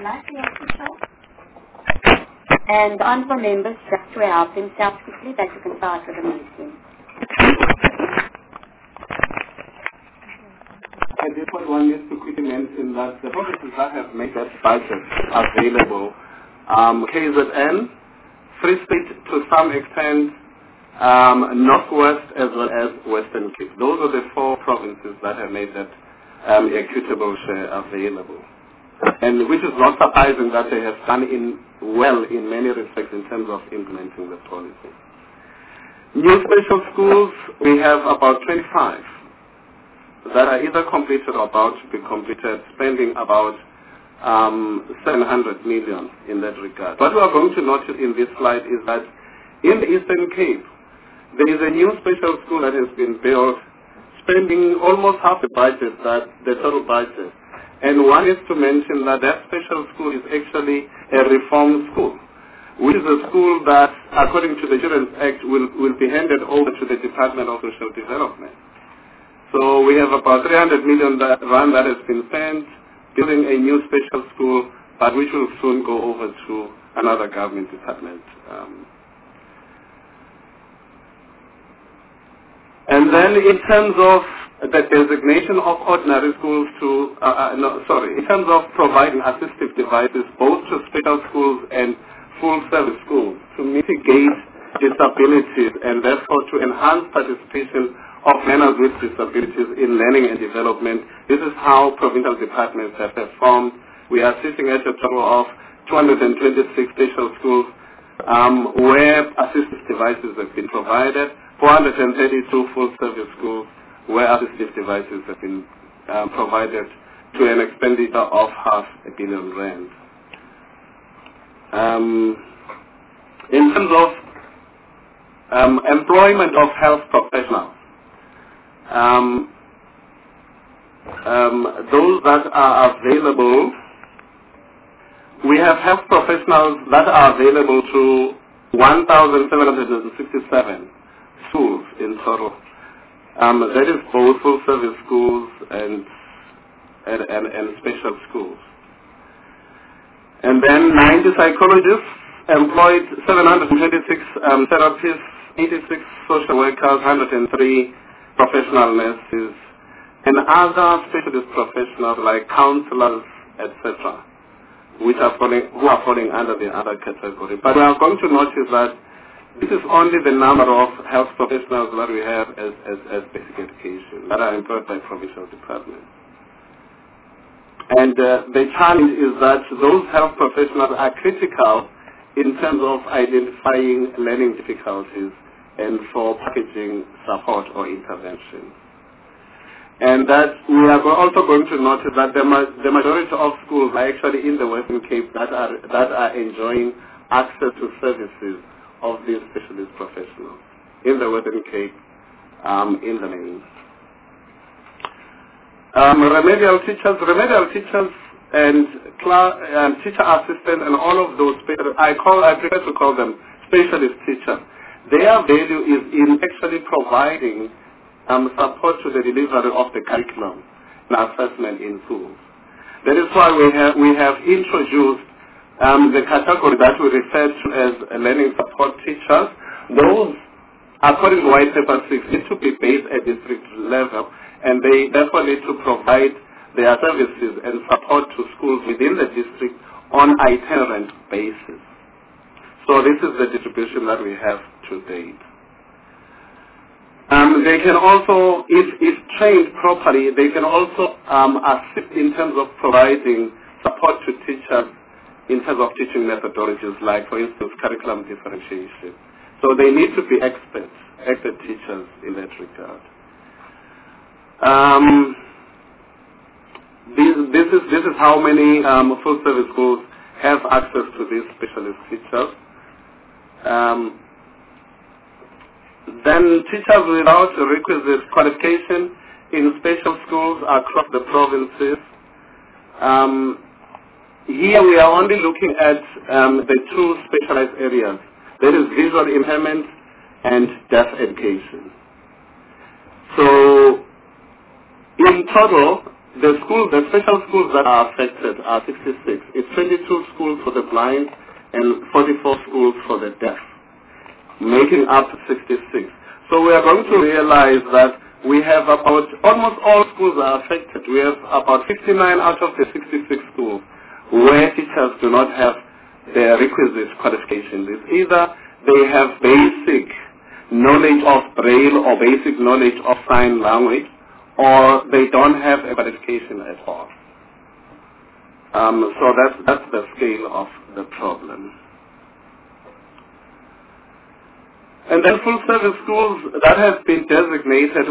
would like to ask the show. And the honorable members just to help themselves quickly that you can start with the meeting. At this point, one needs to quickly mention that the provinces that have made that budget available, KZN, Free State to some extent, Northwest as well as Western Cape. Those are the four provinces that have made that equitable share available. And which is not surprising that they have done well in many respects in terms of implementing the policy. New special schools, we have about 25 that are either completed or about to be completed, spending about 700 million in that regard. What we are going to notice in this slide is that in the Eastern Cape, there is a new special school that has been built, spending almost half the budget, the total budget. And one is to mention that that special school is actually a reform school, which is a school that, according to the Children's Act, will be handed over to the Department of Social Development. So we have about 300 million rand that has been spent building a new special school, but which will soon go over to another government department. And then in terms of the designation of ordinary schools in terms of providing assistive devices both to special schools and full service schools to mitigate disabilities and therefore to enhance participation of learners with disabilities in learning and development. This is how provincial departments have performed. We are sitting at a total of 226 special schools where assistive devices have been provided, 432 full service schools where assistive devices have been provided to an expenditure of R500 million. In terms of employment of health professionals, those that are available, we have health professionals that are available to 1,767 schools in total. That is both full service schools and special schools. And then 90 psychologists employed, 726 therapists, 86 social workers, 103 professional nurses, and other specialist professionals like counselors, etc., who are falling under the other category. But we are going to notice that this is only the number of health professionals that we have as basic education that are employed by provincial departments. And the challenge is that those health professionals are critical in terms of identifying learning difficulties and for packaging support or intervention. And that we are also going to notice that the majority of schools are actually in the Western Cape that are enjoying access to services of these specialist professionals in the Western Cape, in the main. Remedial teachers and teacher assistants and all of those, I prefer to call them specialist teachers. Their value is in actually providing support to the delivery of the curriculum and assessment in schools. That is why we have introduced the category that we refer to as learning support teachers. Those, according to White Paper 6, need to be based at district level, and they therefore need to provide their services and support to schools within the district on itinerant basis. So this is the distribution that we have to date. They can also, if trained properly, they can also assist in terms of providing support to teachers in terms of teaching methodologies, like, for instance, curriculum differentiation. So they need to be expert teachers in that regard. This is how many full service schools have access to these specialist teachers. Then teachers without requisite qualification in special schools across the provinces. Here we are only looking at the two specialized areas. There is visual impairment and deaf education. So in total, The special schools that are affected are 66. It's 22 schools for the blind and 44 schools for the deaf, making up 66. So we are going to realize that we have about, almost all schools are affected. We have about 59 out of the 66 schools where teachers do not have the requisite qualifications. It's either they have basic knowledge of Braille or basic knowledge of sign language, or they don't have a qualification at all. So that's the scale of the problem. And then full service schools that have been designated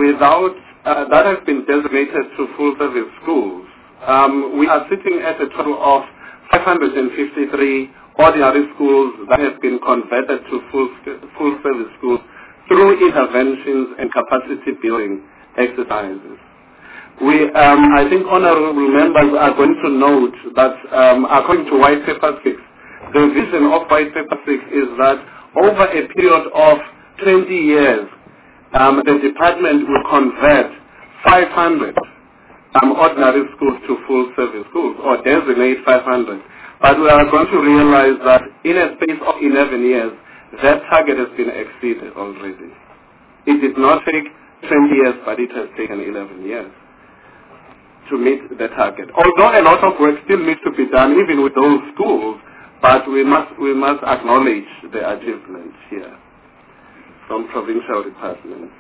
to full service schools. We are sitting at a total of 553 ordinary schools that have been converted to full service schools through interventions and capacity building exercises. I think honorable members are going to note that according to White Paper 6, the vision of White Paper 6 is that over a period of 20 years, the department will convert 500 ordinary schools to full service schools, or designate 500. But we are going to realize that in a space of 11 years, that target has been exceeded already. It did not take 20 years, but it has taken 11 years to meet the target. Although a lot of work still needs to be done, even with those schools, but we must acknowledge the achievements here from provincial departments.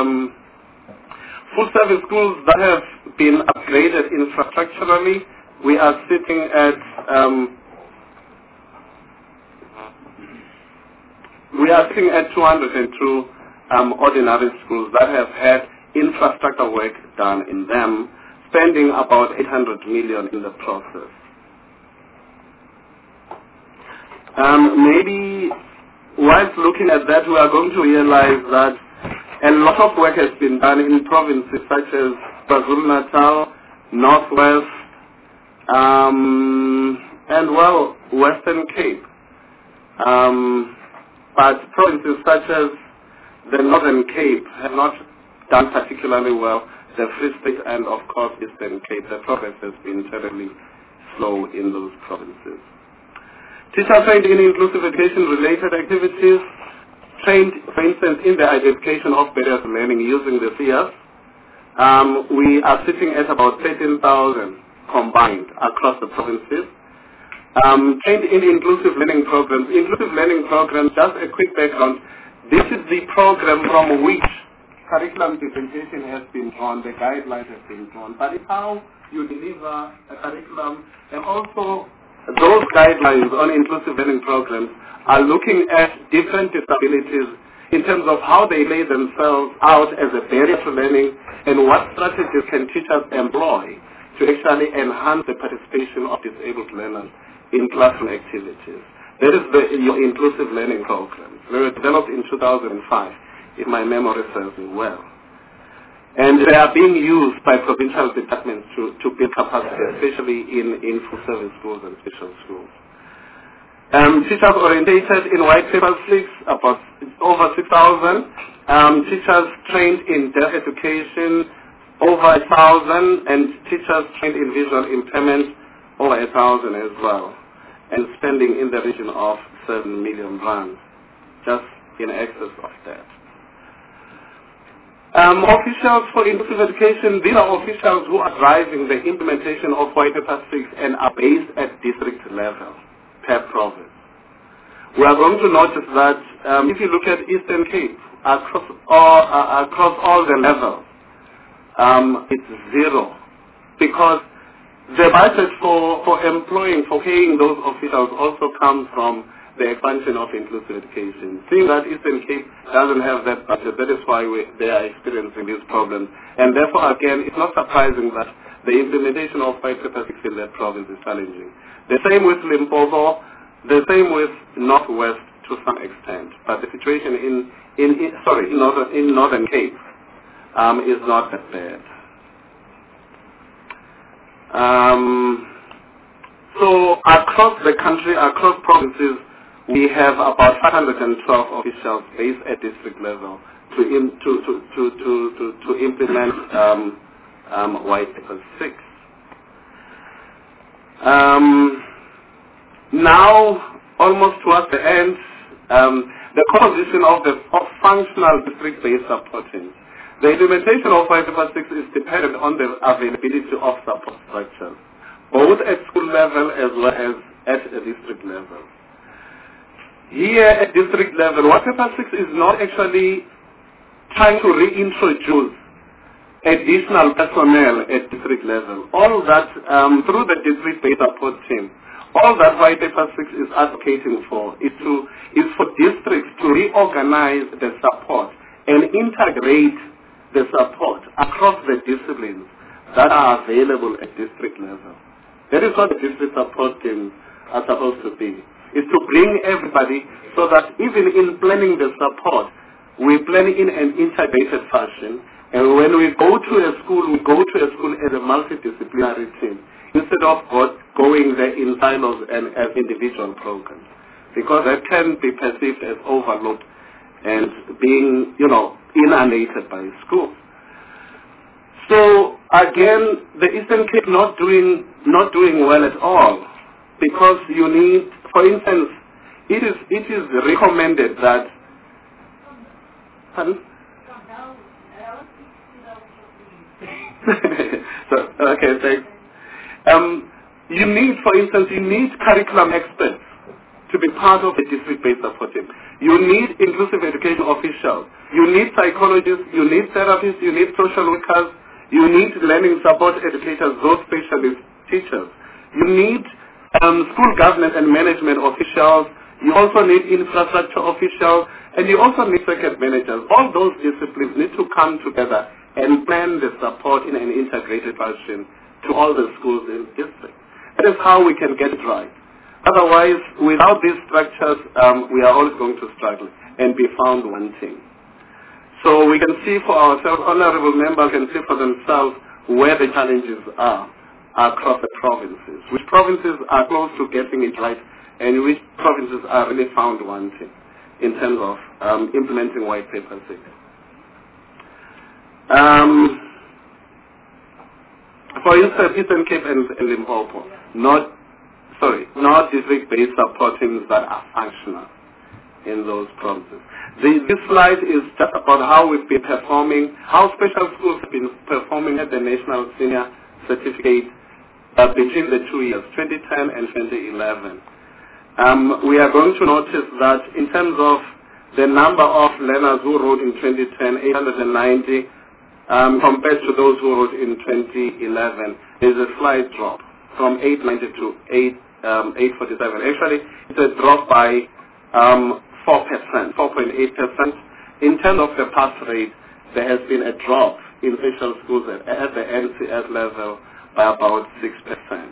Full service schools that have been upgraded infrastructurally, we are sitting at 202 ordinary schools that have had infrastructure work done in them, spending about 800 million in the process. Maybe whilst looking at that, we are going to realize that a lot of work has been done in provinces such as KwaZulu-Natal, Northwest, and Western Cape. But provinces such as the Northern Cape have not done particularly well. The Free State and, of course, Eastern Cape, the progress has been terribly slow in those provinces. Teachers trained in inclusive education-related activities, trained, for instance, in the identification of barriers to learning using the CS. We are sitting at about 13,000 combined across the provinces. Trained in inclusive learning programs. Inclusive learning programs, just a quick background, this is the program from which curriculum differentiation has been drawn, the guidelines have been drawn, but it's how you deliver a curriculum, and also those guidelines on inclusive learning programs are looking at different disabilities in terms of how they lay themselves out as a barrier to learning and what strategies can teachers employ to actually enhance the participation of disabled learners in classroom activities. That is your inclusive learning programs. They were developed in 2005. If my memory serves me well. And they are being used by provincial departments to build capacity, especially in full service schools and special schools. Teachers orientated in White Paper 6, about over 6,000. Teachers trained in deaf education, over 1,000. And teachers trained in visual impairment, over 1,000 as well. And spending in the region of 7 million rand, just in excess of that. Officials for inclusive education, these are officials who are driving the implementation of White Paper 6 and are based at district level per province. We are going to notice that if you look at Eastern Cape, across all the levels, it's zero. Because the budget for paying those officials also comes from the expansion of inclusive education. Seeing that Eastern Cape doesn't have that budget, that is why they are experiencing these problems. And therefore, again, it's not surprising that the implementation of White Paper 6 in that province is challenging. The same with Limpopo, the same with Northwest to some extent. But the situation in Northern Cape is not that bad. So across the country, across provinces, we have about 512 officials based at district level to implement White Paper 6. Now, almost towards the end, the composition of functional district-based support teams. The implementation of White Paper 6 is dependent on the availability of support structures, both at school level as well as at a district level. Here at district level, White Paper 6 is not actually trying to reintroduce additional personnel at district level. All that, through the district-based support team, all that White Paper 6 is advocating for is for districts to reorganize the support and integrate the support across the disciplines that are available at district level. That is what the district support teams are supposed to be, is to bring everybody so that even in planning the support, we plan in an integrated fashion, and when we go to a school, we go to a school as a multidisciplinary team, instead of going there in silos and as individual programs, because that can be perceived as overlooked and being, inundated by schools. So again, the Eastern Cape not doing well at all, because you need, for instance, it is recommended that. Pardon? Okay, thanks. You need curriculum experts to be part of the district-based support team. You need inclusive education officials. You need psychologists, you need therapists, you need social workers, you need learning support educators, those specialist teachers. You need school governance and management officials. You also need infrastructure officials, and you also need circuit managers. All those disciplines need to come together and plan the support in an integrated fashion to all the schools in the district. That is how we can get it right. Otherwise, without these structures, we are always going to struggle and be found wanting. So we can see for ourselves, honorable members can see for themselves where the challenges are across the provinces. Which provinces are close to getting it right, and which provinces are really found wanting in terms of implementing White Paper 6. For instance, Eastern Cape and Limpopo, not district-based support teams that are functional in those provinces. This slide is just about how we've been performing, how special schools have been performing at the National Senior Certificate between the 2 years, 2010 and 2011. We are going to notice that in terms of the number of learners who wrote in 2010, 890, compared to those who wrote in 2011, there's a slight drop from 890 to 847. Actually, it's a drop by 4%, 4.8%. In terms of the pass rate, there has been a drop in special schools at the NCS level by about 6%.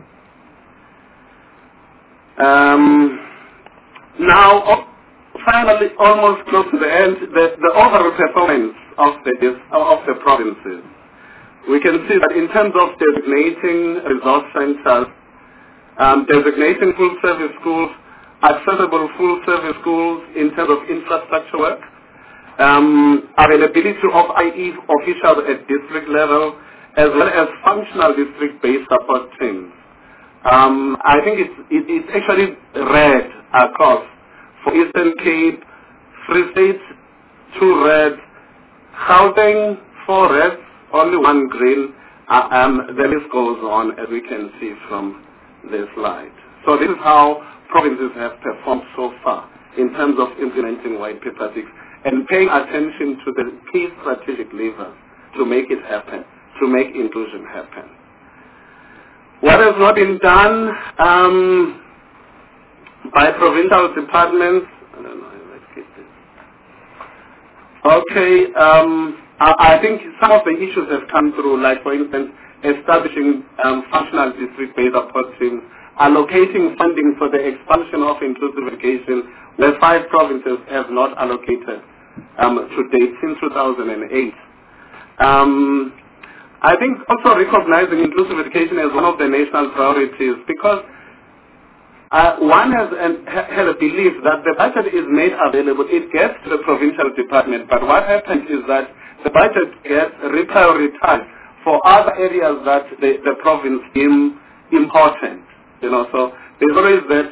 Now, finally, almost close to the end, the overall performance of the provinces. We can see that in terms of designating resource centers, designating full-service schools, accessible full-service schools in terms of infrastructure work, availability of IE officials at district level, as well as functional district-based support teams. I think it's actually red across. For Eastern Cape, Free State, 2 red, Gauteng, 4 red, only 1 green. The list goes on, as we can see from this slide. So this is how provinces have performed so far in terms of implementing White Paper 6 and paying attention to the key strategic levers to make it happen, to make inclusion happen. What has not been done by provincial departments? I don't know, let's keep this. Okay, I think some of the issues have come through, like for instance, establishing functional district-based support teams, allocating funding for the expansion of inclusive education, where 5 provinces have not allocated to date since 2008. I think also recognizing inclusive education as one of the national priorities, because one has had a belief that the budget is made available, it gets to the provincial department, but what happens is that the budget gets reprioritized for other areas that the province deem important. So there's always that,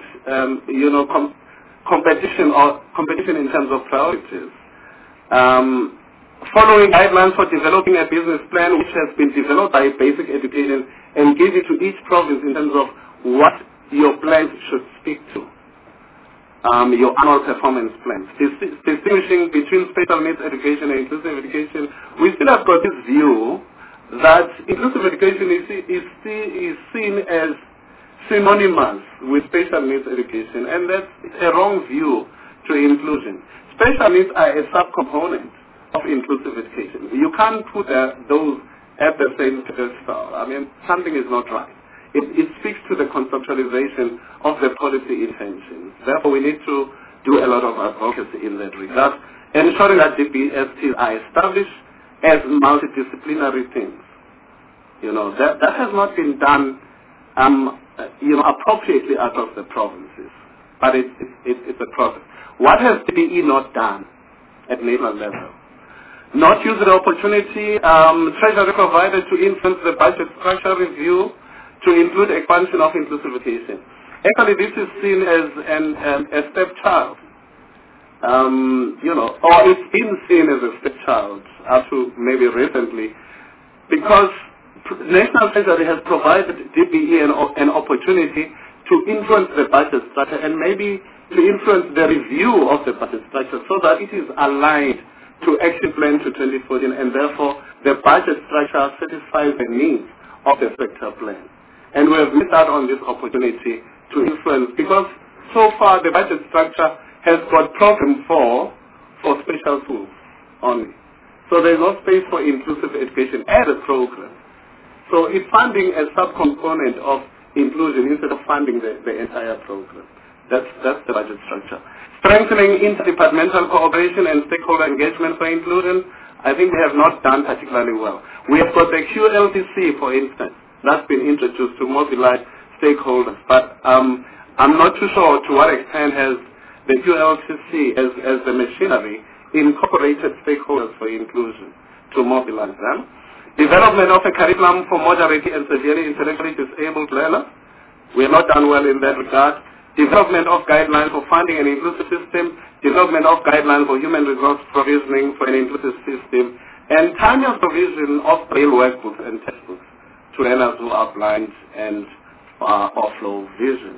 competition in terms of priorities. Following guidelines for developing a business plan which has been developed by basic education and give it to each province in terms of what your plans should speak to. Your annual performance plans. Distinguishing between special needs education and inclusive education, we still have got this view that inclusive education is seen as synonymous with special needs education, and that's a wrong view to inclusion. Special needs are a subcomponent of inclusive education. You can't put those at the same pedestal. Something is not right. It speaks to the conceptualization of the policy intentions. Therefore, we need to do a lot of advocacy in that regard, ensuring that DBSTs are established as multidisciplinary teams. That has not been done appropriately across the provinces, but it's a process. What has DBE not done at national level? Not use the opportunity Treasury provided to influence the budget structure review to include expansion of inclusive education. Actually, this is seen as a stepchild, or it's been seen as a stepchild up to maybe recently, because National Treasury has provided DBE an opportunity to influence the budget structure and maybe to influence the review of the budget structure so that it is aligned to Action Plan to 2014, and therefore the budget structure satisfies the needs of the sector plan. And we have missed out on this opportunity to influence, because so far the budget structure has got program for special schools only. So there is no space for inclusive education as a program. So it's funding a subcomponent of inclusion instead of funding the entire program. That's the budget structure. Strengthening interdepartmental cooperation and stakeholder engagement for inclusion, I think we have not done particularly well. We have got the QLTC, for instance, that's been introduced to mobilize stakeholders, but I'm not too sure to what extent has the QLTC as the machinery incorporated stakeholders for inclusion to mobilize them. Development of a curriculum for moderately and severely intellectually disabled learners. We have not done well in that regard. Development of guidelines for funding an inclusive system. Development of guidelines for human resource provisioning for an inclusive system. And timely provision of braille workbooks and textbooks to learners who are blind and of low vision.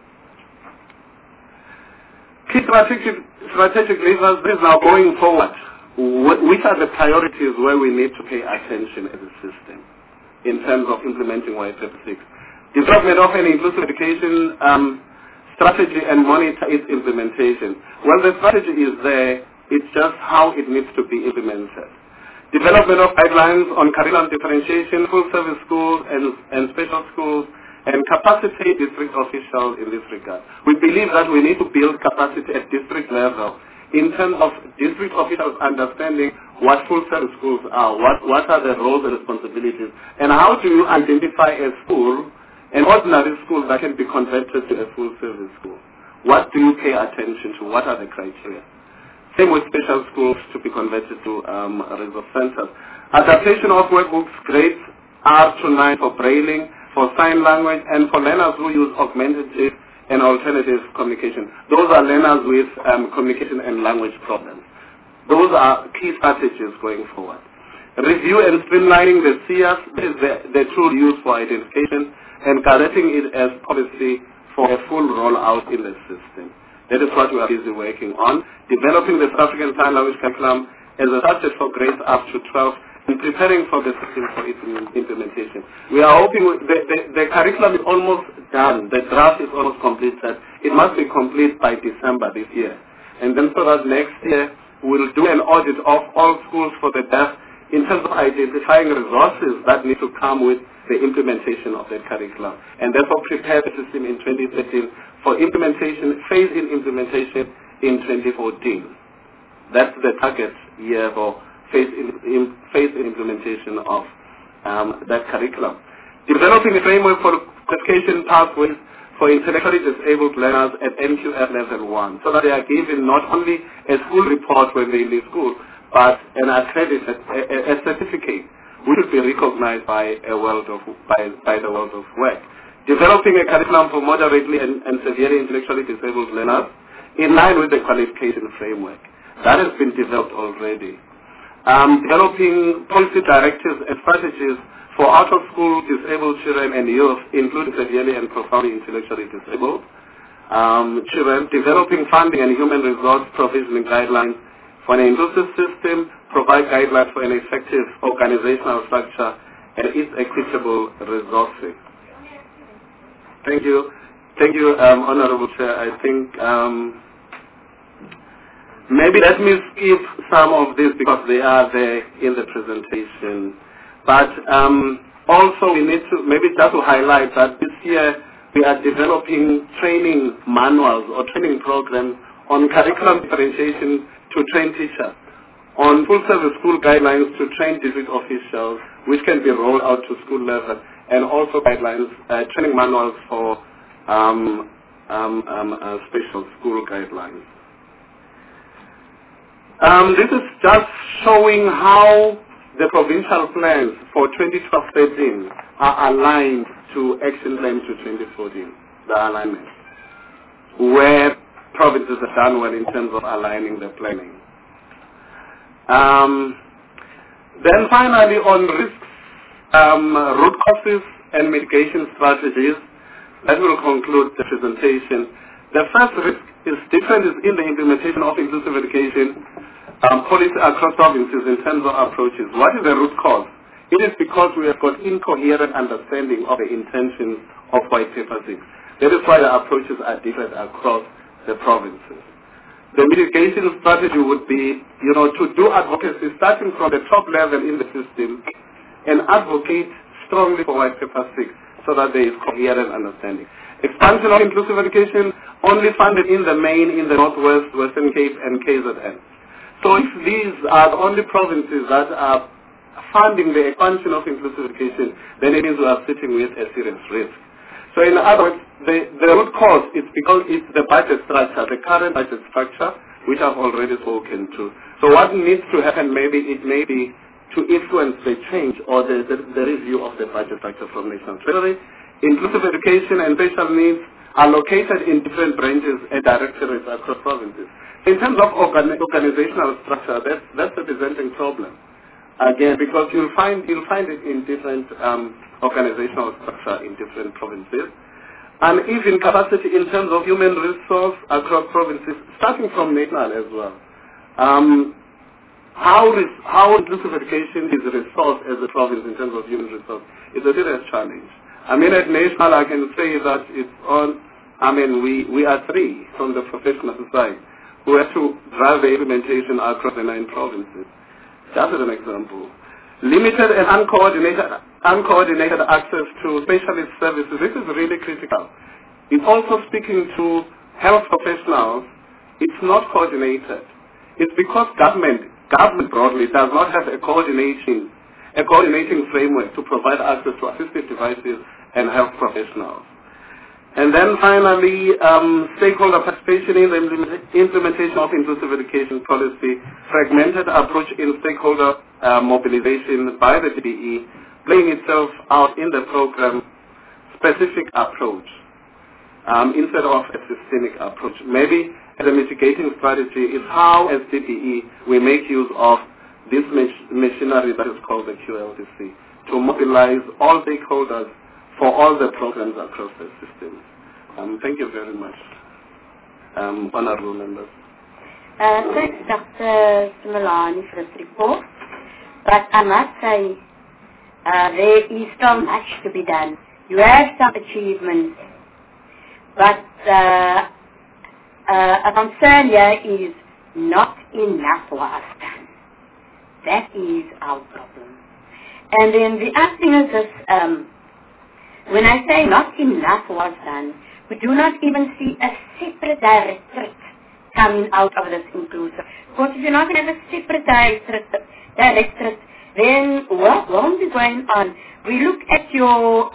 Key strategic levers is now going forward. Which are the priorities where we need to pay attention as a system in terms of implementing YFF6? Development of an inclusive education strategy and monitor its implementation. Well, the strategy is there, it's just how it needs to be implemented. Development of guidelines on curriculum differentiation, full service schools and special schools, and capacitate district officials in this regard. We believe that we need to build capacity at district level in terms of district officials understanding what full service schools are, what are the roles and responsibilities, and how do you identify a school, an ordinary school that can be converted to a full service school. What do you pay attention to? What are the criteria? Same with special schools to be converted to resource centers. Adaptation of workbooks, grades R to 9 for brailing, for sign language, and for learners who use augmentative and alternative communication. Those are learners with communication and language problems. Those are key strategies going forward. Review and streamlining the CIAS is the tool used for identification and gazetting it as policy for a full rollout in the system. That is what we are busy working on. Developing the South African Sign Language curriculum as a subject for grades up to 12 and preparing for the system for its implementation. We are hoping the curriculum is almost done. The draft is almost completed. It must be complete by December this year. And then so that next year we'll do an audit of all schools for the deaf in terms of identifying resources that need to come with the implementation of that curriculum. And therefore prepare the system in 2013 for implementation, phase-in implementation in 2014. That's the target year for phase implementation of that curriculum. Developing a framework for qualification pathways for intellectually disabled learners at NQF level 1, so that they are given not only a school report when they leave school, but an accredited, a certificate which should be recognized by the world of work. developing a curriculum for moderately and severely intellectually disabled learners in line with the qualification framework. That has been developed already. Developing policy directives and strategies for out-of-school disabled children and youth, including severely and profoundly intellectually disabled children. Developing funding and human resource provisioning guidelines for an inclusive system, provide guidelines for an effective organizational structure and its equitable resourcing. Thank you. Thank you, Honorable Chair. I think maybe let me skip some of this because they are there in the presentation. But also we need to, maybe just to highlight that this year we are developing training manuals or training programs on curriculum differentiation to train teachers, on full service school guidelines to train district officials, which can be rolled out to school level, and also guidelines, training manuals for special school guidelines. This is just showing how the provincial plans for 2012-13 are aligned to Action Plan to 2014, the alignment, where provinces have done well in terms of aligning the planning. Then finally on risks, root causes and mitigation strategies, that will conclude the presentation. The first risk is differences in the implementation of inclusive education policy across provinces in terms of approaches. What is the root cause? It is because we have got incoherent understanding of the intentions of White Paper 6. That is why the approaches are different across the provinces. The mitigation strategy would be, to do advocacy starting from the top level in the system and advocate strongly for White Paper 6 so that there is coherent understanding. Expansion of inclusive education only funded in the main in the Northwest, Western Cape and KZN. So if these are the only provinces that are funding the expansion of inclusive education, then it means we are sitting with a serious risk. So in other words, the root cause is because it's the budget structure, the current budget structure, which I've already spoken to. So what needs to happen maybe to influence the change or the review of the budget structure from National Treasury. Inclusive education and special needs are located in different branches and directorates across provinces. In terms of organizational structure, that's a presenting problem. Again, because you'll find it in different organizational structure in different provinces. And even capacity in terms of human resource across provinces, starting from national as well. How inclusive education is resourced as a province in terms of human resource is a serious challenge. At national, I can say that it's on, we are three from the professional side who have to drive the implementation across the 9 provinces. Just as an example. Limited and uncoordinated access to specialist services, this is really critical. It's also speaking to health professionals, it's not coordinated. It's because government broadly does not have a coordinating framework to provide access to assistive devices and health professionals. And then finally, stakeholder participation in the implementation of inclusive education policy, fragmented approach in stakeholder mobilization by the DBE, playing itself out in the program specific approach instead of a systemic approach. Maybe the mitigating strategy is how as DBE we make use of this machinery that is called the QLDC to mobilize all stakeholders for all the programs across the system. Thank you very much, honorable members. Thanks, Dr. Similani, for this report. But I must say, there is so much to be done. You have some achievements, but a concern here is not enough was done. That is our problem. And then the other thing is this, when I say not enough was done, we do not even see a separate directorate coming out of this inclusive. Because if you're not going to have a separate directorate, then what won't be going on? We look at your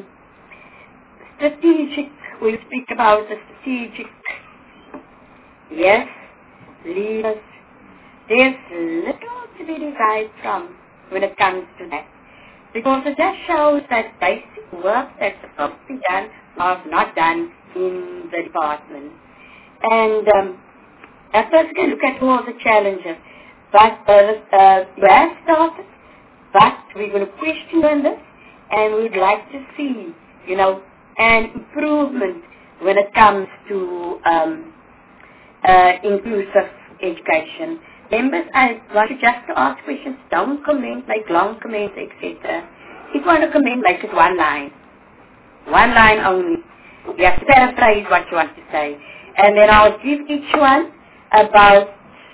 strategic, we speak about the strategic, yes, leaders. There's little to be desired from when it comes to that. because it just shows that basic work that's supposed to be done was not done in the department. And at first we can look at all the challenges, but you have started, but we're going to question on this, and we'd like to see, an improvement when it comes to inclusive education. Members, I want you just to ask questions. Don't comment, make long comments, etc. If you want to comment, make it one line. One line only. You have to paraphrase what you want to say. And then I'll give each one about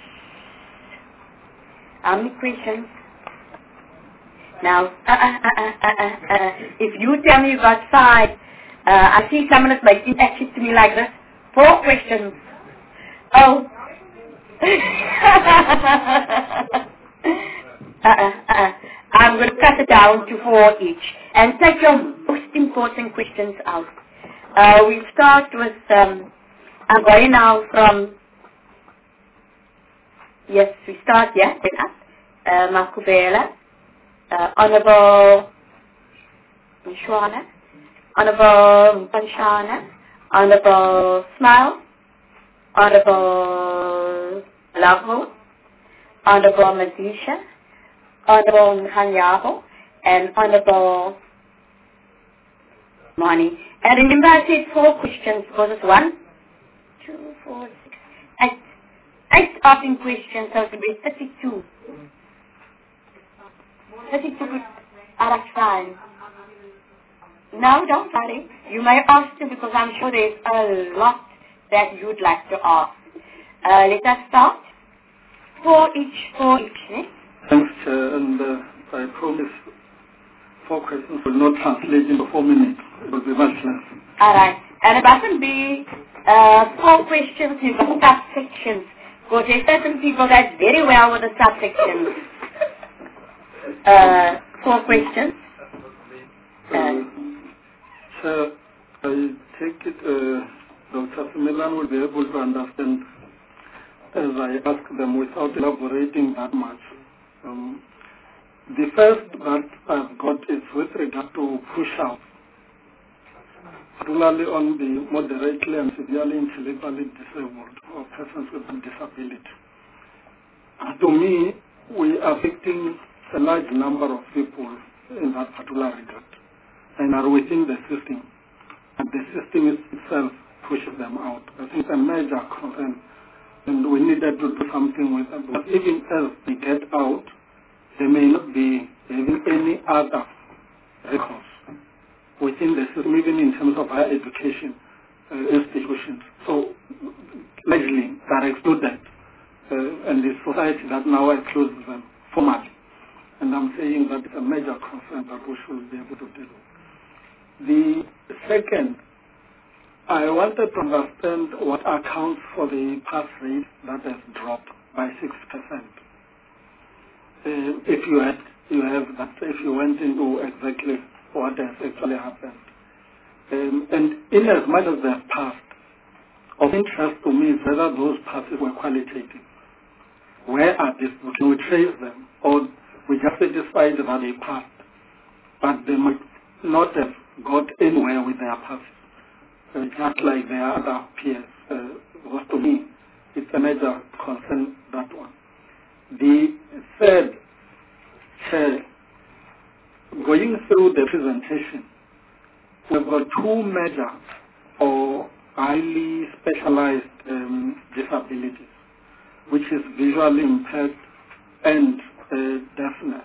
how many questions? Now, if you tell me you got 5, I see someone is making action to me like this. 4 questions. Oh. I'm going to cut it down to 4 each and take your most important questions out. We'll start with, I'm going now from, yes, we start here, Makubela, Honorable Mishwana, Honorable Mpanshana, Honorable Smile, Honorable Lavo, Honorable Madisha, Honorable Nhanyaho, and Honorable Mani. And remember I said 4 questions because it's 1, 2, 4, 6, 8. 8 asking questions, so it will be 32. 32 are fine. No, don't worry. You may ask too because I'm sure there's a lot that you'd like to ask. Let us start. 4 each, eh? Thanks, Chair, and I promise 4 questions will not translate into 4 minutes. It will be much less. All right. And it mustn't be 4 questions, you've got subsections. Because there's certain people that's very well with the subsections. 4 questions. Chair, I take it Dr. Similan will be able to understand as I ask them without elaborating that much. The first that I've got is with regard to push-out, particularly on the moderately and severely intellectually disabled or persons with disability. To me, we are affecting a large number of people in that particular regard and are within the system. And the system itself pushes them out. I think it's a major concern. And we needed to do something with them. But even as they get out, there may not be even any other recourse within the system, even in terms of higher education institutions. So, largely, they are excluded. And the society that now excludes them formally. And I'm saying that it's a major concern that we should be able to deal with. The second, I wanted to understand what accounts for the pass rate that has dropped by 6%. If you have that, if you went into exactly what has actually happened. And in as much as they have passed, of interest to me is whether those passes were qualitative. Where are these? Can we trace them? Or we just satisfied that they passed, but they might not have got anywhere with their passes. Just like their other peers. Because to me, it's a major concern, that one. The third, Chair, going through the presentation, we've got 2 major or highly specialized disabilities, which is visually impaired and deafness.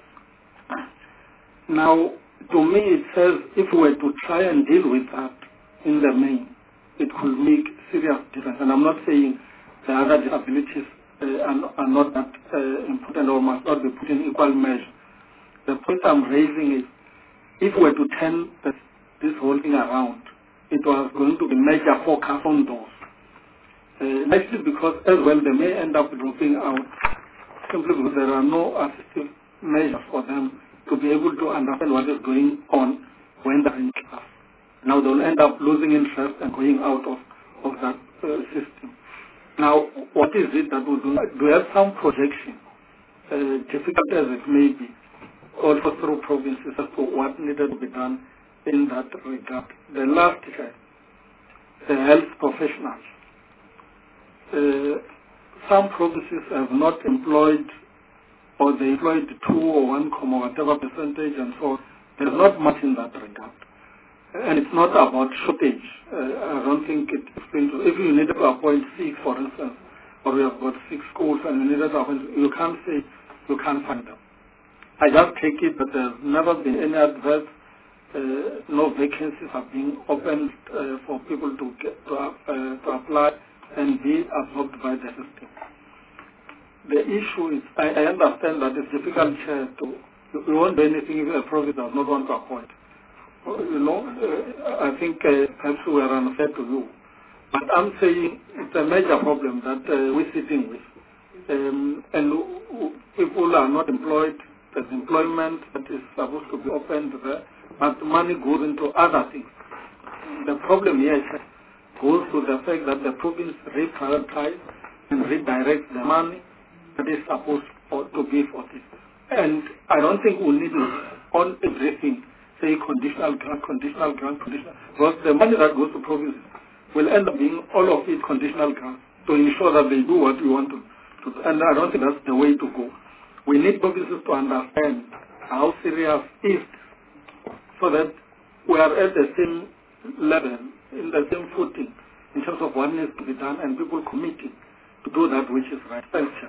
Now, to me, it says if we were to try and deal with that in the main, it could make serious difference. And I'm not saying the other disabilities are not that important or must not be put in equal measure. The point I'm raising is, if we were to turn this whole thing around, it was going to be major focus on those. Likely because as well they may end up dropping out simply because there are no assistive measures for them to be able to understand what is going on when they're in class. Now they'll end up losing interest and going out of that system. Now, what is it that we do? Do we have some projection, difficult as it may be, also through provinces as to what needed to be done in that regard. The last is the health professionals. Some provinces have not employed, or they employed 2 or 1, whatever percentage, and so there's not much in that regard. And it's not about shortage. I don't think it's going to, if you needed to appoint 6, for instance, or we have got 6 schools and you needed to appoint, you can't say you can't find them. I just take it that there's never been any adverse, no vacancies are being opened for people to get to apply and be absorbed by the system. The issue is, I understand that it's difficult you won't do anything if a province does not want to appoint. I think perhaps we are unfair to you. But I'm saying it's a major problem that we're sitting with. And people are not employed. There's employment that is supposed to be opened there, but money goes into other things. The problem here goes to the fact that the province reprioritize and redirect the money that is supposed to be for this. And I don't think we need on everything, say conditional grant, because the money that goes to provinces will end up being all of it conditional grants to ensure that they do what we want to do. And I don't think that's the way to go. We need provinces to understand how serious is, so that we are at the same level, in the same footing, in terms of what needs to be done, and people committing to do that which is right. Thank you.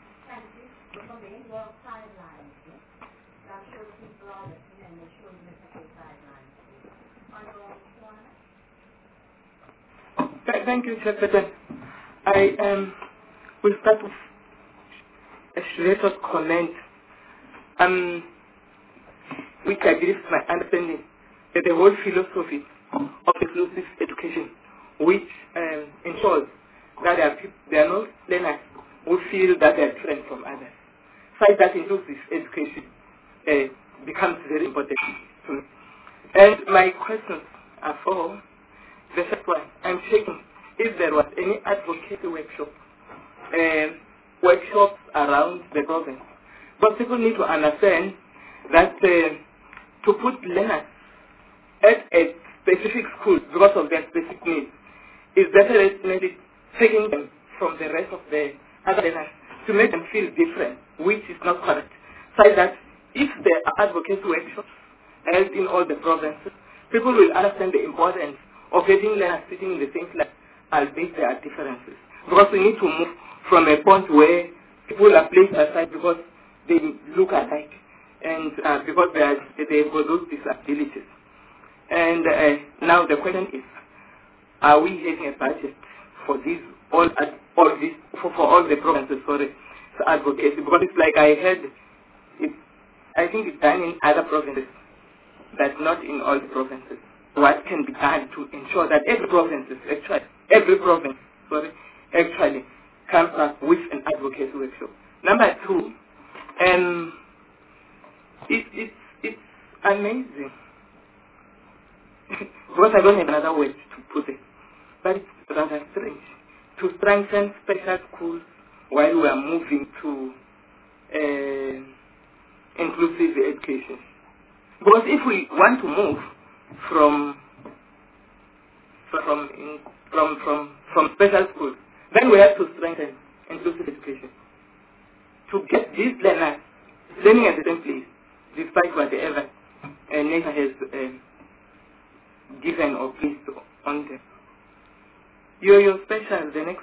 Thank you, Chairperson. I will start with a short comment, which I believe is my understanding, that the whole philosophy of inclusive education, which ensures that there are no learners who feel that they are different from others. So that inclusive education becomes very important to me. And my questions are for the first one. I'm checking if there was any advocacy workshops around the province. But people need to understand that to put learners at a specific school because of their specific needs is definitely taking them from the rest of the other learners to make them feel different, which is not correct. So that if there are advocacy workshops held in all the provinces, people will understand the importance of having learners sitting in the same class, albeit there are differences. Because we need to move from a point where people are placed aside because they look alike and because they've got those disabilities. And now the question is, are we having a budget for these for all the provinces for advocacy? Because it's like I heard, I think it's done in other provinces, but not in all the provinces. What can be done to ensure that every province actually comes up with an advocacy workshop? Number 2, it's amazing because I don't have another word to put it, but it's rather strange to strengthen special schools while we are moving to inclusive education. Because if we want to move from special schools, then we have to strengthen inclusive education to get these learners learning at the same place, despite whatever nature has given or placed on them. Your specialist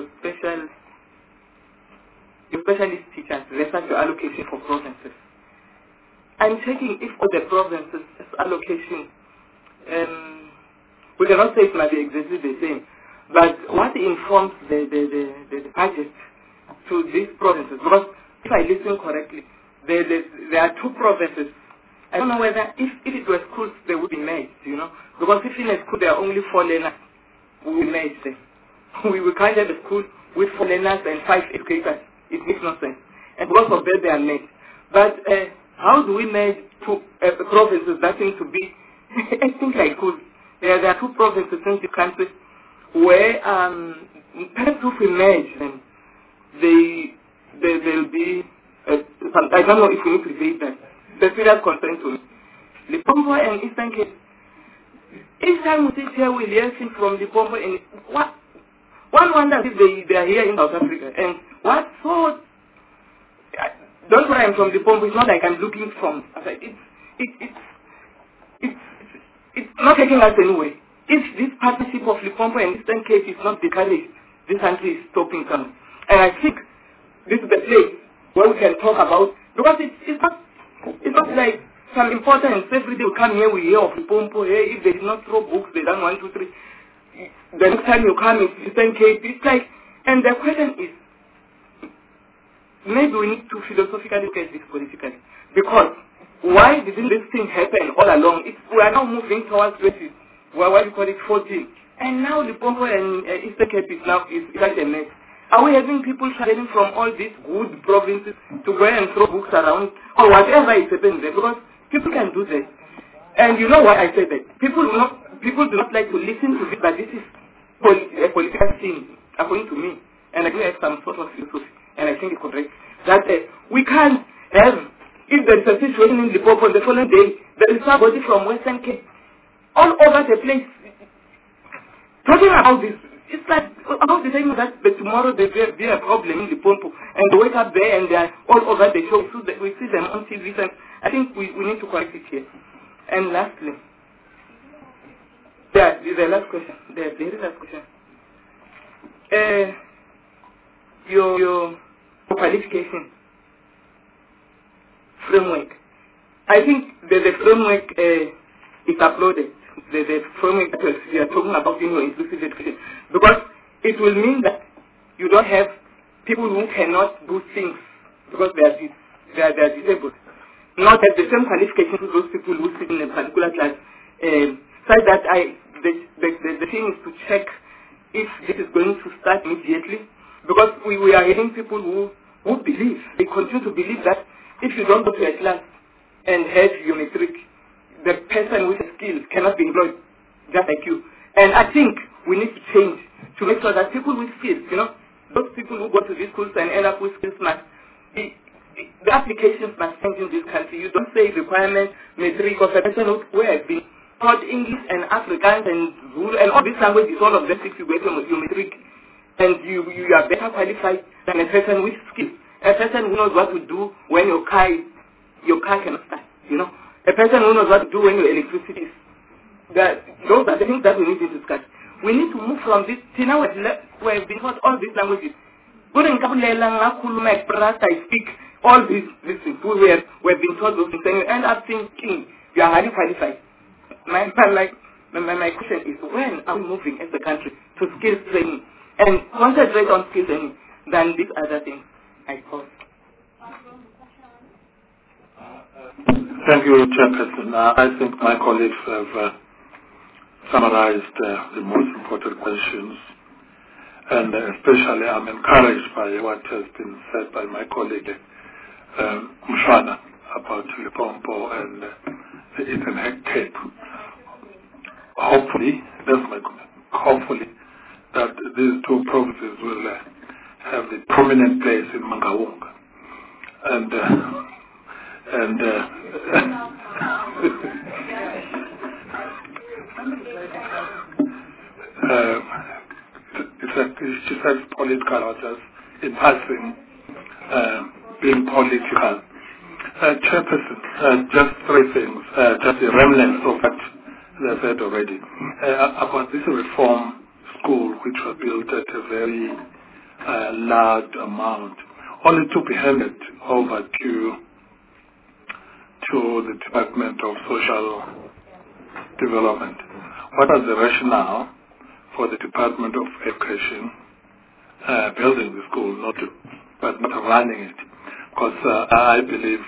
teachers versus your allocation for provinces. I'm checking if all the provinces' allocation, we cannot say it might be exactly the same, but what informs the budget to these provinces? Because if I listen correctly, there are 2 provinces. I don't know whether if it were schools they would be merged, because if in a school there are only 4 learners, we will merge them. We can't have a school with 4 learners and 5 educators. It makes no sense. And because of that they are merged. But how do we merge 2 provinces that seem to be, I think like schools? There are 2 provinces in the country where perhaps if we merge them, they'll be, I don't know if we need to debate that, the serious concern to me. Limpopo and Eastern Cape. Each time we sit here, we hear things from Limpopo, and one wonders if they are here in South Africa. And what so? Don't worry, I'm from Limpopo. It's not like I'm looking from. It's not taking us anywhere. If this partnership of Limpopo and Eastern Cape is not encouraged, this country is stopping coming. And I think this is the place where we can talk about, because it's not like some importance. Every day we come here, we hear of Limpopo. Hey, if they did not throw books, they done 1, 2, 3. The next time you come in Eastern Cape, it's like, and the question is, maybe we need to philosophically look at this politically. Because why didn't this thing happen all along? We are now moving towards 20, what do you call it, 14. And now Limpopo and Eastern Cape is like a mess. Are we having people traveling from all these good provinces to go and throw books around or whatever is happening there? Because people can do that. And you know why I say that? People do not like to listen to this, but this is a political thing, according to me. And I do have some sort of philosophy, and I think it's correct, that we can't have, if there's a situation in Limpopo, the following day, there is somebody from Western Cape all over the place talking about this. It's like about the time that tomorrow there will be a problem in Limpopo, and they wake up there and they are all over the show, so that we see them on TV, and I think we need to correct it here. And lastly, the last question, the very last question. Your qualification framework. I think the framework is uploaded. The framework that you are talking about in your inclusive education, because it will mean that you don't have people who cannot do things because they are disabled, not have the same qualifications as those people who sit in a particular class. So that the thing is to check if this is going to start immediately, because we are hearing people who believe, they continue to believe that if you don't go to a class and have your matric, the person with a skill cannot be employed just like you. And I think we need to change to make sure that people with skills, those people who go to these schools and end up with skills the applications must change in this country. You don't say requirement, matric, or a person who has been taught English and Afrikaans and Zulu and all these languages, all of them, if you go to your matric, and you are better qualified than a person with skills. A person who knows what to do when your car cannot start, A person who knows what to do when your electricity is. Those are the things that we need to discuss. We need to move from this. See, now we have been taught all these languages. I speak all these things. We have been taught those things, and you end up thinking you are highly qualified. My question is, when are we moving as a country to skills training and concentrate on skills training than these other things? I pause. Thank you, Chairperson. I think my colleagues have summarized the most important questions, and especially I'm encouraged by what has been said by my colleague Mshwana about Limpopo and the Eastern Cape. Hopefully, that's my comment, hopefully that these two provinces will have the prominent place in Mangaung. And she says political, or just in passing, being political. Chairperson, just three things, just the remnants of what they said already. About this reform school, which was built at a very large amount, only to be handed over to the Department of Social Development. What was the rationale for the Department of Education building the school, but not running it? Because I believe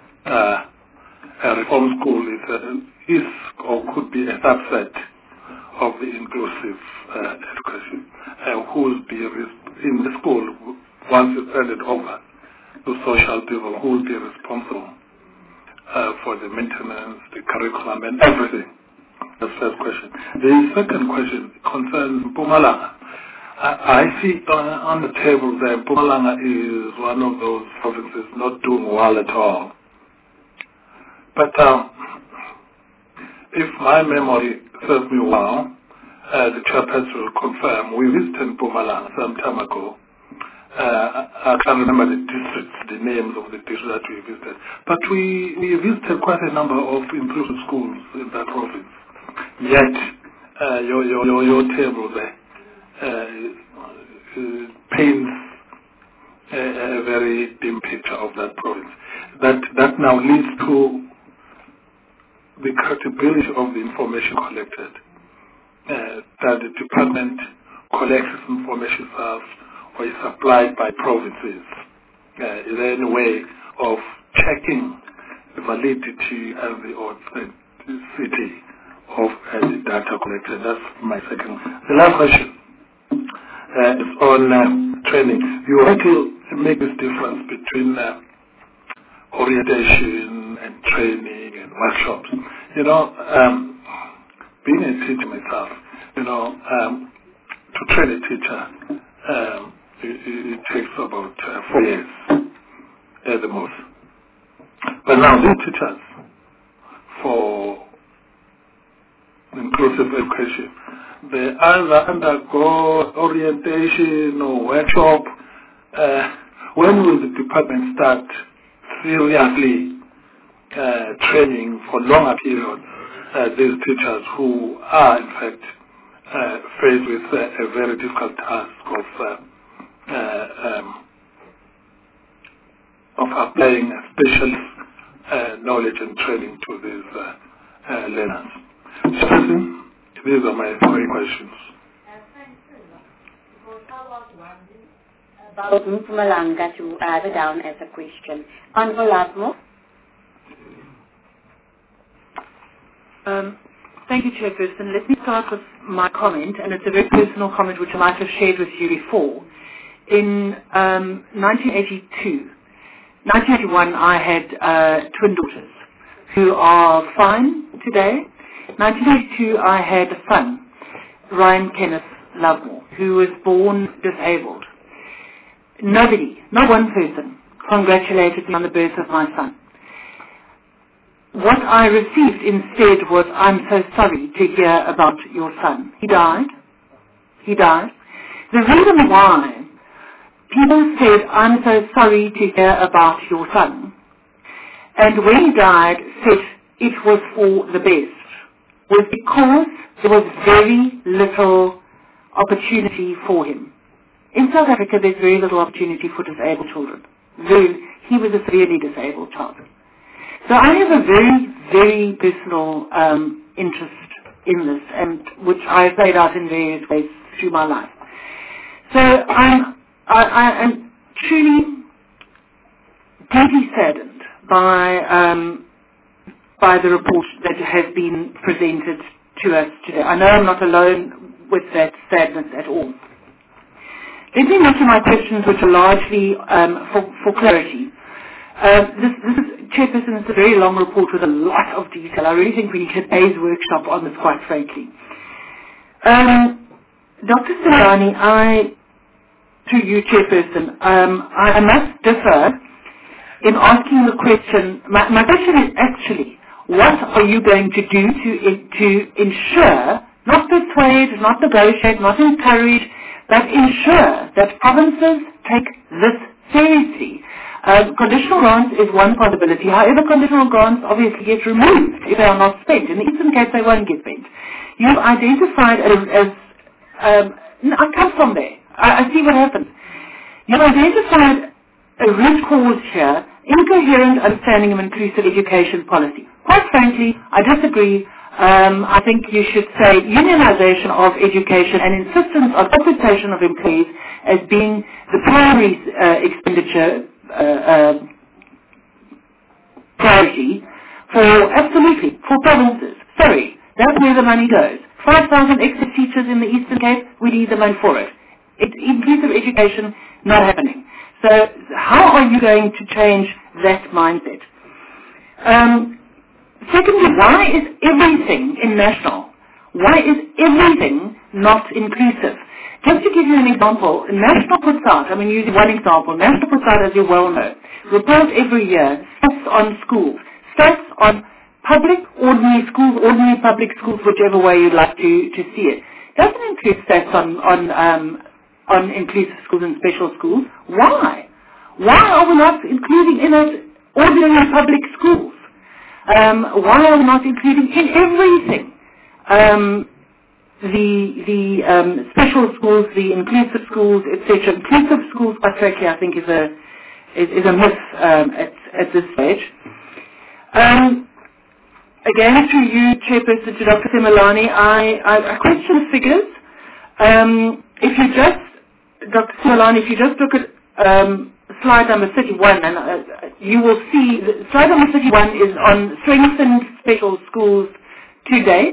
a reform school is or could be a subset of the inclusive education, who will be in the school once it's handed over to social people, who will be responsible for the maintenance, the curriculum, and everything. That's the first question. The second question concerns Mpumalanga. I see on the table that Mpumalanga is one of those provinces not doing well at all. But if my memory serves me well, the chairperson will confirm, we visited Mpumalanga some time ago. I can't remember the districts, the names of the districts that we visited. But we visited quite a number of improved schools in that province. Yet, your table there paints a very dim picture of that province. That now leads to the credibility of the information collected. That the department collects information itself or is supplied by provinces. Is there any way of checking the validity and the authenticity of the data collected? That's my second. The last question is on training. You want to make this difference between orientation and training and workshops. Being a teacher myself, to train a teacher, it takes about 4 years at the most. But now these teachers, for inclusive education, they either undergo orientation or workshop. When will the department start seriously training for longer periods these teachers who are in fact faced with a very difficult task of applying special knowledge and training to these learners? Stephen, these are my 3 questions. About Mpumalanga to add it down as a question. Honorable Ladmo. Thank you, Chairperson. Let me start with my comment, and it's a very personal comment which I might have shared with you before. In 1981, I had twin daughters who are fine today. 1982, I had a son, Ryan Kenneth Lovemore, who was born disabled. Nobody, not one person, congratulated me on the birth of my son. What I received instead was, "I'm so sorry to hear about your son. He died. He died." The reason why people said, "I'm so sorry to hear about your son," and when he died said it was for the best, was because there was very little opportunity for him. In South Africa, there's very little opportunity for disabled children. He was a severely disabled child. So I have a very, very personal interest in this, and which I've played out in various ways through my life. So I am truly deeply saddened by the report that has been presented to us today. I know I'm not alone with that sadness at all. Let me move to my questions, which are largely for clarity. This is, Chairperson, it's a very long report with a lot of detail. I really think we need a day's workshop on this, quite frankly. Dr. Silani, to you, Chairperson, I must differ in asking the question. My question is actually, what are you going to do to ensure, not persuade, not negotiate, not encourage, but ensure that provinces take this seriously? Conditional grants is one possibility. However, conditional grants obviously get removed if they are not spent. In the Eastern Cape, they won't get spent. You've identified I come from there. I see what happens. You've identified a root cause here, incoherent understanding of inclusive education policy. Quite frankly, I disagree. I think you should say unionization of education and insistence on compensation of employees as being the primary expenditure priority for provinces. Sorry, that's where the money goes. 5,000 extra teachers in the Eastern Cape, we need the money for it. Inclusive education, not happening. So how are you going to change that mindset? Secondly, why is everything in national? Why is everything not inclusive? Just to give you an example, National puts out, I'm using one example, National puts out, as you well know, reports every year, stats on schools. stats on public, ordinary schools, ordinary public schools, whichever way you'd like to see it. Doesn't include stats on inclusive schools and special schools. Why? Why are we not including in it ordinary public schools? Why are we not including in everything the special schools, the inclusive schools, etc.? Inclusive schools, quite frankly, I think is a myth at this stage. Again, to you, Chairperson, to Dr. Simelane, I question the figures. If you just, Dr. Simelane, if you just look at slide number 31, and you will see slide number 31 is on strengthened special schools to date.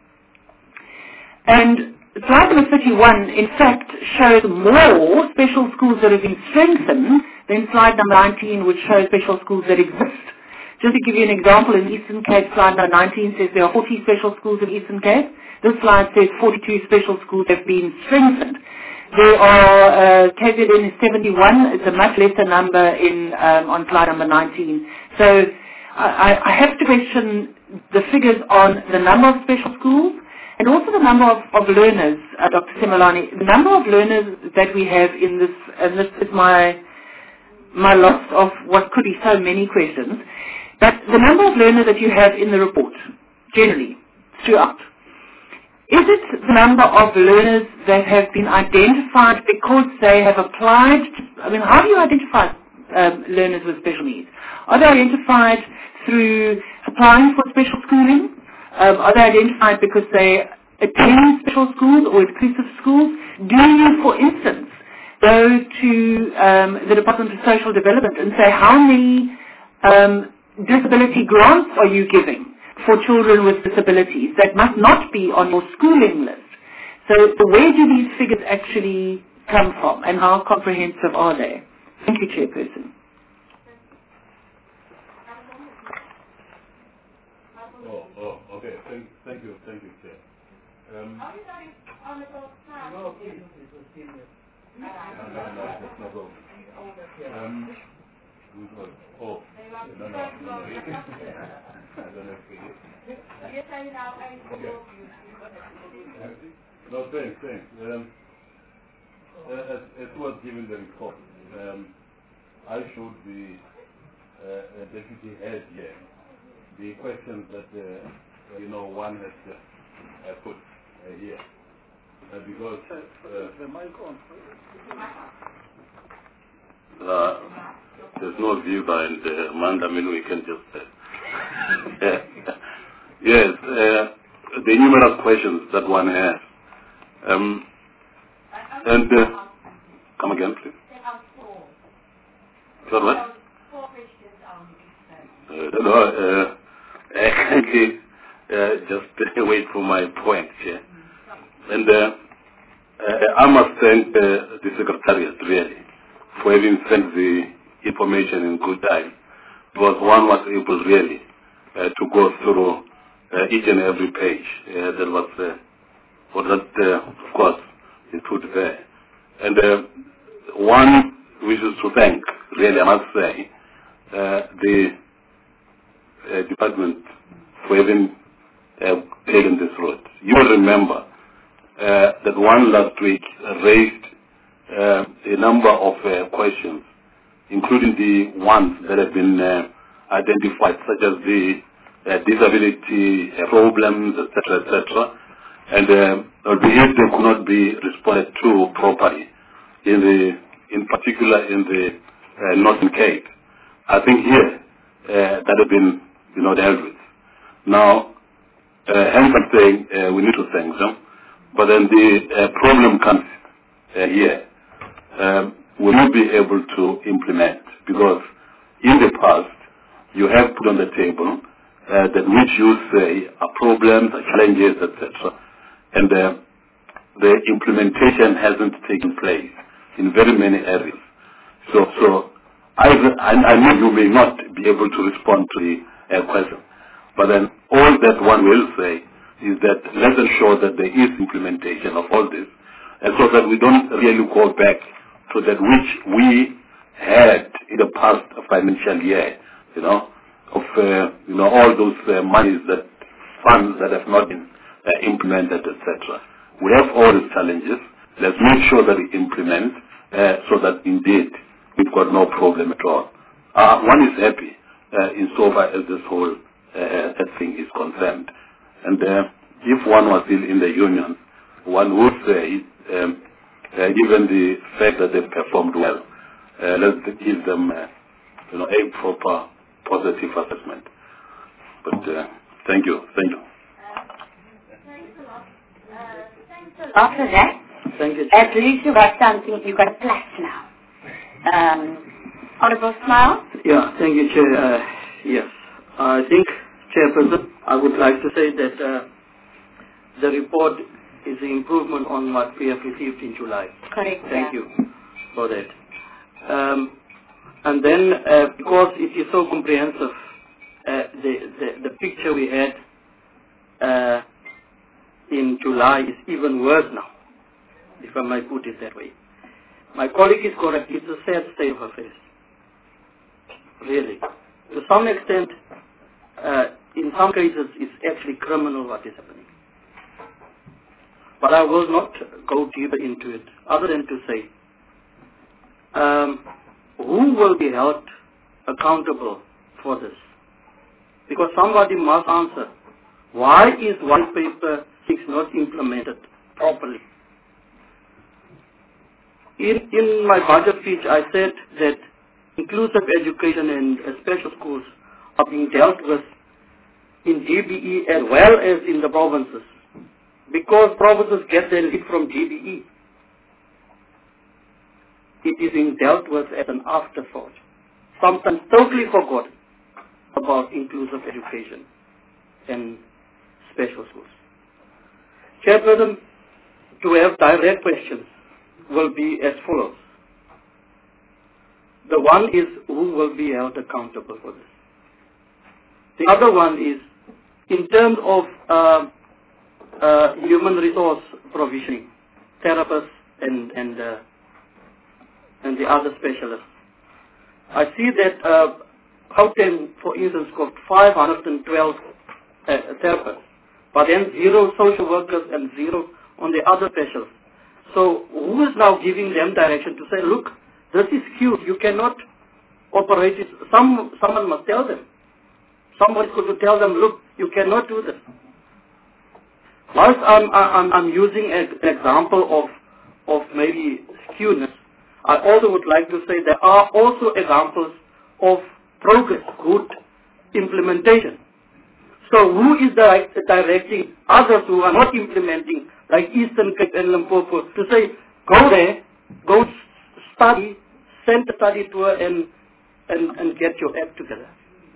And slide number 31, in fact, shows more special schools that have been strengthened than slide number 19, which shows special schools that exist. Just to give you an example, in Eastern Cape, slide number 19 says there are 40 special schools in Eastern Cape. This slide says 42 special schools have been strengthened. There are, KZN is 71, it's a much lesser number on slide number 19. So I have to question the figures on the number of special schools and also the number of learners, Dr. Simelane. The number of learners that we have in this, and this is my loss of what could be so many questions, but the number of learners that you have in the report, generally, throughout. Is it the number of learners that have been identified because they have applied? I mean, how do you identify learners with special needs? Are they identified through applying for special schooling? Are they identified because they attend special schools or inclusive schools? Do you, for instance, go to the Department of Social Development and say how many disability grants are you giving for children with disabilities? That must not be on your schooling list. So where do these figures actually come from and how comprehensive are they? Thank you, Chairperson. Okay. Thank you, Chair. Are you going on the board now? No, please. No, that's not all. You're saying now, no, thanks. As was given the report, I showed the deputy head here the questions that one has put here because the mic on. there's no view behind Amanda. I mean, we can just yes, the numerous questions that one has. And come again, please. So what? Kindly just wait for my point here. And I must thank the Secretariat really for having sent the information in good time, because one was able really to go through each and every page that was of course is put there. And one wishes to thank really, I must say, the department for having taken this road. You will remember that one last week raised a number of questions, including the ones that have been identified, such as the disability problems, etc., and if they could not be responded to properly, in particular in the Northern Cape. I think here that have been dealt with. Now, hence I'm saying we need to thank them, but then the problem comes here. We will be able to implement, because in the past you have put on the table that which you say are problems, are challenges, etc., and the implementation hasn't taken place in very many areas. So I know you may not be able to respond to the question, but then all that one will say is that let's ensure that there is implementation of all this, and so that we don't really go back to that which we had in the past financial year, all those monies that funds that have not been implemented, etc. We have all these challenges. Let's make sure that we implement so that indeed we've got no problem at all. One is happy insofar as this whole thing is concerned. And if one was still in the union, one would say, given the fact that they've performed well, let's give them a proper positive assessment. But thank you. After that, Thank you. at least you got something, you got a flash now. Honorable Smile? Yeah, thank you, Chair. Yes, I think, Chairperson, I would like to say that the report is an improvement on what we have received in July. Correct. Thank you for that. And then, because it is so comprehensive, the picture we had in July is even worse now, if I might put it that way. My colleague is correct. It's a sad state of affairs. Really. To some extent, in some cases, it's actually criminal what is happening. But I will not go deeper into it, other than to say, who will be held accountable for this? Because somebody must answer, why is White Paper 6 not implemented properly? In my budget speech, I said that inclusive education and special schools are being dealt with in GBE as well as in the provinces, because provinces get their lead from GBE. It is being dealt with as an afterthought, sometimes totally forgotten about inclusive education and special schools. Chairperson, to have direct questions will be as follows. The one is, who will be held accountable for this? The other one is, in terms of human resource provisioning, therapists and the other specialists. I see that Gauteng, for instance, got 512 therapists, but then 0 social workers and 0 on the other specialists. So who is now giving them direction to say, look, this is skewed. You cannot operate it. Someone must tell them. Somebody could tell them, look, you cannot do this. Whilst I'm using an example of maybe skewness, I also would like to say there are also examples of progress, good implementation. So who is directing others who are not implementing, like Eastern Cape and Limpopo, to say, go there, go study, send a study tour and get your act together.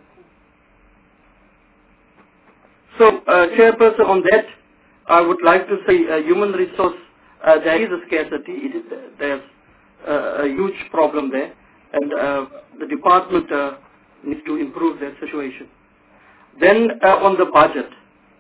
So, Chairperson, on that, I would like to say human resource, there is a scarcity. There's a huge problem there, and the department needs to improve that situation. Then on the budget,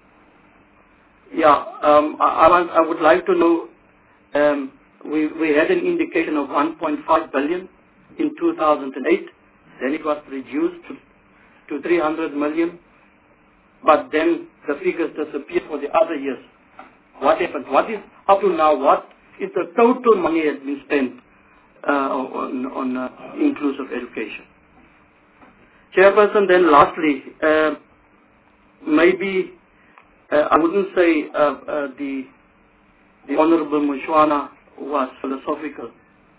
I would like to know, we had an indication of 1.5 billion in 2008, then it was reduced to 300 million, but then the figures disappeared for the other years. What happened? What is, up to now, what is the total money that has been spent on inclusive education? Chairperson, then lastly, maybe I wouldn't say the Honorable Mushwana was philosophical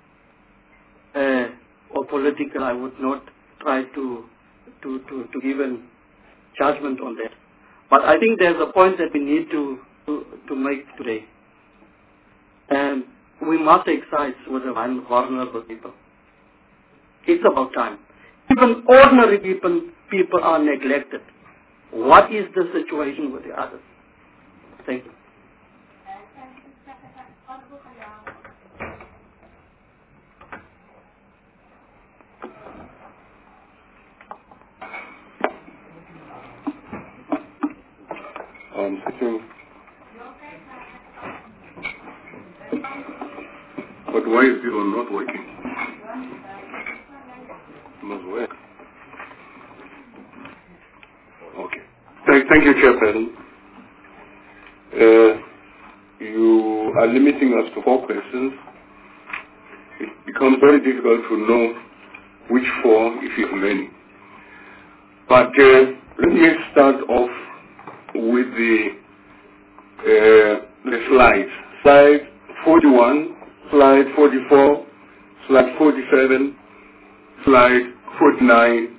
or political. I would not try to give a judgment on that. But I think there's a point that we need to make today. And we must take sides with the vulnerable people. It's about time. Even ordinary people are neglected. What is the situation with the others? Thank you. Sitting. But why is it not working? It must work. Thank you, Chairperson. You are limiting us to 4 questions. It becomes very difficult to know which 4, if you have many. But let me start off with the slides. Slide 41, slide 44, slide 47, slide 49.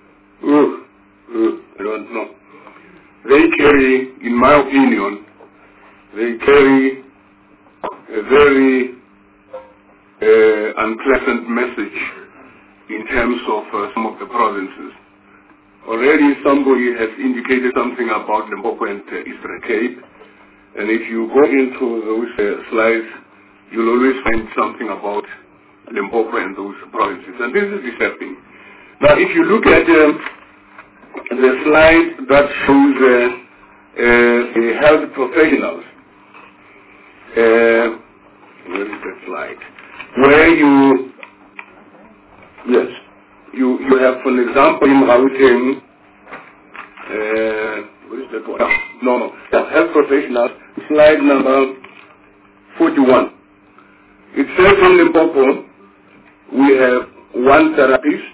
I don't know. They carry, in my opinion, they carry a very unpleasant message in terms of some of the provinces. Already somebody has indicated something about Limpopo and Eastern Cape, and if you go into those slides, you'll always find something about Limpopo and those provinces, and this is disturbing. Now, if you look at the slide that shows the health professionals, where is that slide? Where you have, for example, in Gauteng, what is that one? No, health professionals, slide number 41. It says in Limpopo, we have 1 therapist,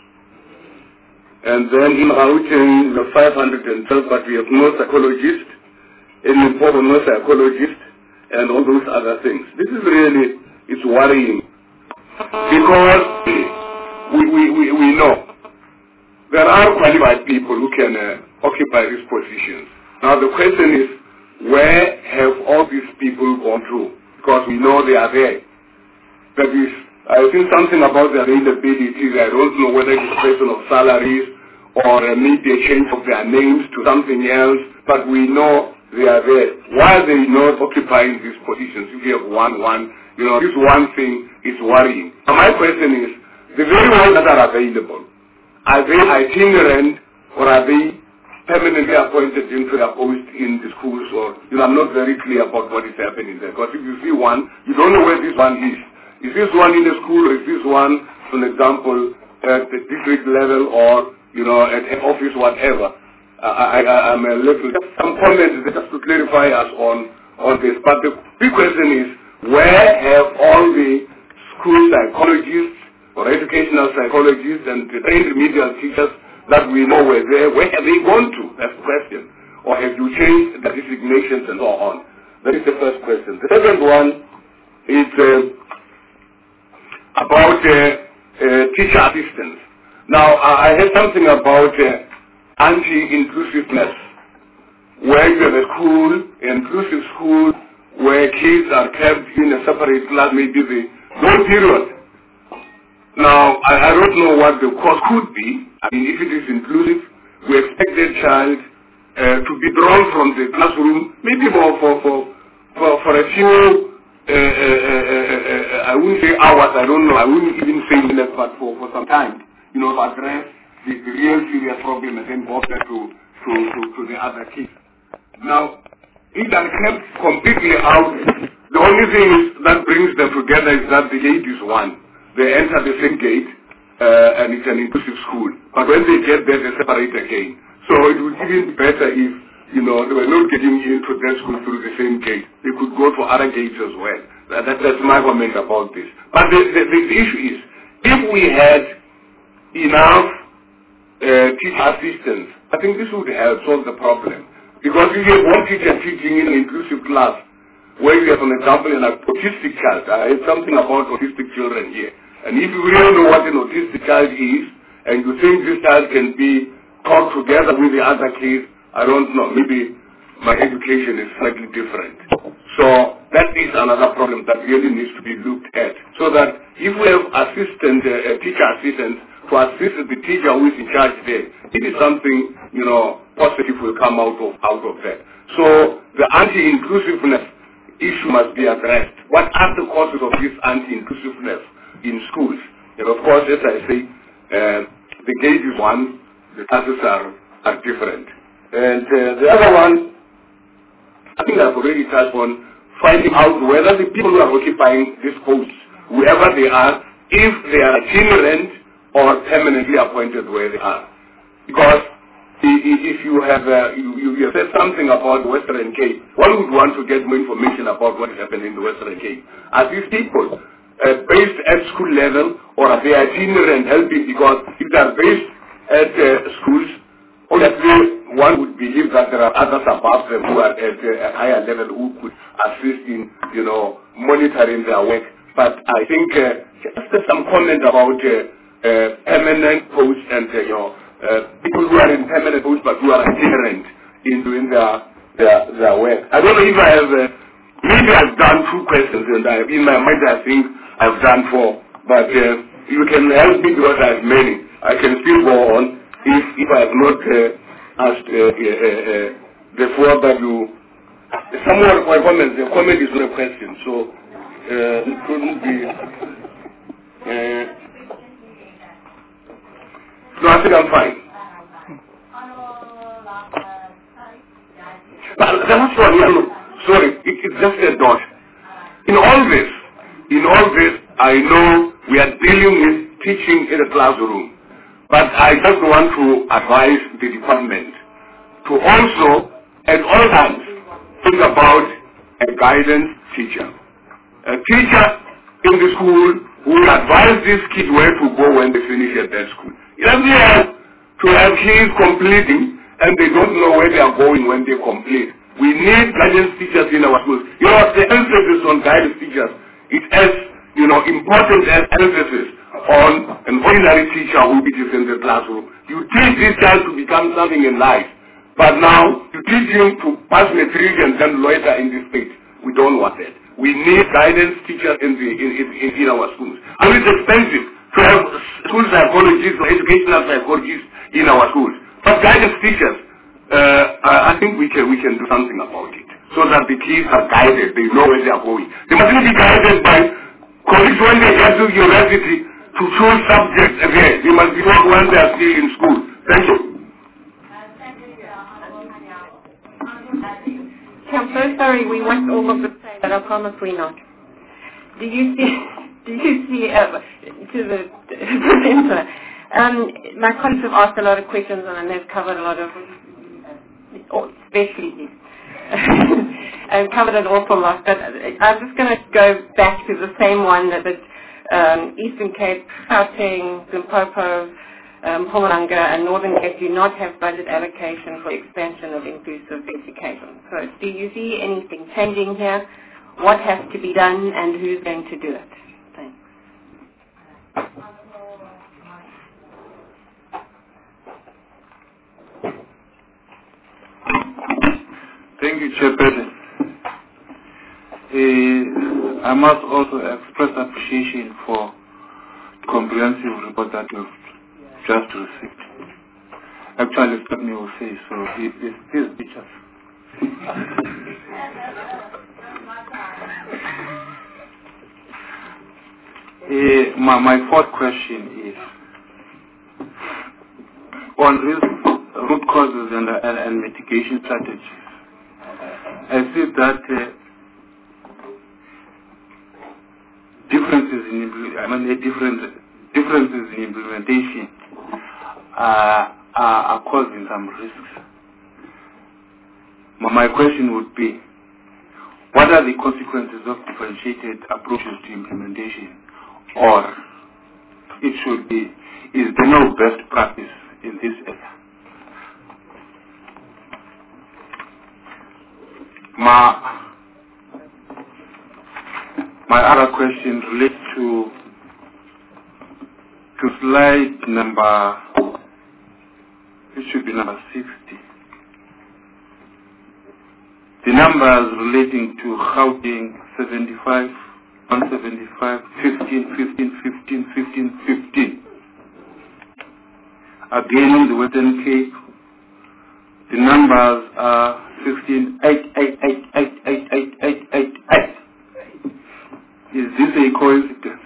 and then in Gauteng, 512, but we have no psychologist, in Limpopo, no psychologist, and all those other things. This is really, it's worrying, because we know there are qualified people who can occupy these positions. Now the question is, where have all these people gone to? Because we know they are there. That is, I think something about their availability. I don't know whether it's a question of salaries or maybe a change of their names to something else, but we know they are there. Why are they not occupying these positions? If you have one, this one thing is worrying. Now my question is, the very ones that are available, are they itinerant or are they permanently appointed into their post in the schools? Or, I'm not very clear about what is happening there. Because if you see one, you don't know where this one is. Is this one in the school, or is this one, for example, at the district level or, at head office, whatever? I'm a little, some comments just to clarify us on this. But the big question is, where have all the school psychologists or educational psychologists and the trained remedial teachers that we know were there, where have they gone to? That's the question. Or have you changed the designations and so on? That is the first question. The second one is about teacher assistants. Now, I heard something about anti-inclusiveness, where you have a school, inclusive school, where kids are kept in a separate class, maybe the whole period. Now, I don't know what the cause could be. I mean, if it is inclusive, we expect that child to be drawn from the classroom, maybe more for a few, I wouldn't say hours, I don't know, I wouldn't even say minutes, but for some time, to address the real serious problem and then go back to the other kids. Now, if they are kept completely out, the only thing that brings them together is that the gate is one. They enter the same gate, and it's an inclusive school. But when they get there, they separate again. So it would even be better if, they were not getting into that school through the same gate. They could go to other gates as well. That's my comment about this. But the issue is, if we had enough teacher assistants, I think this would help solve the problem. Because if you have one teacher teaching in an inclusive class, where you have, for example, an autistic child, I have something about autistic children here. And if you really know what an autistic child is, and you think this child can be taught together with the other kids, I don't know, maybe my education is slightly different. So that is another problem that really needs to be looked at. So that if we have teacher assistants to assist the teacher who is in charge there, it is something, positive will come out of that. So the anti-inclusiveness issue must be addressed. What are the causes of this anti-inclusiveness in schools? And of course, as I say, the gate is one, the classes are different. And the other one, I think I've already touched on, finding out whether the people who are occupying these posts, whoever they are, if they are itinerant or permanently appointed where they are. Because if you have you said something about Western Cape, one would want to get more information about what happened in the Western Cape. Are these people based at school level, or are they itinerant helping? Because if they are based at schools, obviously one would believe that there are others above them who are at a higher level who could assist in, monitoring their work. But I think just some comment about permanent posts and people who are in permanent posts but who are itinerant in doing their work. I don't know if I have, maybe I've done 2 questions, and in my mind I think I've done 4. But you can help me because I have many. I can still go on if I have not asked the 4 that you... Someone, my comment, the comment is not a question, so it couldn't be... no, I think I'm fine. But the last one, sorry, it's just a dot. In all this, I know we are dealing with teaching in a classroom. But I just want to advise the department to also, at all times, think about a guidance teacher. A teacher in the school who will advise these kids where to go when they finish at that school. It doesn't have to have kids completing and they don't know where they are going when they complete. We need guidance teachers in our schools. The emphasis on guidance teachers is as important as emphasis on an ordinary teacher who teaches in the classroom. You teach this child to become something in life, but now you teach him to pass matric and then loiter in this state. We don't want that. We need guidance teachers in our schools. And it's expensive to have school psychologists or educational psychologists in our schools. But guidance teachers, I think we can do something about it, so that the kids are guided. They know where they are going. They must not be guided by colleagues when they get to university to choose subjects there. They must be taught when they are still in school. Thank you. I'm so sorry we went over the same, but I promise we're not. Do you see to the presenter? My colleagues have asked a lot of questions and they've covered a lot of, especially you, and covered an awful lot. But I'm just going to go back to the same one that Eastern Cape, Gauteng, Limpopo, Mpumalanga, and Northern Cape do not have budget allocation for expansion of inclusive education. So do you see anything changing here? What has to be done and who's going to do it? Thanks. Thank you, Chairperson. I must also express appreciation for the comprehensive report that you've just received. Actually, it's what me will say, so please teachers. My fourth question is on root causes and mitigation strategies. I see that differences in implementation are causing some risks. My question would be, what are the consequences of differentiated approaches to implementation? Or it should be, is there no best practice in this area? My other question relates to slide number, it should be number 60. The numbers relating to Gauteng 75, 175, 15, 15, 15, 15, 15. Again, in the Western Cape, the numbers are 16, 8, 8, 8, 8, 8, 8, 8, 8, 8. Is this a coincidence?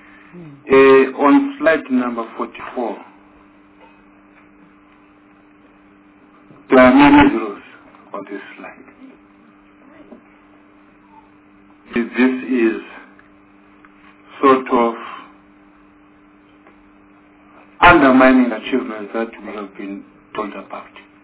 On slide number 44, many zeros on this slide. This is sort of undermining achievements that we have been told about.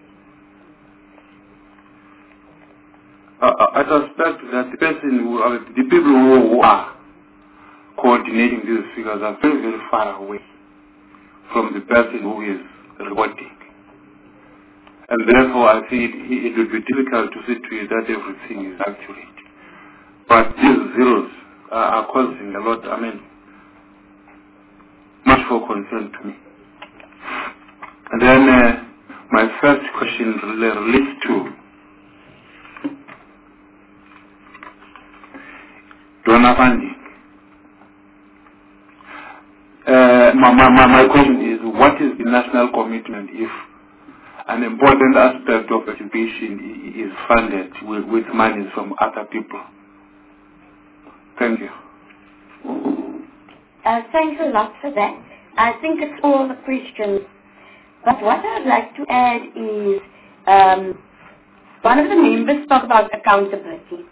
I suspect that the people who are coordinating these figures are very, very far away from the person who is reporting. And therefore, I think it would be difficult to see to it that everything is accurate. But these zeros are causing a lot, much for concern to me. And then my first question relates to donor funding. My question is, what is the national commitment if an important aspect of education is funded with money from other people? Thank you. Thanks a lot for that. I think it's all the questions. But what I'd like to add is, one of the members spoke about accountability.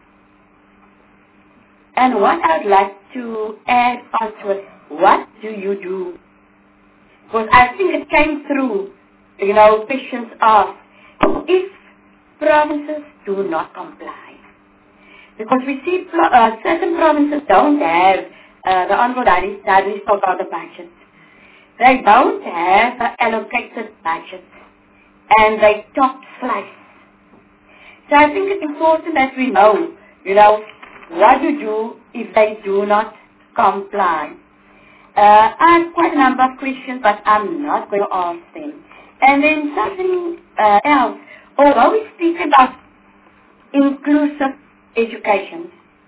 And what I'd like to add onto it, what do you do? Because I think it came through, questions asked, if provinces do not comply. Because we see certain provinces don't have, the Honorable Daddy spoke about the budget. They don't have an allocated budget. And they top slice. So I think it's important that we know, what to do if they do not comply. I have quite a number of questions, but I'm not going to ask them. And then something else. Although we speak about inclusive education,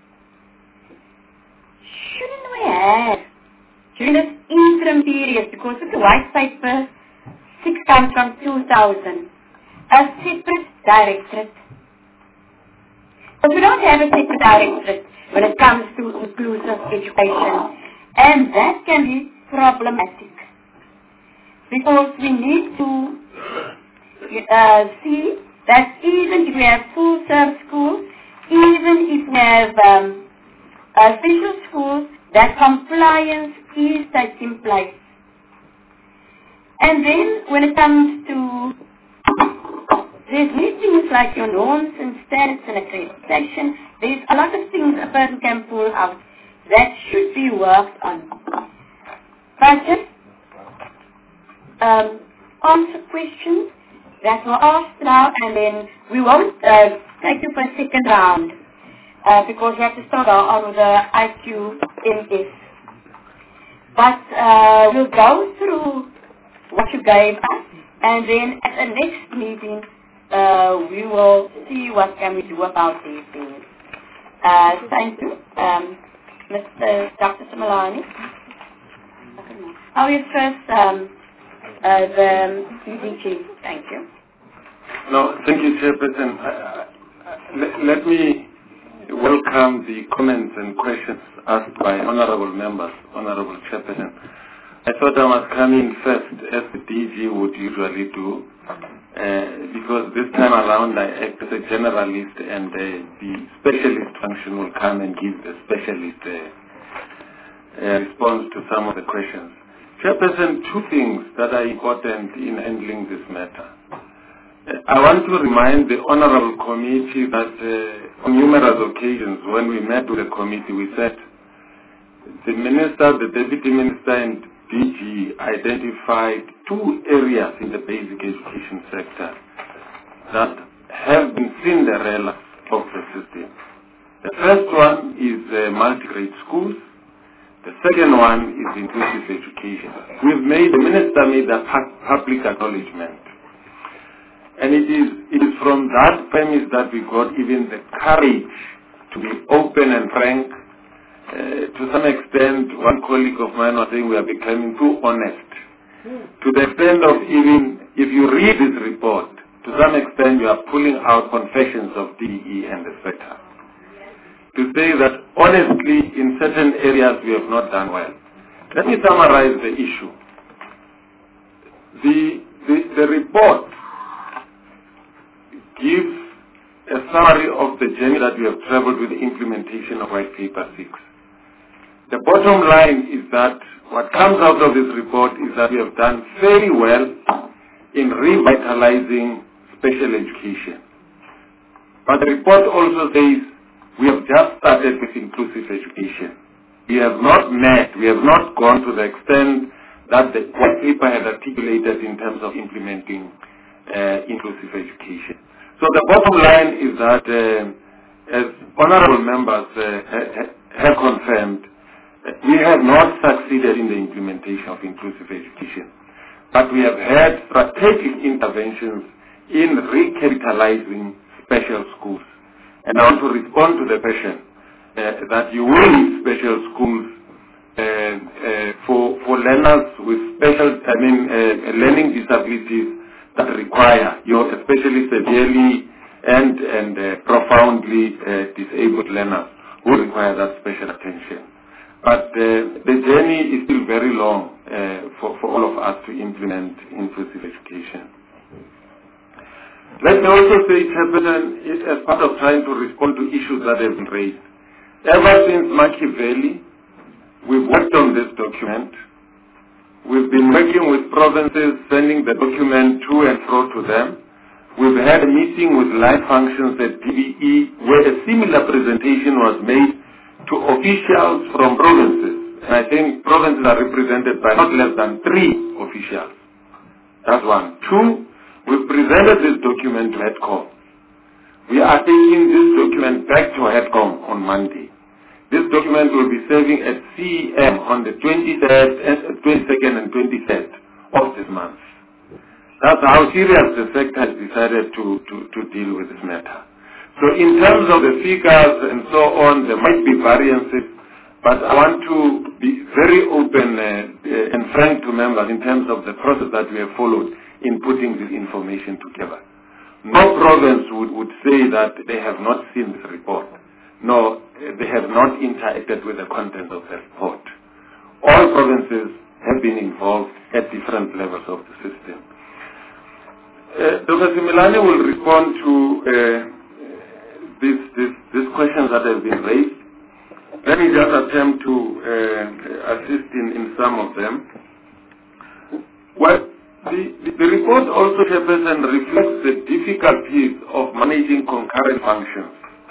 shouldn't we have, during this interim period, because of the white paper 6 comes from 2000, a separate directorate? But we don't have a separate directorate when it comes to inclusive education. And that can be problematic. Because we need to see that even if we have full service schools, even if we have special schools, that compliance is taking place. And then when it comes to there's new things like your norms and standards and accreditation. There's a lot of things a person can pull out that should be worked on. But just answer questions that were asked now, and then we won't take you for a second round because we have to start on with the IQMS. But we'll go through what you gave us, and then at the next meeting we will see what can we do about these things. Thank you. Dr. Simelane. How is first the EDG? Thank you. No, thank you, Chairperson. Let me welcome the comments and questions asked by honorable members, honorable Chairperson. I thought I must come in first, as the DG would usually do, because this time around I act as a generalist, and the specialist function will come and give the specialist response to some of the questions. Chairperson, two things that are important in handling this matter. I want to remind the honorable committee that on numerous occasions when we met with the committee, we said the minister, the deputy minister, and DG identified two areas in the basic education sector that have been Cinderella of the system. The first one is multi-grade schools. The second one is inclusive education. The minister made a public acknowledgement. And it is from that premise that we got even the courage to be open and frank. To some extent, one colleague of mine was saying we are becoming too honest. To the extent of even, if you read this report, to some extent you are pulling out confessions of DE and the sector. To say that honestly, in certain areas we have not done well. Let me summarize the issue. The report give a summary of the journey that we have traveled with the implementation of White Paper 6. The bottom line is that what comes out of this report is that we have done very well in revitalizing special education. But the report also says we have just started with inclusive education. We have not gone to the extent that the White Paper had articulated in terms of implementing inclusive education. So the bottom line is that, as honorable members have confirmed, we have not succeeded in the implementation of inclusive education, but we have had strategic interventions in recapitalizing special schools. And I want to respond to the question that you will need special schools for learners with learning disabilities that require especially severely and profoundly disabled learners who require that special attention. But the journey is still very long for all of us to implement inclusive education. Let me also say, Chairperson, as part of trying to respond to issues that have been raised. Ever since Machiavelli, we've worked on this document. We've been working with provinces, sending the document to and fro to them. We've had a meeting with line functions at DBE where a similar presentation was made to officials from provinces. And I think provinces are represented by not less than 3 officials. That's one. 2, we've presented this document to HEDCOM. We are taking this document back to HEDCOM on Monday. This document will be serving at CEM on the 22nd and 23rd of this month. That's how serious the sector has decided to deal with this matter. So in terms of the figures and so on, there might be variances, but I want to be very open and frank to members in terms of the process that we have followed in putting this information together. No province would say that they have not seen this report. No, they have not interacted with the content of the report. All provinces have been involved at different levels of the system. Dr. Similane will respond to these questions that have been raised. Let me just attempt to assist in some of them. Well, the report also reflects the difficulties of managing concurrent functions.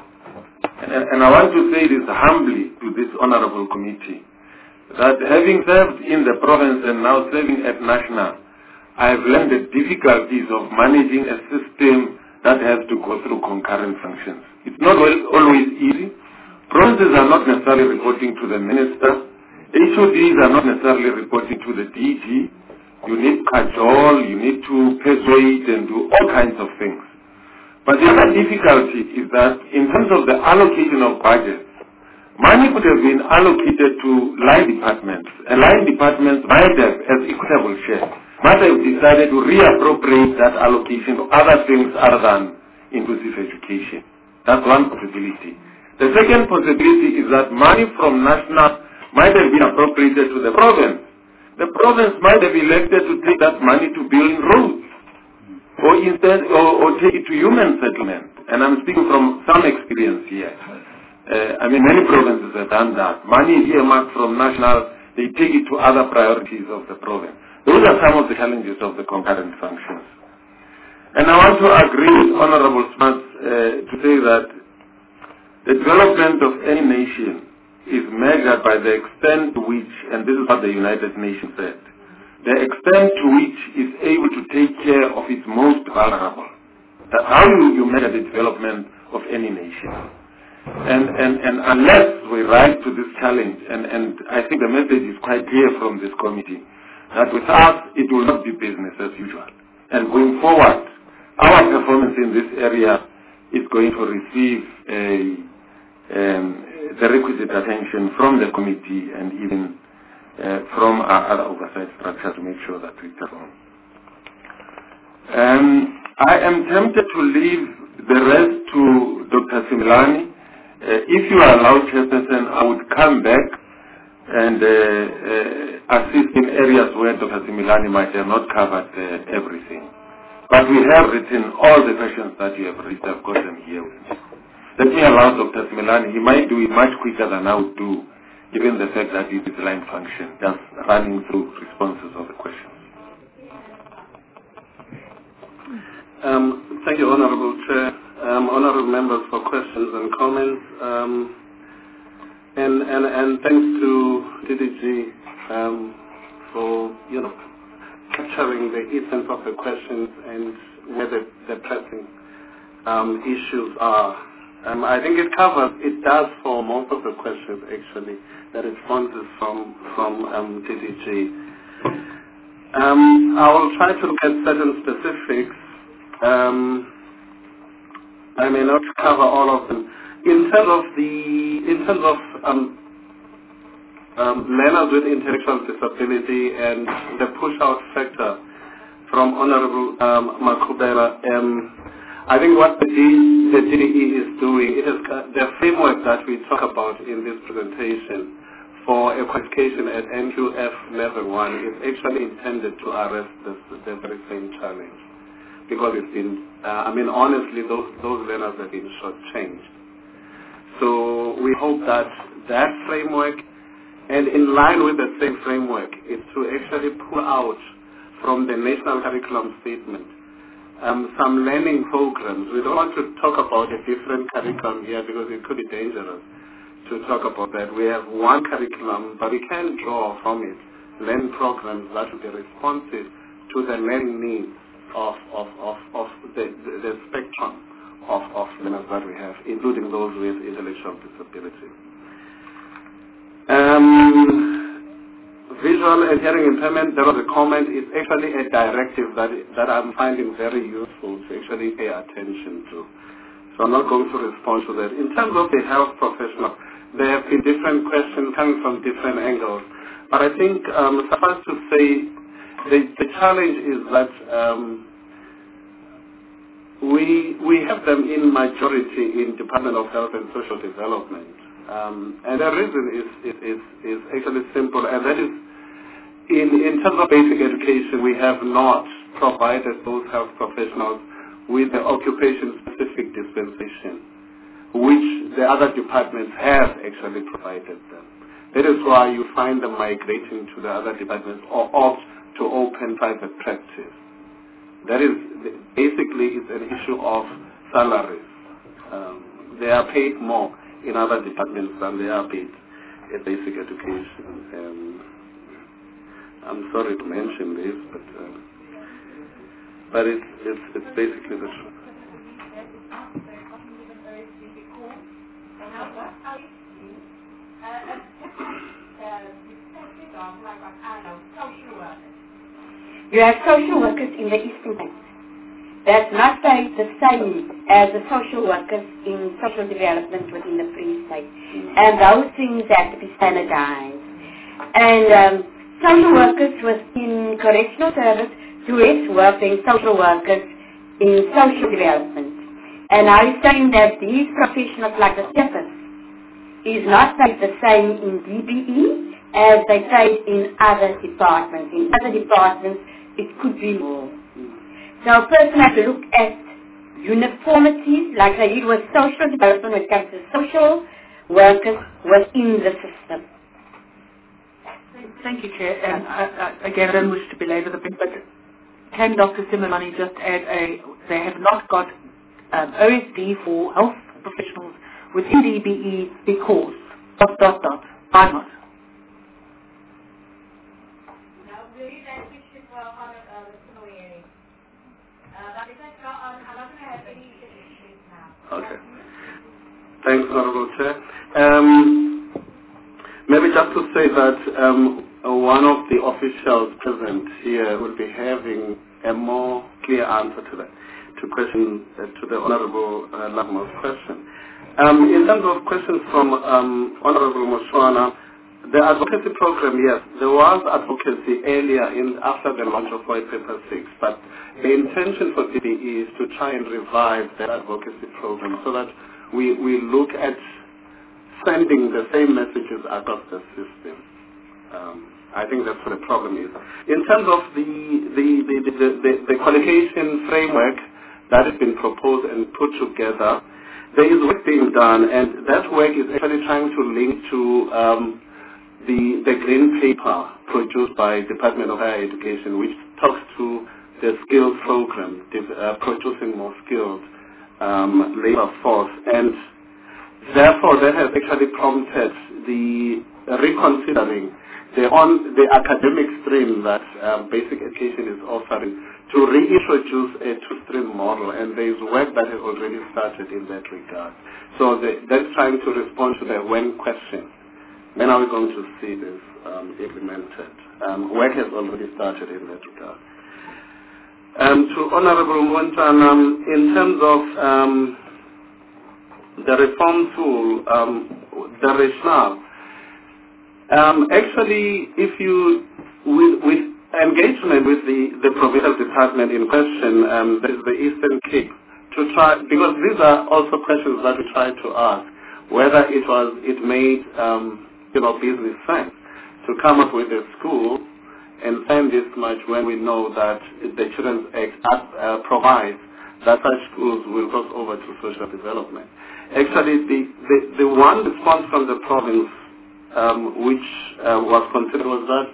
And I want to say this humbly to this honorable committee, that having served in the province and now serving at national, I have learned the difficulties of managing a system that has to go through concurrent functions. It's not always easy. Provinces are not necessarily reporting to the minister. HODs are not necessarily reporting to the DG. You need cajole, you need to persuade and do all kinds of things. But the other difficulty is that in terms of the allocation of budgets, money could have been allocated to line departments, and line departments might have, as equitable share, might have decided to reappropriate that allocation to other things other than inclusive education. That's one possibility. The second possibility is that money from national might have been appropriated to the province. The province might have elected to take that money to build roads, or instead, or take it to human settlement. And I'm speaking from some experience here. Many provinces have done that. Money is earmarked from national, they take it to other priorities of the province. Those are some of the challenges of the concurrent functions. And I want to agree with Honorable Smart to say that the development of any nation is measured by the extent to which, and this is what the United Nations said, the extent to which is able to take care of its most vulnerable. That's how you measure the development of any nation. And unless we rise to this challenge, and I think the message is quite clear from this committee, that with us it will not be business as usual. And going forward, our performance in this area is going to receive the requisite attention from the committee and even from our other oversight structure to make sure that we perform. I am tempted to leave the rest to Dr. Similane. If you are allowed, Chairperson, I would come back and assist in areas where Dr. Similane might have not covered everything. But we have written all the questions that you have written. I've got them here with me. Let me allow Dr. Similani. He might do it much quicker than I would do, given the fact that it is line function, just running through responses of the questions. Thank you, Honorable Chair. Honorable members for questions and comments. And thanks to DDG for, capturing the essence of the questions and where the pressing issues are. I think it does for most of the questions actually, the responses from DDG. I will try to look at certain specifics. I may not cover all of them. In terms of learners with intellectual disability and the push-out factor from Honorable Makubela, I think what the DDE is doing, it is the framework that we talk about in this presentation for a qualification at NQF level 1 is actually intended to arrest the very same challenge. Because it's been, honestly, those learners have been shortchanged. So we hope that that framework, and in line with the same framework, is to actually pull out from the National Curriculum Statement some learning programs. We don't want to talk about a different curriculum here because it could be dangerous to talk about that. We have one curriculum, but we can draw from it learning programs that will be responsive to the learning needs of the spectrum of learners that we have, including those with intellectual disability. Visual and hearing impairment, there was a comment, it's actually a directive that I'm finding very useful to actually pay attention to. So I'm not going to respond to that. In terms of the health professional, there have been different questions coming from different angles. But I think, suffice to say, the challenge is that we have them in majority in Department of Health and Social Development. And the reason is actually simple, and that is in terms of basic education, we have not provided those health professionals with the occupation-specific dispensation, which the other departments have actually provided them. That is why you find them migrating to the other departments or opt to open private practice. That is, basically, it's an issue of salaries. They are paid more in other departments than they are paid in basic education. I'm sorry to mention this, but it's basically the truth. You have social workers in the Eastern Cape. That's not paid the same as the social workers in social development within the Free State. And those things have to be standardized. And social workers within correctional service do its work in social workers in social development. And I'm saying that these professionals like the therapists is not paid the same in DBE as they paid in other departments. In other departments, it could be more. So a person has to look at uniformities, like they did with social development when it comes to social workers within the system. Thank you, Chair. And again, I don't wish to belabor the point, but can Dr. Similani just add they have not got OSD for health professionals within DBE because ... Why not? Okay. Thanks, Honorable Chair. Maybe just to say that one of the officials present here will be having a more clear answer to that, to the Honorable Lagmo's question. In terms of questions from Honorable Moshwana, the advocacy program, yes, there was advocacy earlier after the launch of White Paper 6, but the intention for DBE is to try and revive that advocacy program so that we look at sending the same messages across the system. I think that's what the problem is. In terms of the qualification framework that has been proposed and put together, there is work being done, and that work is actually trying to link to the green paper produced by Department of Higher Education, which talks to the skills program, producing more skilled labor force, and therefore that has actually prompted the reconsidering the academic stream that basic education is offering to reintroduce a two-stream model, and there is work that has already started in that regard. So that's trying to respond to the when question. When are we going to see this implemented? Work has already started in that regard. To Honorable Mwantana, in terms of the reform tool, the rationale, actually, if you, with engagement with the provincial department in question, that is the Eastern Cape, to try, because these are also questions that we try to ask, whether it made business sense to come up with a school and spend this much when we know that the Children's Act provides that such schools will cross over to social development. Actually, the one response from the province which was considered was that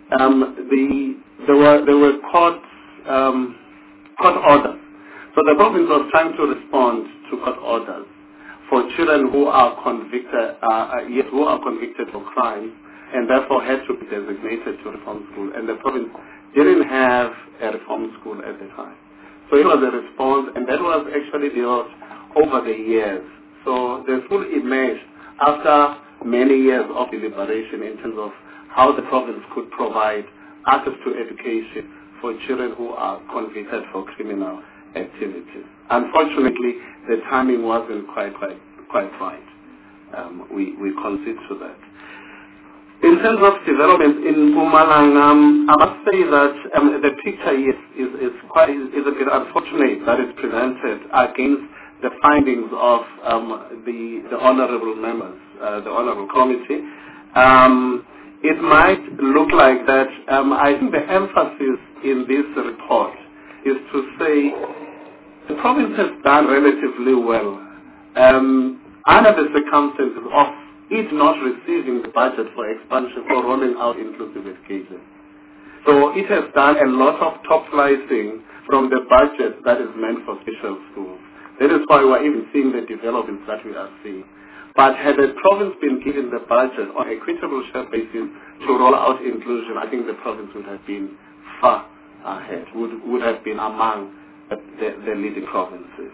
there were court orders. So the province was trying to respond to court orders for children who are convicted of crimes and therefore had to be designated to reform school. And the province didn't have a reform school at the time. So it was a response, and that was actually developed over the years. So the school emerged after many years of deliberation in terms of how the province could provide access to education for children who are convicted for criminal activities. Unfortunately, the timing wasn't quite right. We concede to that. In terms of development in Mpumalanga, I must say that the picture is a bit unfortunate that is presented against the findings of the honourable members, the honourable committee. It might look like that. I think the emphasis in this report is to say the province has done relatively well under the circumstances of it not receiving the budget for expansion for rolling out inclusive education. So it has done a lot of top slicing from the budget that is meant for special schools. That is why we're even seeing the developments that we are seeing. But had the province been given the budget on an equitable share basis to roll out inclusion, I think the province would have been far ahead, would have been among the leading provinces.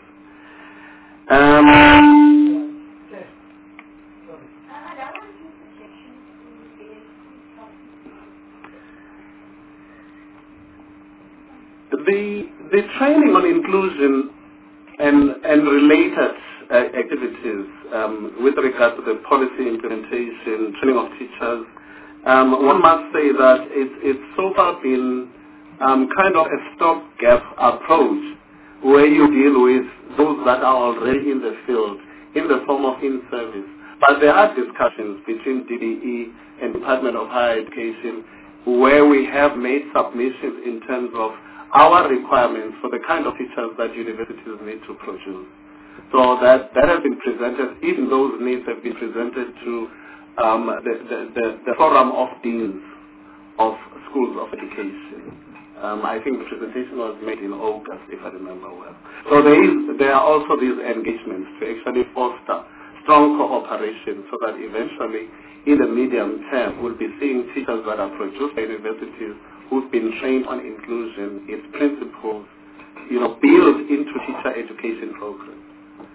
The training on inclusion and related activities with regard to the policy implementation, training of teachers, one must say that it's so far been kind of a stopgap approach where you deal with those that are already in the field in the form of in-service. But there are discussions between DBE and Department of Higher Education where we have made submissions in terms of our requirements for the kind of teachers that universities need to produce. So that has been presented, even those needs have been presented to the Forum of Deans of Schools of Education. I think the presentation was made in August, if I remember well. So there are also these engagements to actually foster strong cooperation so that eventually, in the medium term, we'll be seeing teachers that are produced by universities who've been trained on inclusion, its principles, built into teacher education programs.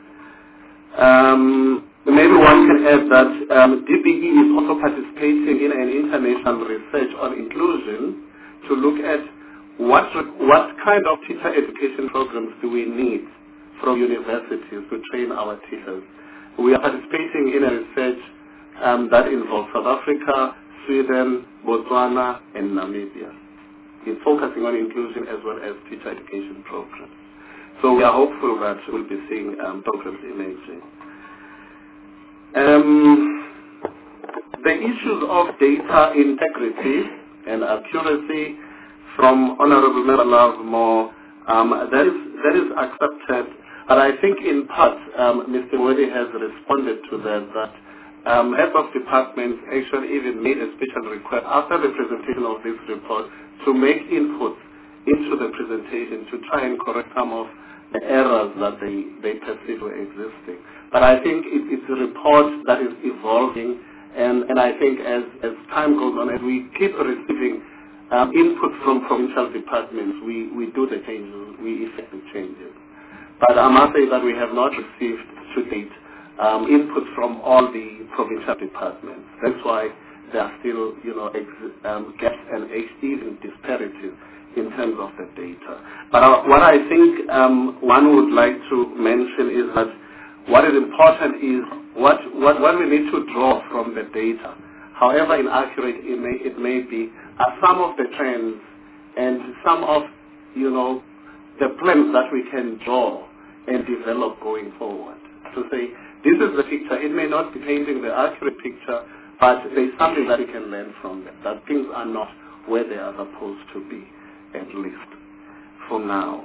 Maybe one can add that DBE is also participating in an international research on inclusion to look at what kind of teacher education programs do we need from universities to train our teachers. We are participating in a research that involves South Africa, Sweden, Botswana, and Namibia. It's focusing on inclusion as well as teacher education programs. So we are hopeful that we'll be seeing programs emerging. the issues of data integrity and accuracy from Honorable Member Lovemore, that is accepted. But I think in part, Mr. Mweli has responded to that heads of departments actually even made a special request after the presentation of this report to make inputs into the presentation to try and correct some of the errors that they perceive were existing. But I think it's a report that is evolving, and I think as time goes on, as we keep receiving input from provincial departments, we do the changes, we effect the changes. But I must say that we have not received to date input from all the provincial departments. That's why there are still, gaps and even disparities in terms of the data. But what I think one would like to mention is that what is important is what we need to draw from the data, however inaccurate it may be, are some of the trends and some of, the plans that we can draw and develop going forward. To say, this is the picture. It may not be painting the accurate picture, but there's something that we can learn from them, that things are not where they are supposed to be, at least for now.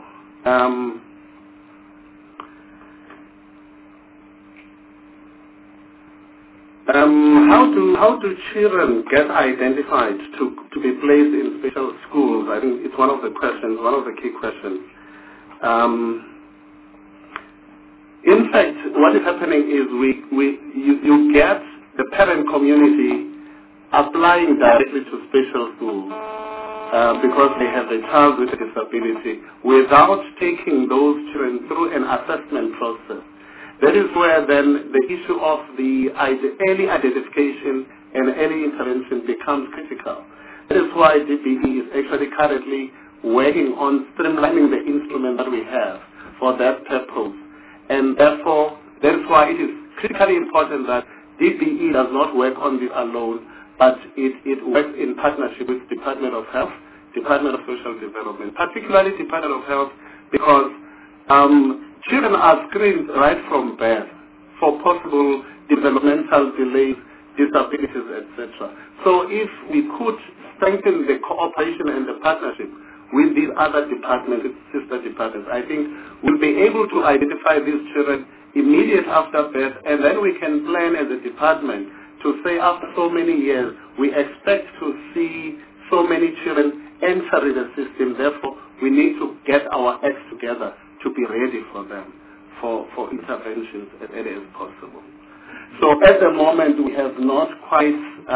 How do children get identified to be placed in special schools? I think it's one of the questions, one of the key questions. In fact, what is happening is you get the parent community applying directly to special schools because they have a child with a disability without taking those children through an assessment process. That is where then the issue of the early identification and early intervention becomes critical. That is why DBE is actually currently working on streamlining the instrument that we have for that purpose. And therefore, that's why it is critically important that DBE does not work on this alone, but it works in partnership with Department of Health, Department of Social Development, particularly Department of Health, because children are screened right from birth for possible developmental delays, disabilities, etc. So if we could strengthen the cooperation and the partnership with these other departments, sister departments, I think we'll be able to identify these children immediate after birth, and then we can plan as a department to say after so many years, we expect to see so many children entering the system. Therefore, we need to get our acts together to be ready for them, for interventions as early as possible. So at the moment, we have not quite,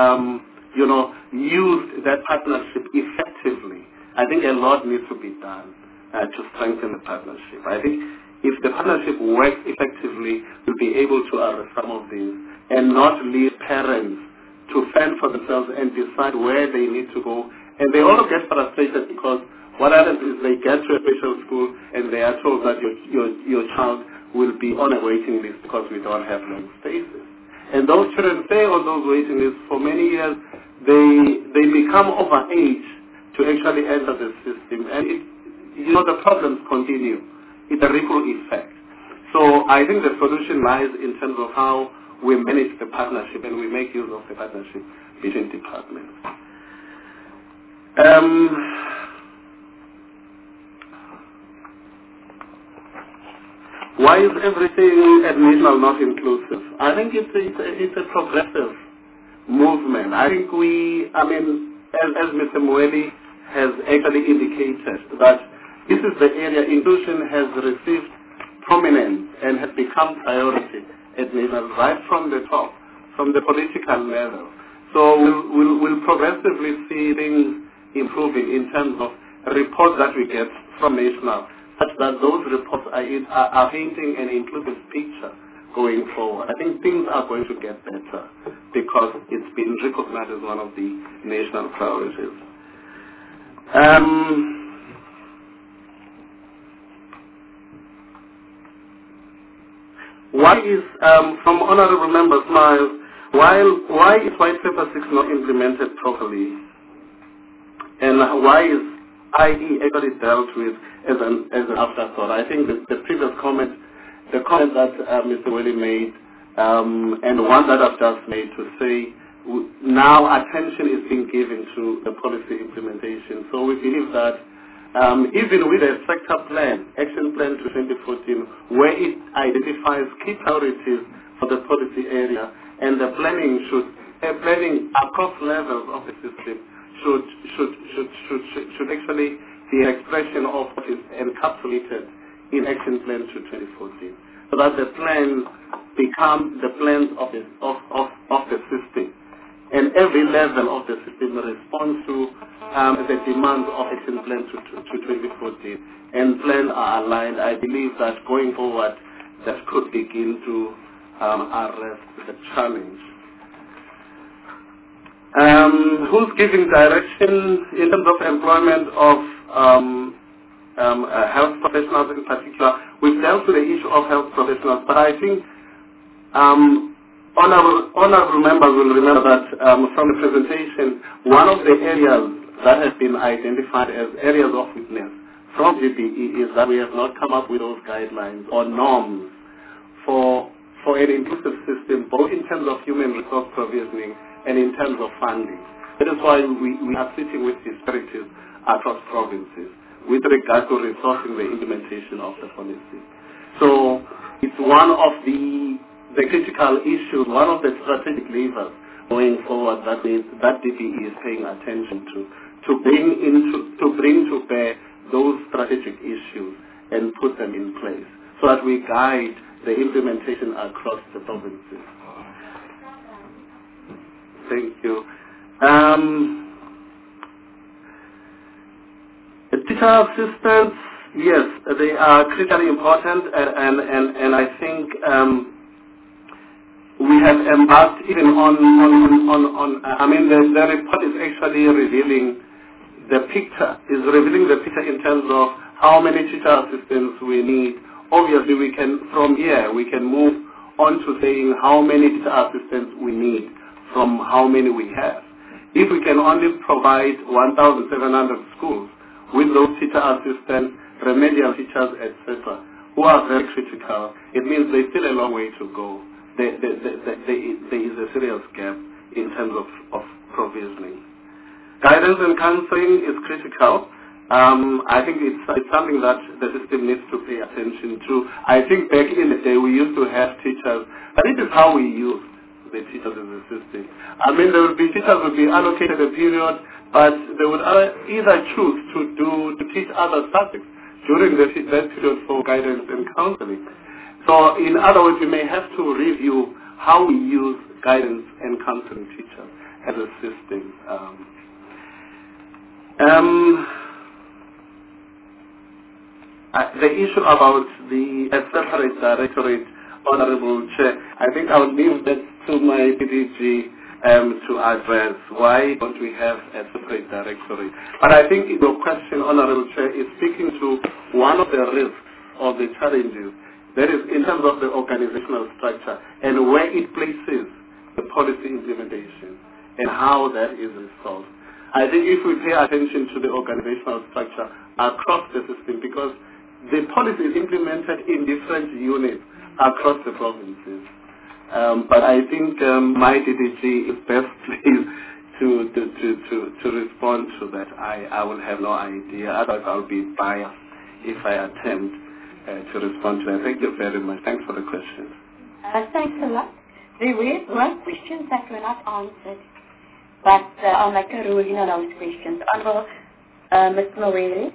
used that partnership effectively. I think a lot needs to be done to strengthen the partnership. I think if the partnership works effectively, we'll be able to address some of these and not leave parents to fend for themselves and decide where they need to go. And they all get frustrated because what happens is they get to a special school and they are told that your child will be on a waiting list because we don't have no spaces. And those children stay on those waiting lists for many years. They become over age to actually enter the system, and the problems continue. It's a ripple effect. So I think the solution lies in terms of how we manage the partnership and we make use of the partnership between departments. Why is everything at national not inclusive? I think it's a progressive movement. I think as Mr. Mweli has actually indicated, that this is the area inclusion has received prominence and has become priority at national, right from the top, from the political level. So we'll progressively see things improving in terms of reports that we get from national, such that those reports are painting an inclusive picture going forward. I think things are going to get better because it's been recognized as one of the national priorities. Why is, from Honorable Member Smiles, why is White Paper 6 not implemented properly? And why is IE actually dealt with as an afterthought? I think the previous comment, the comment that Mr. Willie made, and the one that I've just made to say now attention is being given to the policy implementation. So we believe that even with a sector plan, action plan to 2014, where it identifies key priorities for the policy area, and the planning planning across levels of the system should actually be an expression of what is encapsulated in action plan to 2014, so that the plans become the plans of the system, and every level of the system responds to the demands of action plan to 2014, and plans are aligned. I believe that going forward, that could begin to address the challenge. Who's giving direction in terms of employment of health professionals in particular? We've dealt with the issue of health professionals, but I think honorable members will remember that from the presentation, one of the areas that has been identified as areas of weakness from GBE is that we have not come up with those guidelines or norms for an inclusive system, both in terms of human resource provisioning and in terms of funding. That is why we are sitting with disparities across provinces with regard to resourcing the implementation of the policy. So it's one of the critical issues, one of the strategic levers going forward that DBE is paying attention to bring to bear those strategic issues and put them in place so that we guide the implementation across the provinces. Thank you. Teacher assistants, yes, they are critically important, and I think we have embarked even on the report is actually revealing the picture in terms of how many teacher assistants we need. Obviously, from here we can move on to saying how many teacher assistants we need from how many we have. If we can only provide 1,700 schools with those teacher assistants, remedial teachers, etc., who are very critical, it means there's still a long way to go. There is a serious gap in terms of provisioning. Guidance and counseling is critical. I think it's something that the system needs to pay attention to. I think back in the day we used to have teachers, but this is how we use the teachers in the system. Teachers would be allocated a period, but they would either choose to teach other subjects during that period for guidance and counseling. So in other words, we may have to review how we use guidance and counseling teachers as a system. The issue about the separate directorate, Honorable Chair, I think I would leave that to my PDG to address. Why don't we have a separate directorate? But I think your question, Honorable Chair, is speaking to one of the risks or the challenges, that is in terms of the organizational structure and where it places the policy implementation and how that is resolved. I think if we pay attention to the organizational structure across the system, because the policy is implemented in different units across the provinces. But I think my DDG is best pleased to respond to that. I will have no idea. Otherwise, I'll be biased if I attempt to respond to that. Thank you very much. Thanks for the question. Thanks a lot. There were questions that were not answered, but I'll make a ruling on those questions. Honorable Mr. Maweli.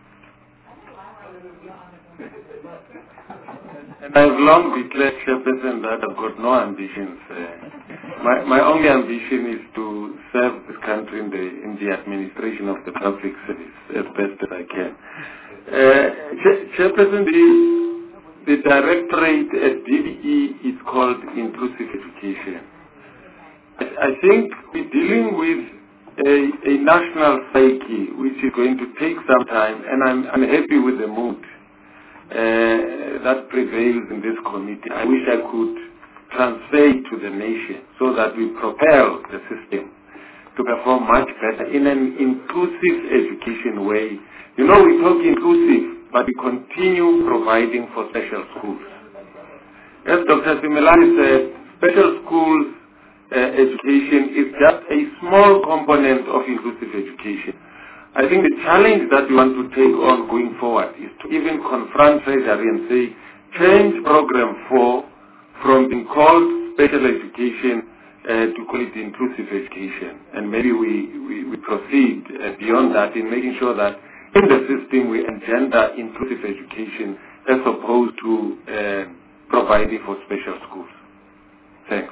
And I've long declared, Chairperson, that I've got no ambitions. My only ambition is to serve this country in the administration of the public service as best as I can. Chairperson, the directorate at DBE is called Inclusive Education. I think we're dealing with a national psyche which is going to take some time, and I'm happy with the mood that prevails in this committee. I wish I could transfer it to the nation so that we propel the system to perform much better in an inclusive education way. You know, we talk inclusive, but we continue providing for special schools. As Dr. Similani said, special schools education is just a small component of inclusive education. I think the challenge that we want to take on going forward is to even confront Treasury and say, change Program 4 from being called special education to call it inclusive education. And maybe we proceed beyond that in making sure that in the system we engender inclusive education as opposed to providing for special schools. Thanks.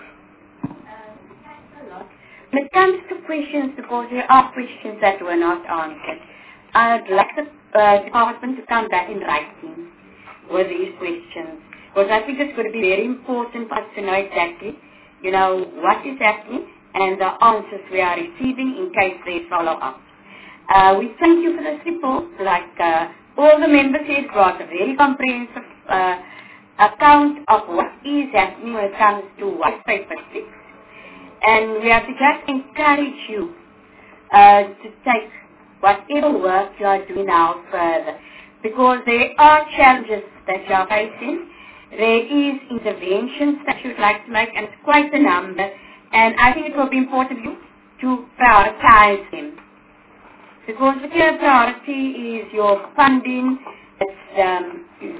When it comes to questions, because there are questions that were not answered, I'd like the department to come back in writing with these questions, because I think it's going to be very important for us to know exactly, what is happening and the answers we are receiving in case they follow up. We thank you for this report. Like all the members here brought a very comprehensive account of what is happening when it comes to White Paper 6. And we have to just encourage you to take whatever work you are doing now further. Because there are challenges that you are facing. There is interventions that you would like to make, and it's quite a number. And I think it will be important for you to prioritize them. Because the clear priority is your funding, it's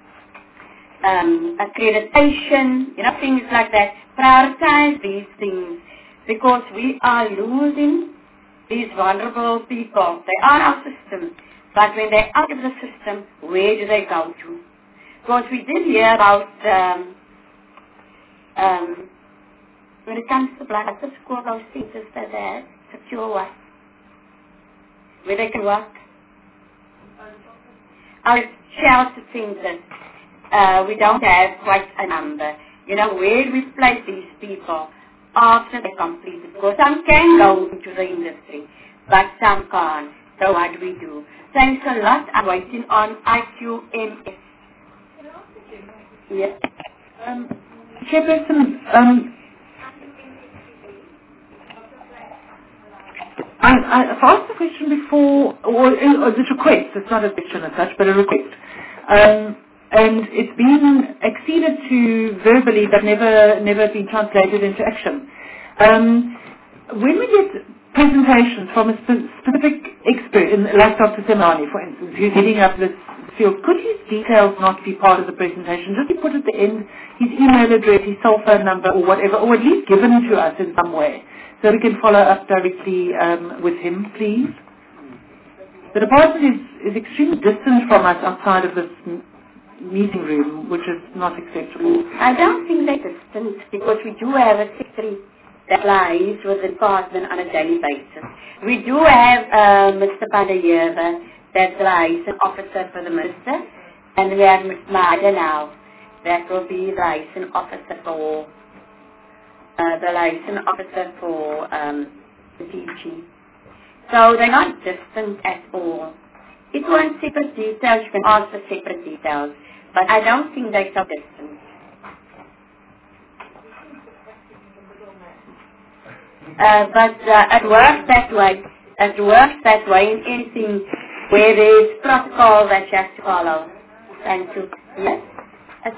accreditation, things like that. Prioritize these things because we are losing these vulnerable people. They are our system, but when they're out of the system, where do they go to? Because we did hear about when it comes to blood, what's called those centers that are secure what? Where they can work? Our shelter centers. We don't have quite a number. Where do we place these people after they complete it? Because some can go into the industry, but some can't. So what do we do? Thanks a lot. I'm waiting on IQMS. Yes. Chairperson, I've asked the question before, or it's a request. It's not a question as such, but a request. And it's been acceded to verbally but never been translated into action. When we get presentations from a specific expert, like Dr. Semani, for instance, who's heading up this field, could his details not be part of the presentation? Just be put at the end, his email address, his cell phone number, or whatever, or at least given to us in some way, so we can follow up directly with him, please. The department is extremely distant from us outside of this meeting room, which is not acceptable. I don't think they're distant because we do have a secretary that lies with the department on a daily basis. We do have Mr. Padayeva that lies an officer for the minister, and we have Ms. Mada now that will be the liaison officer for the DG. So they're not distant at all. If you want separate details, you can ask for separate details. But I don't think they're so distant. But it works that way. It works that way in anything where there's protocol that you have to follow. Thank you. Yes? I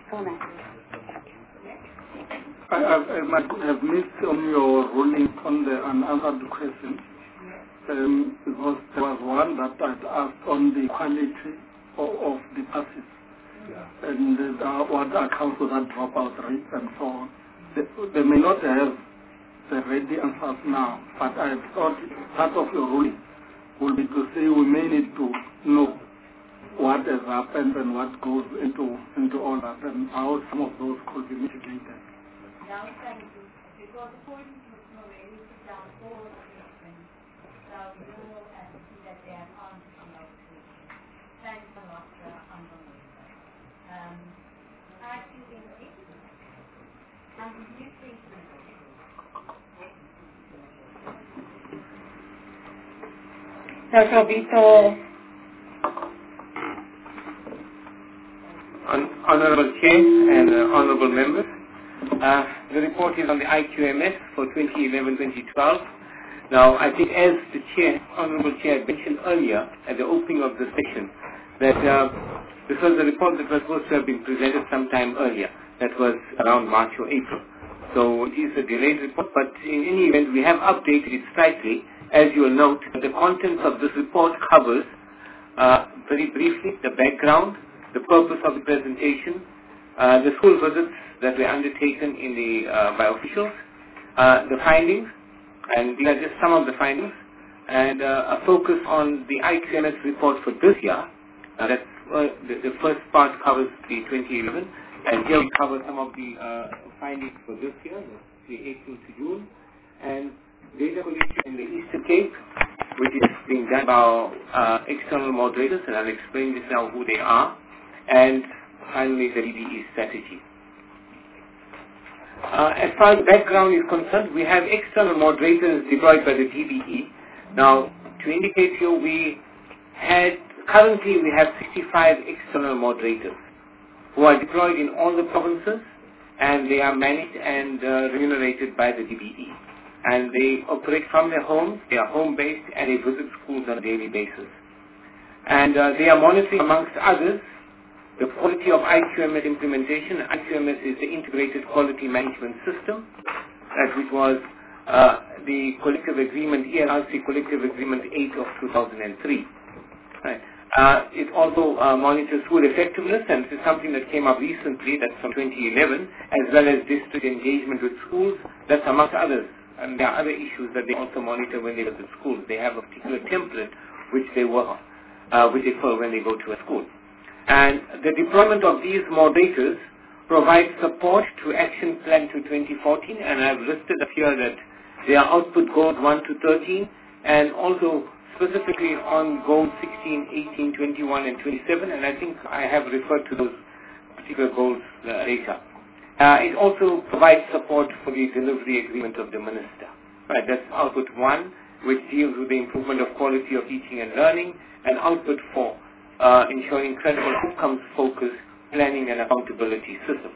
might have missed on your ruling on the unanswered question. Because there was one that I'd asked on the quality of the passes and what accounts for that dropout rate and so on. They may not have the ready answers now, but I thought part of your ruling will be to say we may need to know what has happened and what goes into all that and how some of those could be mitigated. Now, thank you. Because according to Ms. Moretti, we put down 4 questions. So we will see that they have answers on those questions. Thanks a lot, Honourable Member. Dr. Vito. Honourable Chair and Honourable Members, the report is on the IQMS for 2011-2012. Now, I think as the Chair, Honourable Chair mentioned earlier at the opening of the session, that this was a report that was supposed to have been presented sometime earlier. That was around March or April. So it is a delayed report, but in any event, we have updated it slightly. As you will note, the contents of this report covers, very briefly, the background, the purpose of the presentation, the school visits that were undertaken in by officials, the findings, and these are just some of the findings, and a focus on the IQMS report for this year. That's the first part covers the 2011, and here we cover some of the findings for this year, the April to June, and data collection in the Eastern Cape, which is being done by our external moderators, and I'll explain this now who they are, and finally the DBE strategy. As far as background is concerned, we have external moderators deployed by the DBE. Now, to indicate here, currently we have 65 external moderators who are deployed in all the provinces, and they are managed and remunerated by the DBE. And they operate from their homes, they are home-based, and they visit schools on a daily basis. And they are monitoring, amongst others, the quality of IQMS implementation. IQMS is the Integrated Quality Management System, which was the collective agreement, ELRC Collective Agreement 8 of 2003. Right. It also monitors school effectiveness, and this is something that came up recently, that's from 2011, as well as district engagement with schools, that's amongst others. And there are other issues that they also monitor when they visit schools. They have a particular template which they work on, which they follow when they go to a school. And the deployment of these moderators provides support to Action Plan to 2014, and I've listed up here that they are output goals 1 to 13, and also specifically on goals 16, 18, 21, and 27, and I think I have referred to those particular goals later. It also provides support for the delivery agreement of the minister. Right, that's output 1, which deals with the improvement of quality of teaching and learning, and output 4, ensuring credible outcomes-focused planning and accountability system.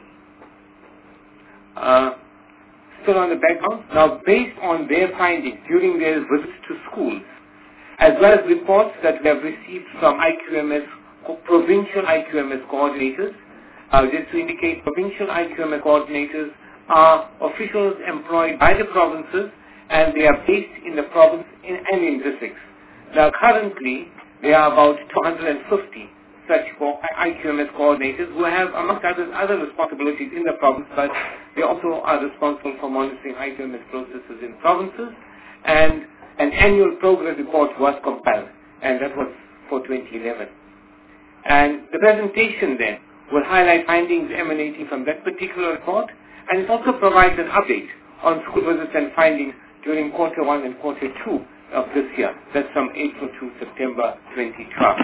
Still on the background, now based on their findings during their visits to schools, as well as reports that we have received from provincial IQMS coordinators, just to indicate, provincial IQMS coordinators are officials employed by the provinces, and they are based in the province and in districts. Now currently, there are about 250 such IQMS coordinators who have, amongst others, other responsibilities in the province, but they also are responsible for monitoring IQMS processes in provinces, and an annual progress report was compiled, and that was for 2011. And the presentation then will highlight findings emanating from that particular report, and it also provides an update on school visits and findings during quarter 1 and quarter 2 of this year. That's from April to September 2012.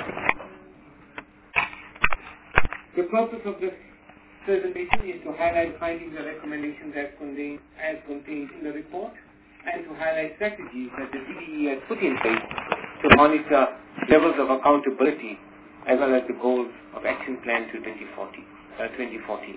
The purpose of this presentation is to highlight findings and recommendations as contained in the report, and to highlight strategies that the DBE has put in place to monitor levels of accountability as well as the goals of Action Plan to 2014.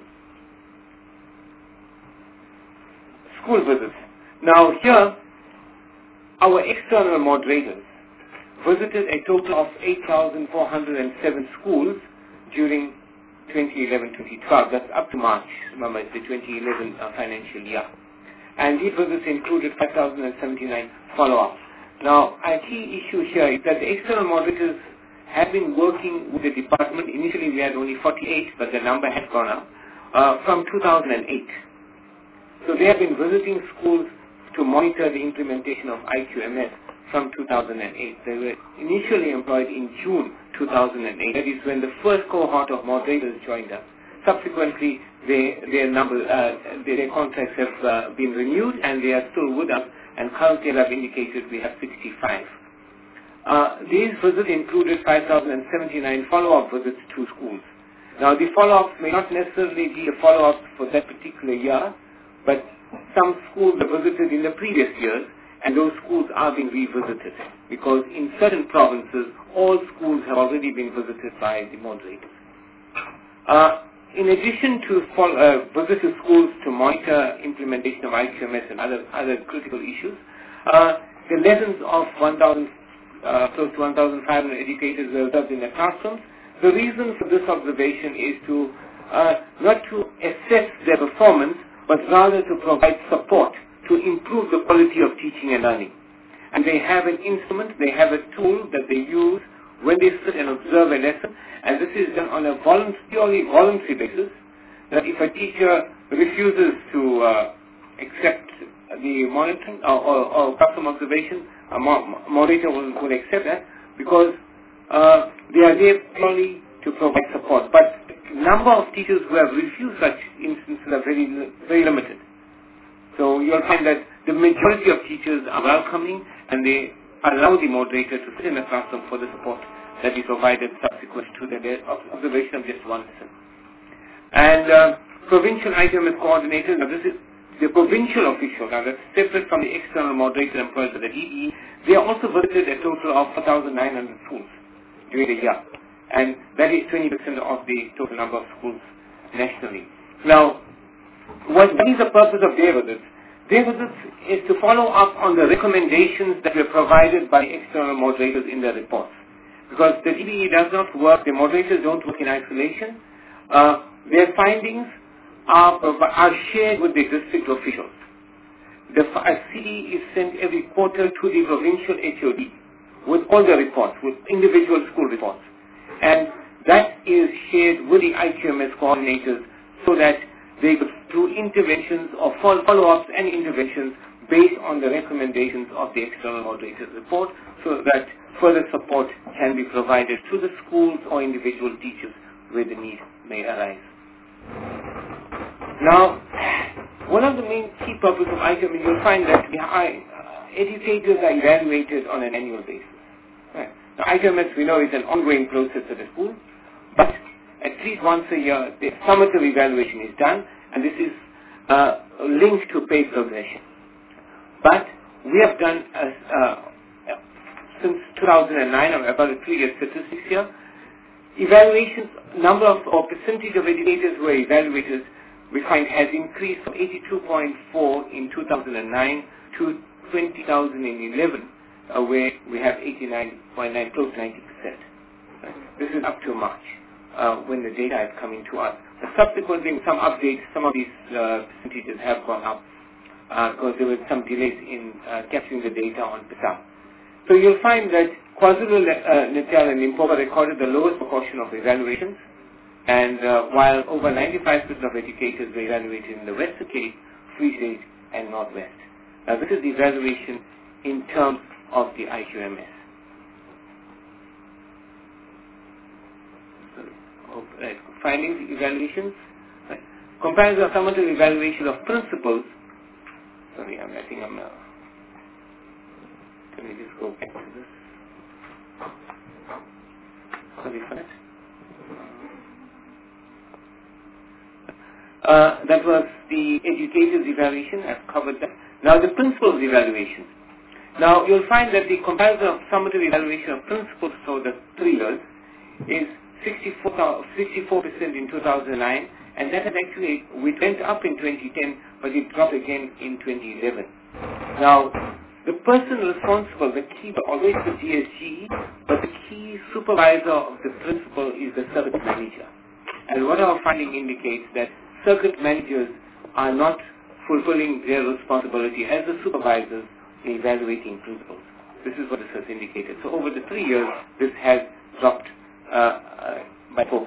School visits. Now here, our external moderators visited a total of 8,407 schools during 2011-2012. That's up to March. Remember, it's the 2011 financial year. And these visits included 5,079 follow-ups. Now, a key issue here is that the external moderators have been working with the department. Initially, we had only 48, but the number had gone up, from 2008. So they have been visiting schools to monitor the implementation of IQMS from 2008. They were initially employed in June 2008. That is when the first cohort of moderators joined us. Subsequently, their contracts have been renewed, and they are still with us, and currently, as I've indicated, we have 65. These visits included 5,079 follow-up visits to schools. Now, the follow-ups may not necessarily be a follow-up for that particular year, but some schools were visited in the previous years, and those schools are being revisited, because in certain provinces, all schools have already been visited by the moderators. In addition to visit to schools to monitor implementation of IQMS and other critical issues, the lessons of close to 1,500 educators were observed in the classrooms. The reason for this observation is to not to assess their performance, but rather to provide support to improve the quality of teaching and learning. And they have an instrument, they have a tool that they use when they sit and observe a lesson, and this is done on a purely voluntary basis, that if a teacher refuses to accept the monitoring or custom observation, a moderator will accept that, because they are there purely to provide support. But the number of teachers who have refused such instances are very, very limited. So you'll find that the majority of teachers are welcoming, and they allow the moderator to sit in the classroom for the support that is provided subsequent to the observation of just one lesson. And provincial IQMS coordinators, now this is the provincial official, now that's separate from the external moderator employees of the DBE. They also visited a total of 4,900 schools during the year, and that is 20% of the total number of schools nationally. Now, what is the purpose of their visits? Their visits is to follow up on the recommendations that were provided by external moderators in their reports. Because the DBE does not work, the moderators don't work in isolation. Their findings are shared with the district officials. A CD is sent every quarter to the provincial HOD with all the reports, with individual school reports. And that is shared with the IQMS coordinators so that they go through interventions or follow-ups and interventions based on the recommendations of the external moderators report, so that further support can be provided to the schools or individual teachers where the need may arise. Now, one of the main key purposes of IQMS, you'll find that educators are evaluated on an annual basis. Right. Now, IQMS, we know, is an ongoing process at the school, but at least once a year, the summative evaluation is done, and this is linked to pay progression. But we have done, since 2009, about a 3-year statistics here, evaluations, number of or percentage of educators who are evaluated, we find has increased from 82.4 in 2009 to 2011, where we have 89.9, close to 90%. Right? This is up to March, when the data is coming to us. But subsequently, with some updates, some of these percentages have gone up because there were some delays in capturing the data on PISA. So you'll find that KwaZulu-Natal and Limpopo recorded the lowest proportion of evaluations, and while over 95% of educators were evaluated in the Western Cape, Free State, and Northwest. Now this is the evaluation in terms of the IQMS. Right. Findings, evaluations. Right. Comparison of summative evaluation of principles. Sorry, I think I'm can we just go back to this? Sorry for that. That was the educators' evaluation. I've covered that. Now the principals' evaluation. Now you'll find that the comparison of summative evaluation of principals for the 3 years is 64% in 2009, and that has actually, we went up in 2010, but it dropped again in 2011. Now, the person responsible, the key, always the GSG, but the key supervisor of the principal is the circuit manager. And what our finding indicates that circuit managers are not fulfilling their responsibility as the supervisors in evaluating principals. This is what this has indicated. So over the 3 years, this has dropped by 4%.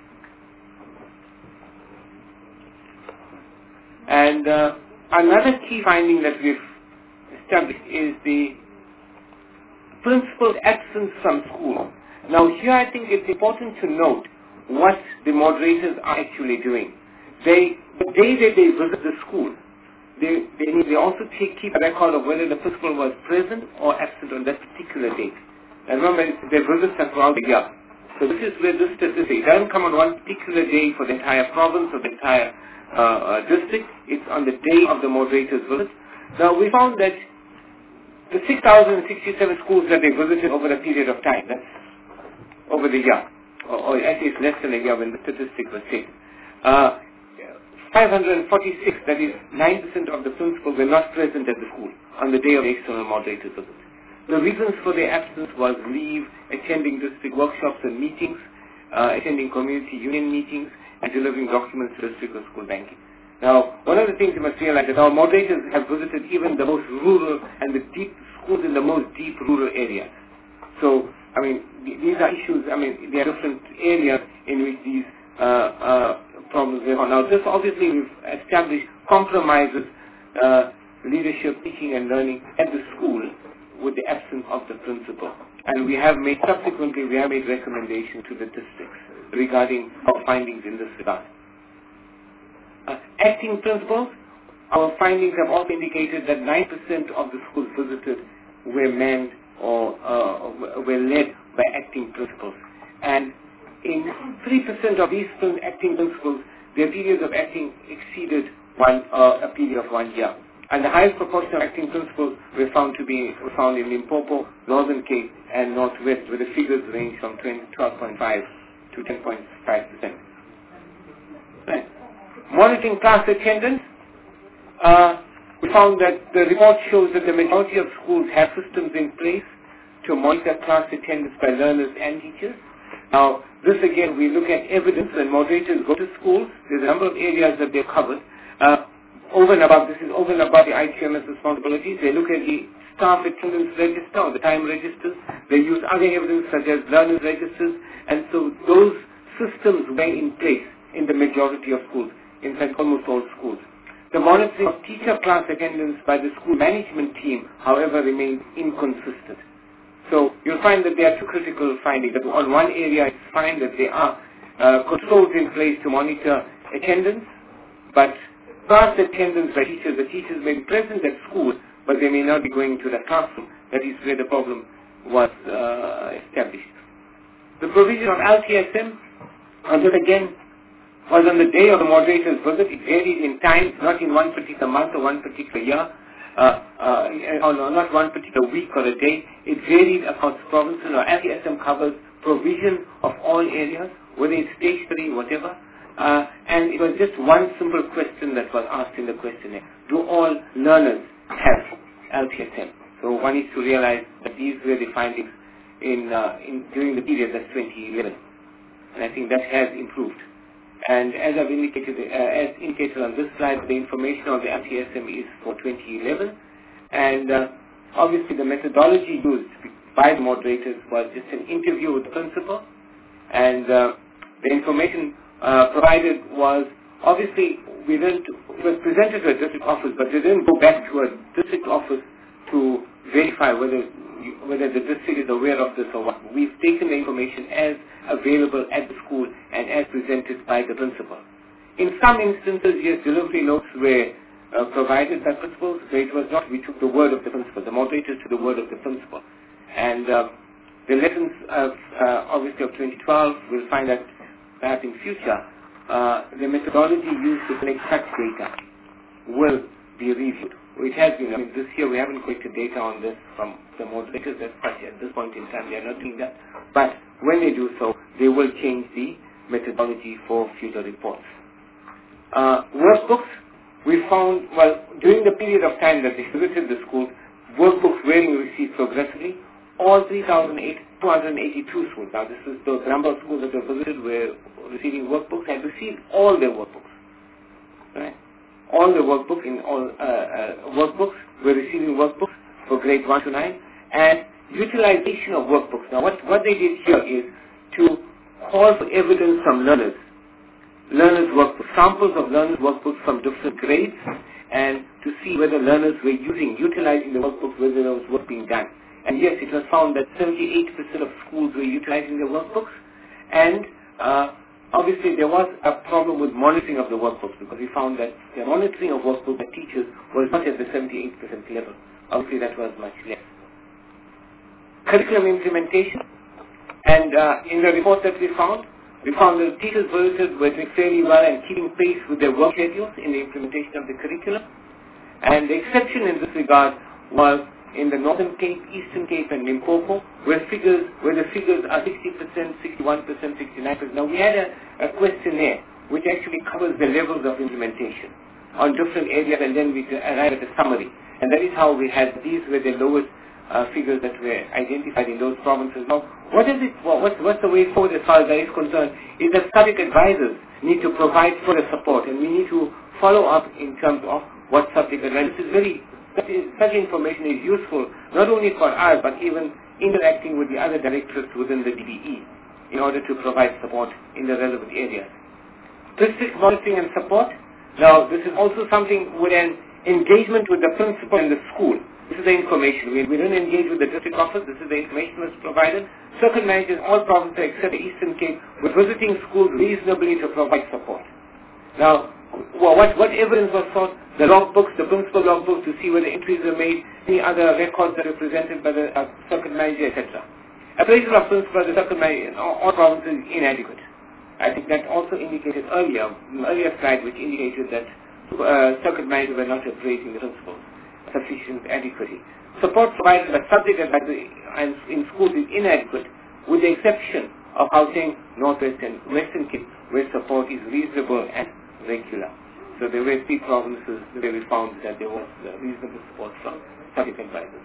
And another key finding that we've established is the principal's absence from school. Now here I think it's important to note what the moderators are actually doing. The day that they visit the school, they also keep a record of whether the principal was present or absent on that particular date. And remember, their visits are throughout the year. So this is where this statistic doesn't come on one particular day for the entire province or the entire district. It's on the day of the moderator's visit. Now we found that the 6,067 schools that they visited over a period of time, that's over the year, or actually it's less than a year when the statistic was taken. 546, that is 9% of the principals were not present at the school on the day of the external moderator's visit. The reasons for their absence was leave, attending district workshops and meetings, attending community union meetings, and delivering documents to district or school banking. Now, one of the things you must realize is that our moderators have visited even the most rural and the deep schools in the most deep rural areas. So, I mean, these are issues, I mean, there are different areas in which these problems are. Now, this obviously we've established compromises leadership, teaching and learning at the school with the absence of the principal. And we have made recommendations to the districts regarding our findings in this regard. Acting principals, our findings have also indicated that 9% of the schools visited were manned or were led by acting principals. And in 3% of these acting principals, their periods of acting exceeded a period of 1 year. And the highest proportion of acting principals were found in Limpopo, Northern Cape, and Northwest, where the figures range from 12.5 to 10.5%. Right. Monitoring class attendance, we found that the report shows that the majority of schools have systems in place to monitor class attendance by learners and teachers. Now, this again, we look at evidence when moderators go to schools. There's a number of areas that they've covered. Over and above the IQMS responsibilities, they look at the staff attendance register or the time registers. They use other evidence such as learners registers, and so those systems were in place in the majority of schools, in fact almost all schools. The monitoring of teacher class attendance by the school management team, however, remains inconsistent. So you'll find that there are two critical findings. That on one area, it's fine that there are controls in place to monitor attendance, but class attendance by teachers, the teachers may be present at school, but they may not be going to the classroom. That is where the problem was established. The provision of LTSM, this again, was on the day of the moderator's visit. It varied in time, not in one particular month or one particular year, not one particular week or a day. It varied across provinces. Now, LTSM covers provision of all areas, whether it's stationary, whatever. And it was just one simple question that was asked in the questionnaire. Do all learners have LTSM? So one needs to realize that these were the findings during the period, that's 2011. And I think that has improved. And as I've indicated, as indicated on this slide, the information on the LTSM is for 2011. And obviously the methodology used by the moderators was just an interview with the principal. And the information provided was, obviously, it was presented to a district office, but they didn't go back to a district office to verify whether the district is aware of this or what. We've taken the information as available at the school and as presented by the principal. In some instances, yes, delivery notes were provided by principals, but it was not. We took the word of the principal. The moderators took the word of the principal. And the lessons obviously of 2012, we'll find that perhaps in future, the methodology used to collect such data will be reviewed. It has been, this year we haven't collected data on this from the moderators at this point in time. They are not doing that. But when they do so, they will change the methodology for future reports. Workbooks, we found, during the period of time that they visited the schools, workbooks were being received progressively. All 3,282 schools, now this is the number of schools that were visited, were receiving workbooks, had received all their workbooks. Right? All the workbooks were receiving workbooks for grade 1 to 9, and utilization of workbooks. Now what they did here is to call for evidence from learners workbooks, samples of learners workbooks from different grades, and to see whether learners were utilizing the workbooks, whether there was work being done. And yes, it was found that 78% of schools were utilizing their workbooks, and obviously there was a problem with monitoring of the workbooks, because we found that the monitoring of workbooks by teachers was not at the 78% level. Obviously that was much less. Curriculum implementation, and in the report that we found that teachers were doing fairly well and keeping pace with their work schedules in the implementation of the curriculum. And the exception in this regard was in the Northern Cape, Eastern Cape, and Limpopo, where the figures are 60%, 61%, 69%. Now we had a questionnaire which actually covers the levels of implementation on different areas, and then we arrive at a summary. And that is how we had, these were the lowest figures that were identified in those provinces. Now, what's the way forward as far as that is concerned, is that subject advisors need to provide further support, and we need to follow up in terms of what subject advice. Such information is useful not only for us but even interacting with the other directorates within the DBE in order to provide support in the relevant areas. District monitoring and support. Now, this is also something with an engagement with the principal and the school. This is the information. We don't engage with the district office. This is the information that's provided. Circuit managers, all provinces except the Eastern Cape, were visiting schools reasonably to provide support. Now, what evidence was sought? The logbooks, the principal logbooks, to see whether entries were made, any other records that are presented by the circuit manager, etc. Appraisal of principal, the circuit manager in all provinces is inadequate. I think that also indicated earlier slide, which indicated that circuit managers were not appraising the principals sufficient adequacy. Support provided by subject advisor in schools is inadequate, with the exception of Gauteng, Northwest and Western Cape, where support is reasonable and regular. So there were 3 provinces where we found that there was reasonable support from subject advisors.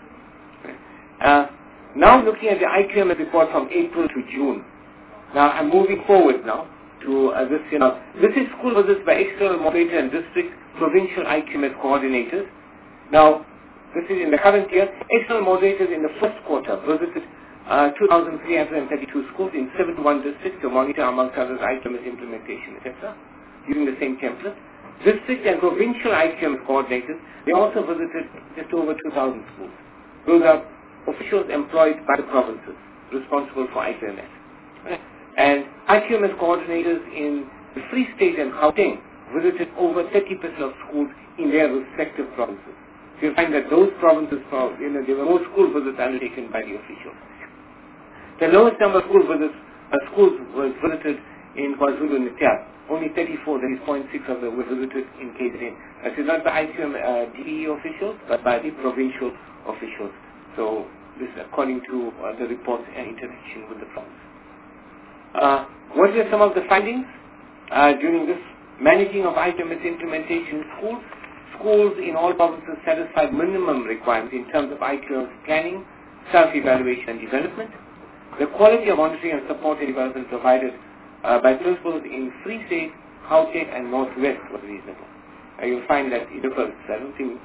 Now looking at the IQMS report from April to June. Now I'm moving forward now to this. This is school visits by external moderator and district provincial IQMS coordinators. Now, this is in the current year. External moderators in the first quarter visited 2,332 schools in 71 districts to monitor, amongst others, IQMS implementation, etc., using the same template. District and provincial IQMS coordinators, they also visited just over 2,000 schools. Those are officials employed by the provinces responsible for IQMS. And IQMS coordinators in the Free State and Gauteng visited over 30% of schools in their respective provinces. So you find that those provinces, there were more school visits undertaken by the officials. The lowest number of schools was visited in KwaZulu-Natal. Only 34, that is 0.6 of them, were visited in KZN. That is not by IQM DBE officials, but by the provincial officials. So this is according to the reports and interaction with the province. What were some of the findings during this managing of IQMS implementation in schools? Schools in all provinces satisfied minimum requirements in terms of IQMS planning, self-evaluation and development. The quality of monitoring and support and development provided by principals in Free State, Gauteng and Northwest was reasonable. You'll find that it differs. I don't think,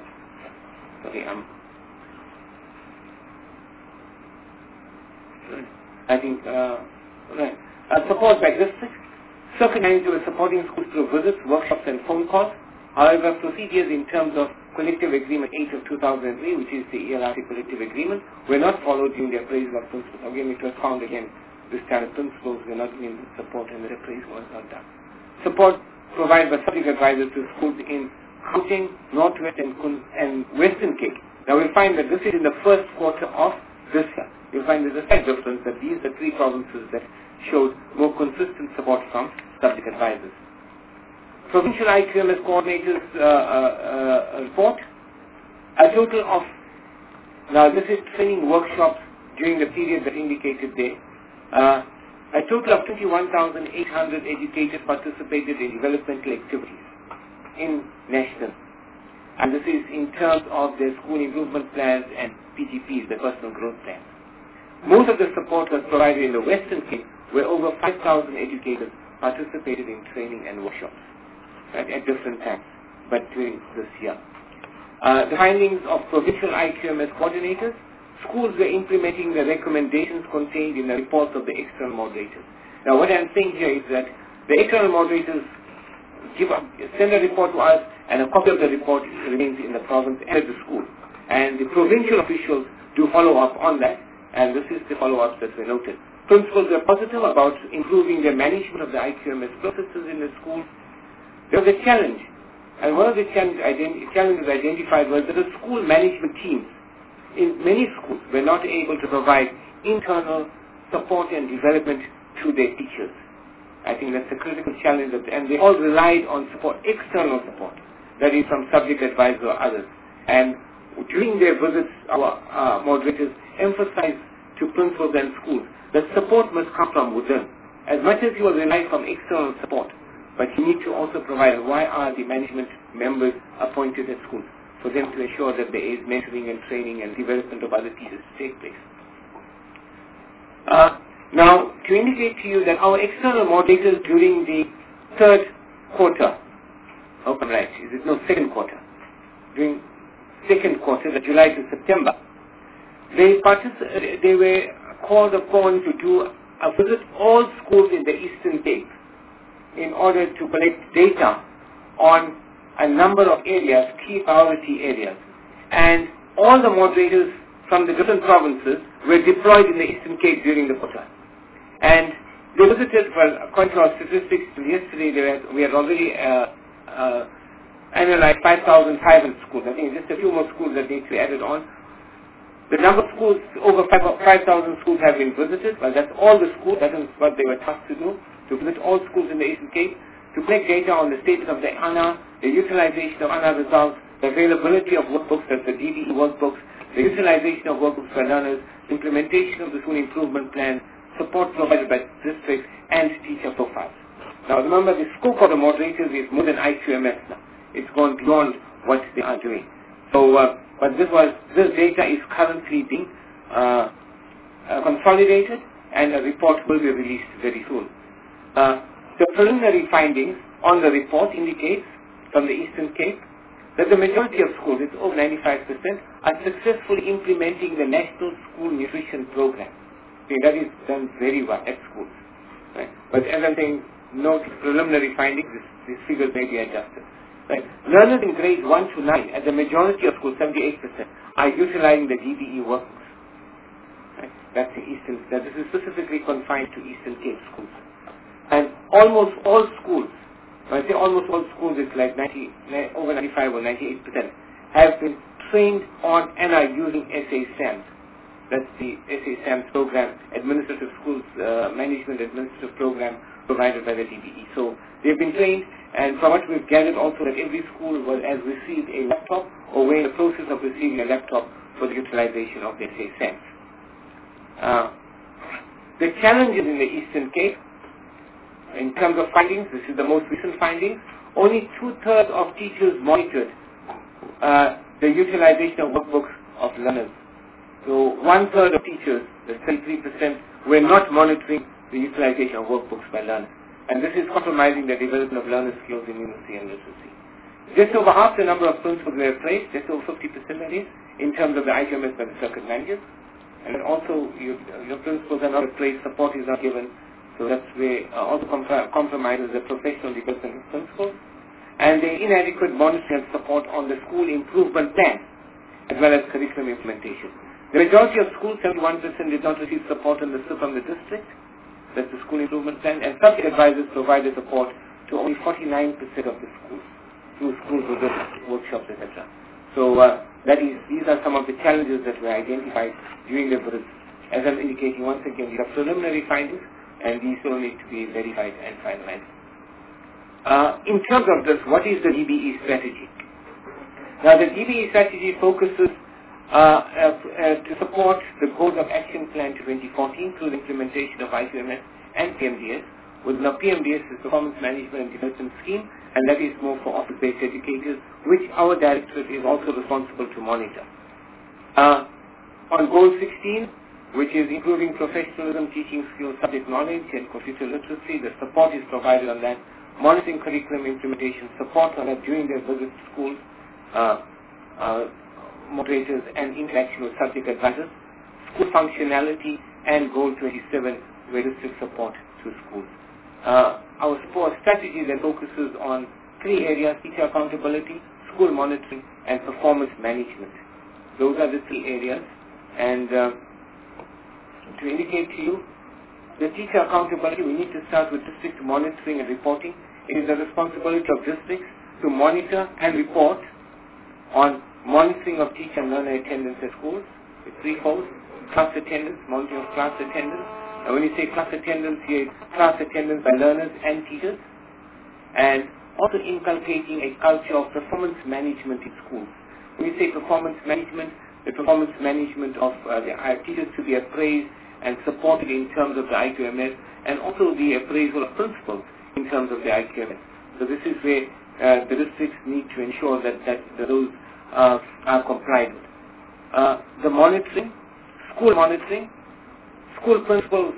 support by districts. Circuit managers were supporting schools through visits, workshops and phone calls. However, procedures in terms of Collective Agreement 8 of 2003, which is the ELRC Collective Agreement, were not followed during the appraisal of principals. Again, it was found this kind of principals were not given support and the appraisal was not done. Support provided by subject advisors to schools in Gauteng, Northwest and Western Cape. Now we'll find that this is in the first quarter of this year. You'll find there's a slight difference that these are 3 provinces that showed more consistent support from subject advisors. Provincial IQMS coordinators report a total of, now this is training workshops during the period that indicated there, a total of 21,800 educators participated in developmental activities in national. And this is in terms of their school improvement plans and PGPs, the personal growth plans. Most of the support was provided in the Western Cape, where over 5,000 educators participated in training and workshops at different times, but during this year. The findings of provincial IQMS coordinators: schools were implementing the recommendations contained in the reports of the external moderators. Now what I'm saying here is that the external moderators send a report to us, and a copy of the report remains in the province and at the school. And the provincial officials do follow up on that, and this is the follow-ups that were noted. Principals were positive about improving the management of the IQMS processes in the schools. There was a challenge, and one of the challenges identified was that the school management teams in many schools were not able to provide internal support and development to their teachers. I think that's a critical challenge, and they all relied on support, external support, that is from subject advisors or others. And during their visits, our moderators emphasized to principals and schools that support must come from within. As much as you will rely from external support, but you need to also provide why are the management members appointed at schools, for them to ensure that there is mentoring and training and development of other teachers to take place. Now, to indicate to you that our external moderators during the third quarter Open right. Is it no second quarter? During second quarter, the July to September, they were called upon to do a visit all schools in the Eastern Cape in order to collect data on a number of areas, key priority areas. And all the moderators from the different provinces were deployed in the Eastern Cape during the quarter. And they visited, well, according to our statistics yesterday, we had already analyzed 5,500 schools. I think just a few more schools that need to be added on. The number of schools, over 5,000 schools have been visited. Well, that's all the schools. That is what they were tasked to do, to visit all schools in the Eastern Cape, to collect data on the status of the ANA, the utilization of ANA results, the availability of workbooks, that's the DBE workbooks, the utilization of workbooks for learners, implementation of the school improvement plan, support provided by districts, and teacher profiles. Now remember, the scope of the moderators is more than IQMS now. It's gone beyond what they are doing. So, but this data is currently being consolidated, and a report will be released very soon. The preliminary findings on the report indicates from the Eastern Cape that the majority of schools, it's over 95%, are successfully implementing the National School Nutrition Program. See, that is done very well at schools. Right? But as I'm saying, note preliminary findings, these figures may be adjusted. Right? Learners in grades 1 to 9, at the majority of schools, 78%, are utilizing the DBE workbooks. Right? That's the Eastern, that this is specifically confined to Eastern Cape schools. And almost all schools, when I say almost all schools, it's like over 95 or 98%, have been trained on and are using SA-SAMS. That's the SA-SAMS program, Administrative Schools Management Administrative Program provided by the DBE. So they've been trained, and from what we've gathered also that every school has received a laptop or we're in the process of receiving a laptop for the utilization of the SA-SAMS. The challenges in the Eastern Cape, in terms of findings, this is the most recent findings, only 2/3 of teachers monitored the utilization of workbooks of learners. So 1/3 of teachers, the 33%, were not monitoring the utilization of workbooks by learners. And this is compromising the development of learner skills in numeracy and literacy. Just over half the number of principals were placed, just over 50% that is, in terms of the IQMS by the circuit managers. And also, your principals are not placed, support is not given. So that's where also compromises the professional development of principals, and the inadequate monitoring and support on the school improvement plan, as well as curriculum implementation. The majority of schools, 71%, did not receive support from the district, that's the school improvement plan, and subject advisors provided support to only 49% of the schools, through school visits, workshops, etc. So these are some of the challenges that were identified during the visits. As I'm indicating once again, these are preliminary findings, and these will need to be verified and finalized. In terms of this, what is the DBE strategy? Now, the DBE strategy focuses to support the Goals of Action Plan 2014 through the implementation of IQMS and PMDS, with now PMDS is Performance Management and Development Scheme, and that is more for office-based educators, which our directorate is also responsible to monitor. On Goal 16, which is improving professionalism, teaching skills, subject knowledge, and computer literacy, the support is provided on that. Monitoring curriculum implementation, support on that during their visit to schools, moderators, and interaction with subject advisors. School functionality, and Goal 27, where district support to schools. Our support strategy then focuses on 3 areas: teacher accountability, school monitoring, and performance management. Those are the 3 areas. And to indicate to you, the teacher accountability, we need to start with district monitoring and reporting. It is the responsibility of districts to monitor and report on monitoring of teacher and learner attendance at schools. It's 3-fold: class attendance, monitoring of class attendance. And when you say class attendance here, it's class attendance by learners and teachers. And also inculcating a culture of performance management in schools. When you say performance management, the performance management of the teachers to be appraised and supported in terms of the IQMS, and also the appraisal of principals in terms of the IQMS. So this is where the districts need to ensure that those are complied with. The monitoring, school principals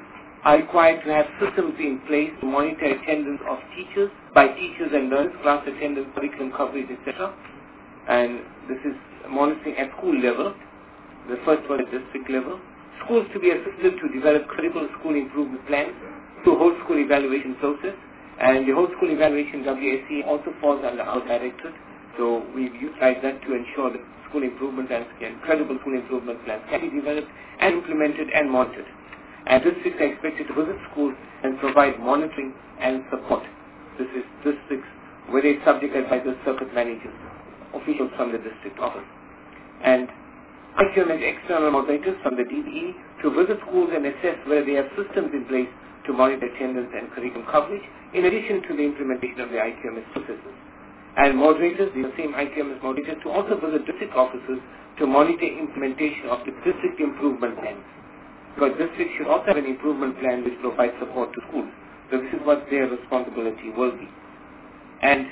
are required to have systems in place to monitor attendance of teachers, by teachers and learners, class attendance, curriculum coverage, etc. And this is monitoring at school level. The first one at district level. Schools to be assisted to develop critical school improvement plans through whole school evaluation process. And the whole school evaluation WSE also falls under our directorate. So we've utilized that to ensure that school improvement plans and credible school improvement plans can be developed and implemented and monitored. And districts are expected to visit schools and provide monitoring and support. This is districts where they subject advisors, circuit managers, officials from the district office. And IQMS external moderators from the DBE to visit schools and assess whether they have systems in place to monitor attendance and curriculum coverage, in addition to the implementation of the IQMS processes. And moderators, the same IQMS moderators, to also visit district offices to monitor implementation of the district improvement plans. Because districts should also have an improvement plan which provides support to schools. So this is what their responsibility will be. And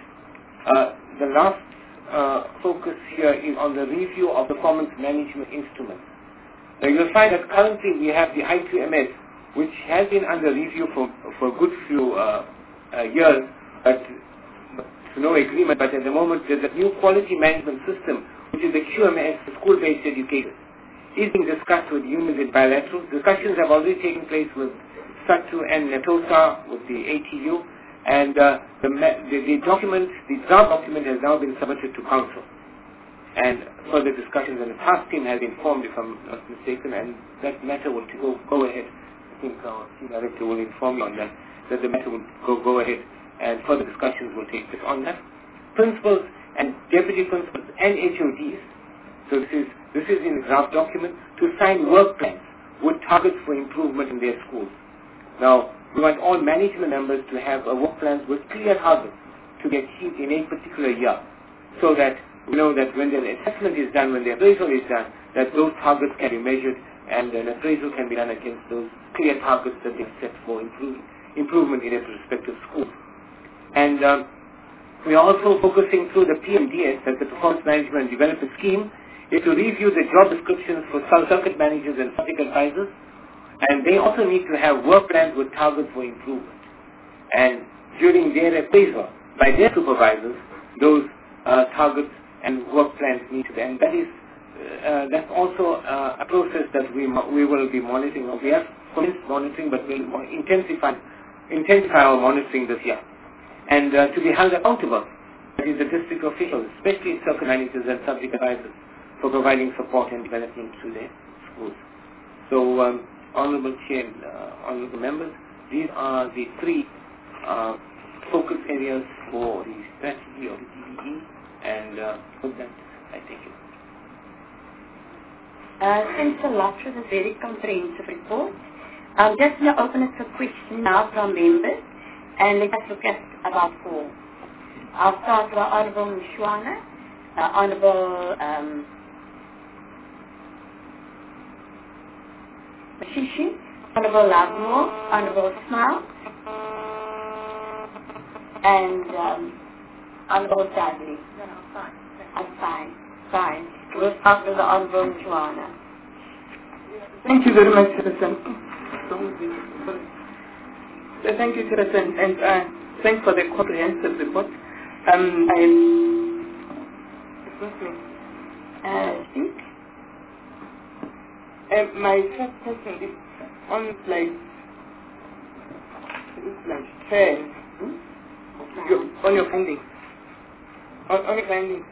the last focus here is on the review of performance management instruments. Now you'll find that currently we have the IQMS, which has been under review for a good few years, but to no agreement. But at the moment there's a new quality management system, which is the QMS, the school-based educators. Is being discussed with unions in bilateral. Discussions have already taken place with SATU and NETOSA, with the ATU, and the document, the draft document has now been submitted to Council. And further discussions, and the task team has informed, if I'm not mistaken, and that matter will go ahead. I think our chief director will inform you on that the matter will go ahead, and further discussions will take place on that. Principals and deputy principals and HODs, so this is in the draft document, to sign work plans with targets for improvement in their schools. Now, we want all management members to have a work plans with clear targets to be achieved in a particular year, so that we know that when the assessment is done, when the appraisal is done, that those targets can be measured and an appraisal can be done against those clear targets that they set for improvement in their respective schools. And we are also focusing through the PMDS, that's the Performance Management Development Scheme, is to review the job descriptions for circuit managers and subject advisors, and they also need to have work plans with targets for improvement. And during their appraisal by their supervisors, those targets and work plans need to be, and that is that's also a process that we will be monitoring. We have commenced monitoring, but we'll intensify our monitoring this year, and to be held accountable. That is the district officials, especially circuit managers and subject advisors, for providing support and development to their schools. So, Honorable Chair, Honorable Members, these are the three focus areas for the strategy of the DBE, and with that, I thank you. Thanks a lot for the very comprehensive report. I'm just going to open it for questions now from members, and let us look at about 4. I'll start with Honorable Mshwana, Honorable Mashishi, Honorable Lavmore, Honorable Smile, and Honorable Dudley. No, fine. I'm fine. We'll start with the Honorable Joanna. Thank you very much, Citizen. Thank you, Citizen, and thanks for the comprehensive report. My first question is on slide 10, on your findings. On your findings.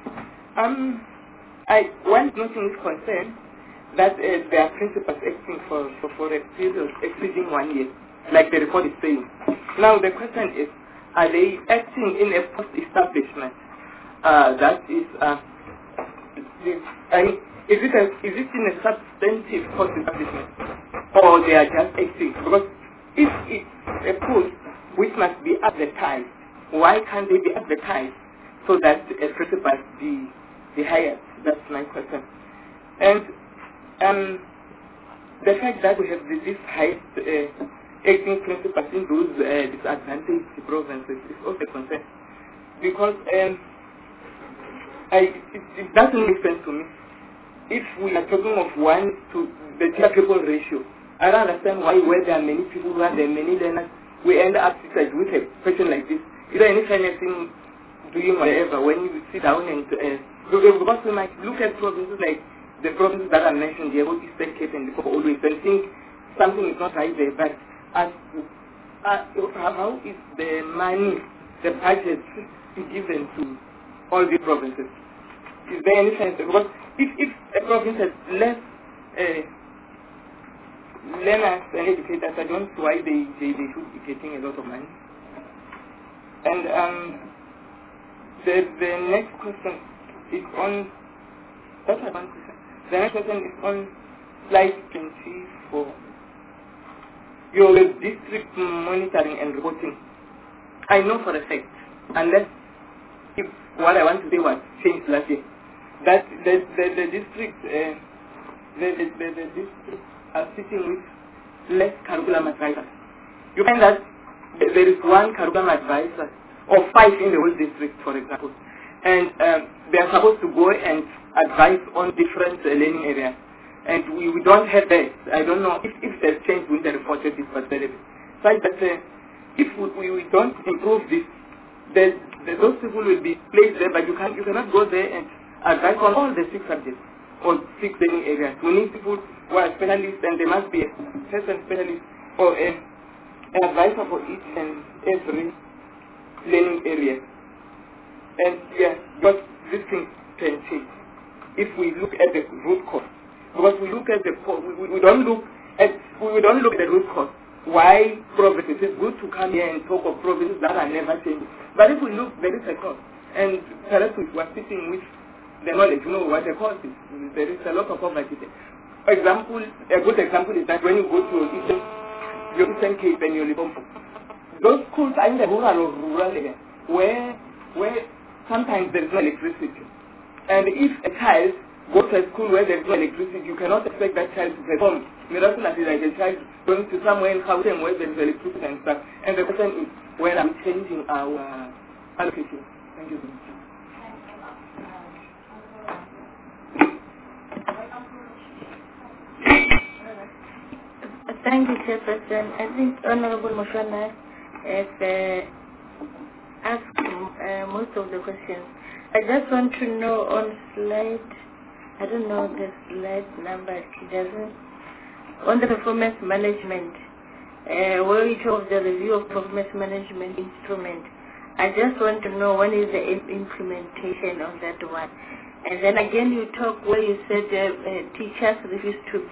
One nothing is concerned that there are principals acting for a period exceeding 1 year, like the report is saying. Now the question is, are they acting in a post-establishment? That is, is it in a substantive post-establishment, or they are just acting? Because if it's a post which must be advertised, why can't they be advertised so that a principal be hired? That's my question. And the fact that we have this high acting principals in those disadvantaged provinces is also a concern, because it doesn't make sense to me. If we are talking of 1 to the teacher people ratio, I don't understand why where there are many people, where there are many learners, we end up with a question like this. Is there any kind of thing doing whatever when you sit down and because we might look at provinces like the provinces that are mentioned here, both Eastern Cape and Limpopo always, and think something is not right there. But how is the money, the budget given to all these provinces? Is there any sense? Because if a province has less learners and educators, I don't see why they should be getting a lot of money. And the next question is on, that's one question. The next question is on slide 24. Your district monitoring and reporting. I know for a fact, unless if what I want to say was changed last year, that the district are sitting with less curriculum advisors. You find that there is one curriculum advisor or 5 in the whole district, for example, and they are supposed to go and advise on different learning areas. And we don't have that. I don't know if there's change with the reported this, but if we don't improve this, those people will be placed there, but you cannot go there and advise on all the 6 subjects or 6 learning areas. We need people who are specialists, and there must be a person specialist or an advisor for each and every learning area. And yeah, but this thing can change if we look at the root cause. Because we look at we don't look at the root cause. Why provinces? It's good to come here and talk of provinces that are never changing. But if we look, there is a cause. And perhaps we are sitting with the knowledge, you know what the cause is. There is a lot of poverty there. For example, a good example is that when you go to your Eastern Cape and your Limpopo, those schools are in the rural area where sometimes there is no electricity. And if a child goes to a school where there is no electricity, you cannot expect that child to perform miraculously like a child going to somewhere in Gauteng where there is electricity and stuff. And the question is, when are we changing our allocation? Thank you very much. Thank you, Chairperson. I think Honorable Moshwana has asked most of the questions. I just want to know on slide, I don't know the slide number, she doesn't, on the performance management, where you show the review of performance management instrument. I just want to know when is the implementation of that one. And then again you talk where you said teachers refuse to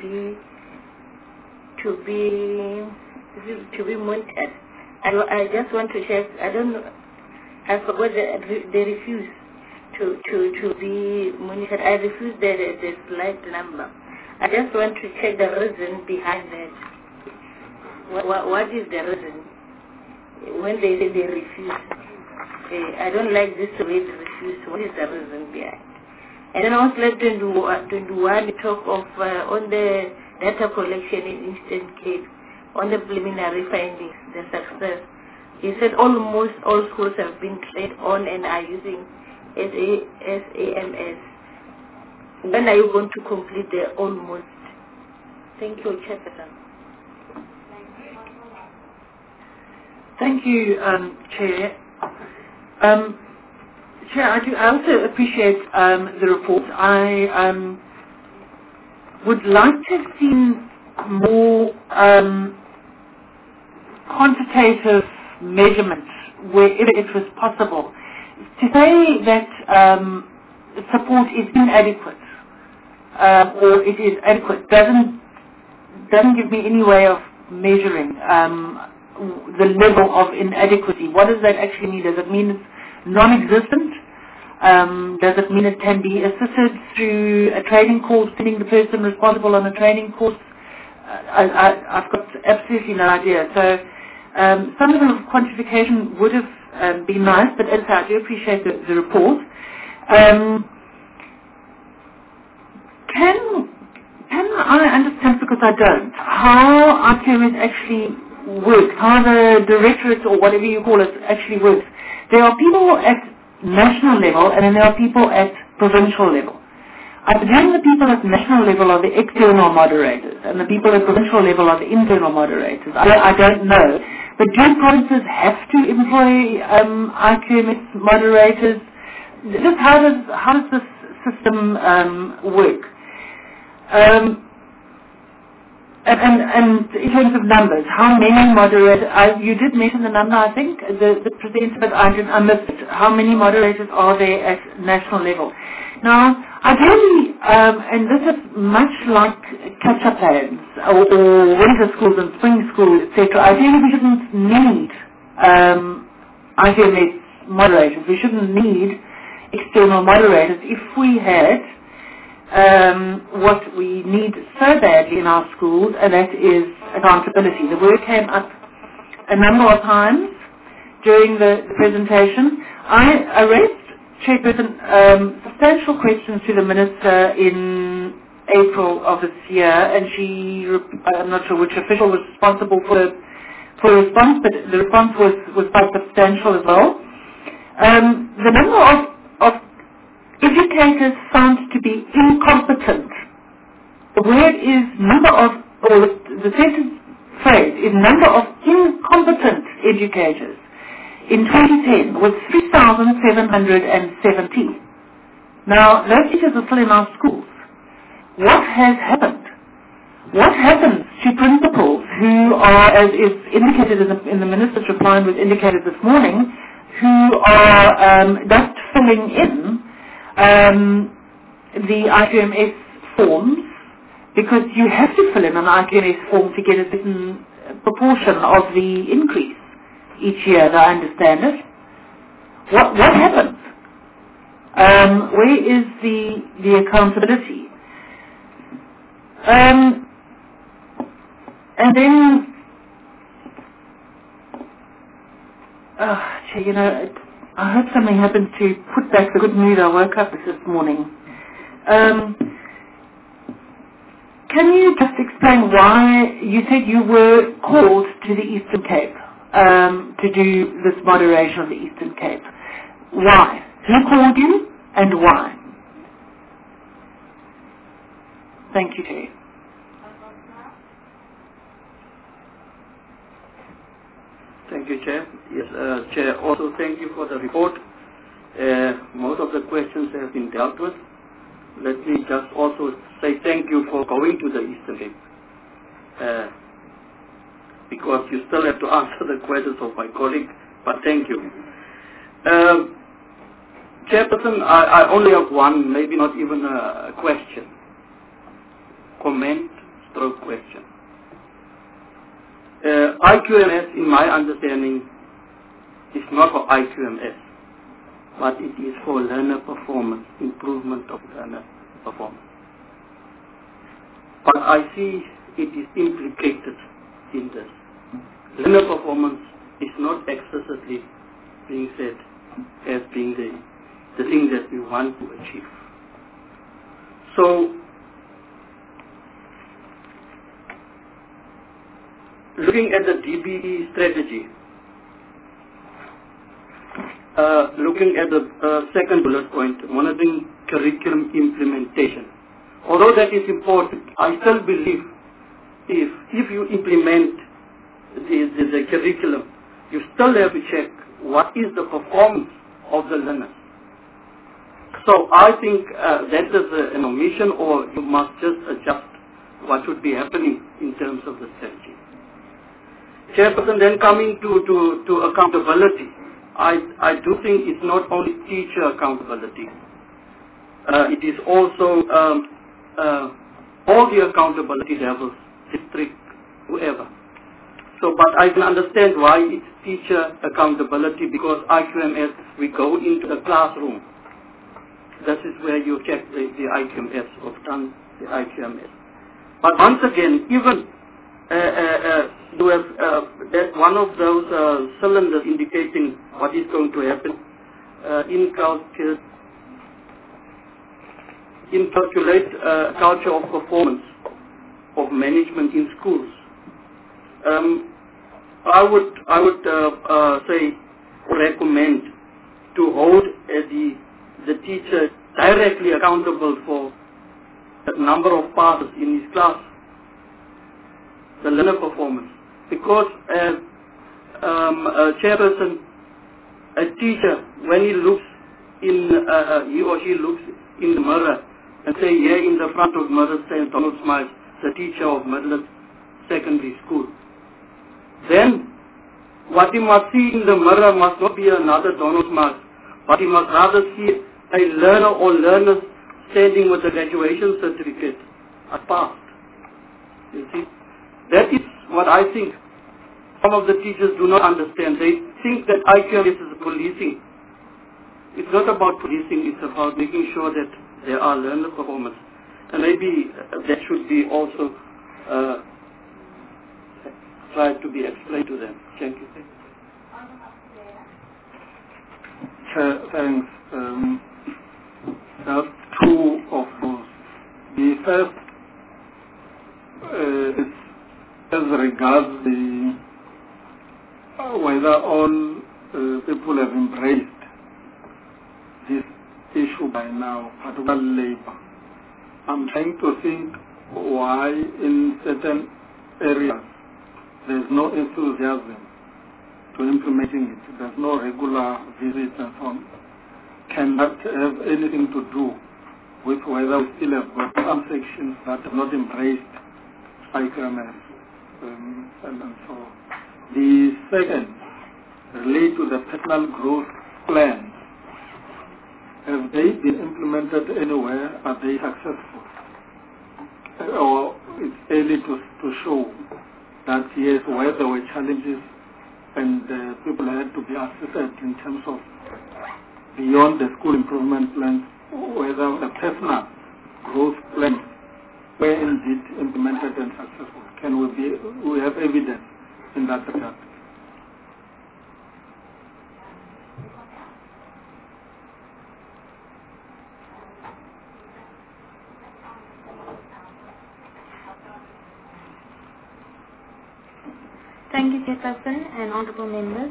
be monitored. I just want to check, I don't know, I forgot they refuse to be monitored. I refuse the slide number. I just want to check the reason behind that. What is the reason when they say they refuse? I don't like this way to refuse. What is the reason behind? And then on slide 21, we talk of on the data collection in Eastern Cape, on the preliminary findings, the success. He said almost all schools have been trained on and are using SAMS. When are you going to complete the almost? Thank you, Chairperson. Thank you, Chair. Chair, I also appreciate the report. I would like to have seen more quantitative measurements wherever it was possible. To say that support is inadequate or it is adequate doesn't give me any way of measuring the level of inadequacy. What does that actually mean? Does it mean it's non-existent? Does it mean it can be assisted through a training course, sending the person responsible on a training course? I've got absolutely no idea. So some level of quantification would have been nice, but as I do appreciate the report. Can I understand, because I don't, how IQMS actually works, how the directorate or whatever you call it actually works? There are people at national level and then there are people at provincial level. I presume the people at national level are the external moderators and the people at provincial level are the internal moderators. I don't know. But do provinces have to employ IQMS moderators? Just how does this system work? And in terms of numbers, how many moderators, you did mention the number, I think, the presenter, but I missed it. How many moderators are there at national level? Now, ideally, and this is much like catch-up plans or winter schools and spring schools, etc., ideally we shouldn't need IQMS moderators. We shouldn't need external moderators if we had what we need so badly in our schools, and that is accountability. The word came up a number of times during the presentation. I raised, Chairperson, substantial questions to the Minister in April of this year, and I'm not sure which official was responsible for a response, but the response was quite substantial as well. The number of educators found to be incompetent. The word is the sentence phrase is number of incompetent educators in 2010 was 3,770. Now, those teachers are still in our schools. What has happened? What happens to principals who are, as is indicated in the Minister's reply and was indicated this morning, who are just filling in the IQMS forms, because you have to fill in an IQMS form to get a certain proportion of the increase each year, as I understand it. What happens? Where is the accountability? And then, I hope something happened to put back the good mood I woke up with this morning. Can you just explain why you said you were called to the Eastern Cape to do this moderation of the Eastern Cape? Why? Who called you and why? Thank you, Chair. Thank you, Chair. Yes, Chair, also thank you for the report. Most of the questions have been dealt with. Let me just also say thank you for going to the Eastern Cape, because you still have to answer the questions of my colleague, but thank you. Chairperson, I only have one, maybe not even a question. Comment, stroke question. IQMS, in my understanding, is not for IQMS, but it is for learner performance, improvement of learner performance. But I see it is implicated in this. Learner performance is not explicitly being said as being the thing that we want to achieve. So, looking at the DBE strategy, looking at the second bullet point, monitoring curriculum implementation. Although that is important, I still believe if you implement the curriculum, you still have to check what is the performance of the learners. So I think that is an omission, or you must just adjust what should be happening in terms of the strategy. Chairperson, then coming to accountability, I do think it's not only teacher accountability. It is also all the accountability levels, district, whoever. So, but I can understand why it's teacher accountability, because IQMS, we go into the classroom. That is where you check the IQMS, or done the IQMS. But once again, even you have that one of those cylinders indicating what is going to happen inculcate culture of performance of management in schools. I would say recommend to hold the teacher directly accountable for the number of passes in his class, the learner performance. Because as a chairperson, a teacher, when he looks in, he or she looks in the mirror and say, here in the front of the mirror stands Donald Smiles, the teacher of Midland Secondary School. Then, what he must see in the mirror must not be another Donald Smiles, but he must rather see a learner or learners standing with a graduation certificate at past. You see? That is what I think some of the teachers do not understand. They think that IQMS is policing. It's not about policing, it's about making sure that there are learner performance. And maybe that should be also tried to be explained to them. Thank you. Thanks. There are two of those. The first is as regards the whether all people have embraced this issue by now, particularly labor. I'm trying to think why in certain areas there's no enthusiasm to implementing it. There's no regular visits and so on. Can that have anything to do with whether we still have got some sections that have not embraced IQMS and so on? The second relate to the personal growth plans. Have they been implemented anywhere? Are they successful? Or it's early to show that yes, where there were challenges and people had to be assisted in terms of beyond the school improvement plans, whether the personal growth plans were indeed implemented and successful. Can we have evidence in that regard? Thank you, Chairperson and honourable members.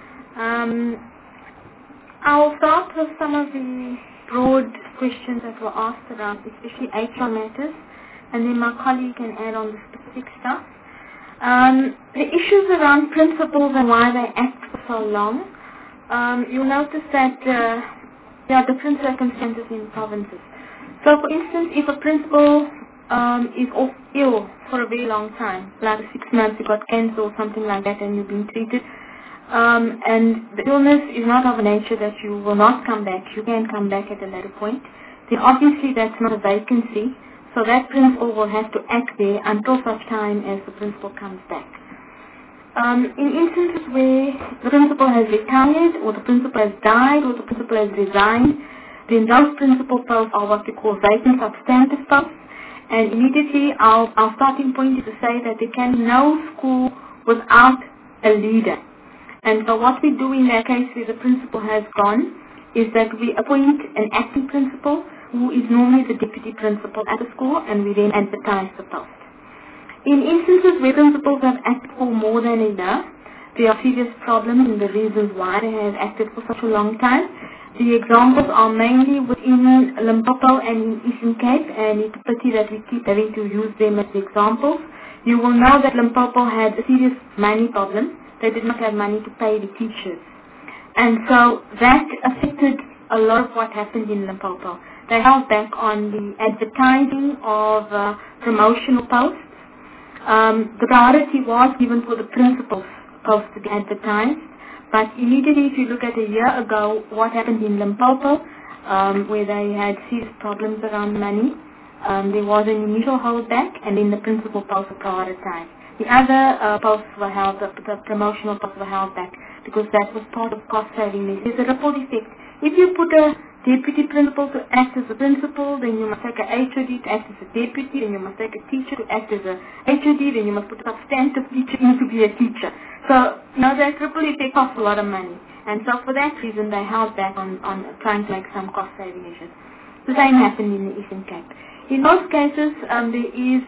I'll start with some of the broad questions that were asked around, especially HR matters, and then my colleague can add on the specific stuff. The issues around principals and why they act for so long, you'll notice that there are different circumstances in provinces. So, for instance, if a principal is off ill for a very long time, like 6 months, you got cancer or something like that and you've been treated, and the illness is not of a nature that you will not come back, you can come back at a later point, then obviously that's not a vacancy, so that principal will have to act there until such time as the principal comes back. In instances where the principal has retired, or the principal has died, or the principal has resigned, then those principal posts are what we call vacant substantive posts. And immediately our starting point is to say that there can be no school without a leader. And so what we do in that case where the principal has gone is that we appoint an acting principal who is normally the deputy principal at the school, and we then advertise the post. In instances where principals have acted for more than a year, there are serious problems and the reasons why they have acted for such a long time. The examples are mainly within Limpopo and in Eastern Cape, and it's a pity that we keep having to use them as examples. You will know that Limpopo had a serious money problem. They did not have money to pay the teachers. And so that affected a lot of what happened in Limpopo. They held back on the advertising of promotional posts. The priority was given for the principal's post to be advertised. But immediately, if you look at a year ago, what happened in Limpopo, where they had serious problems around money, there was an initial holdback, and then the principal posts were prioritized. The other posts were held, the promotional posts were held back, because that was part of cost saving. There's a ripple effect. If you put a deputy principal to act as a principal, then you must take a HOD to act as a deputy, then you must take a teacher to act as a HOD, then you must put a substantive teacher in to be a teacher. So, that ripple effect costs a lot of money. And so for that reason, they held back on trying to make some cost saving issues. The same happened in the Eastern Cape. In most cases, there is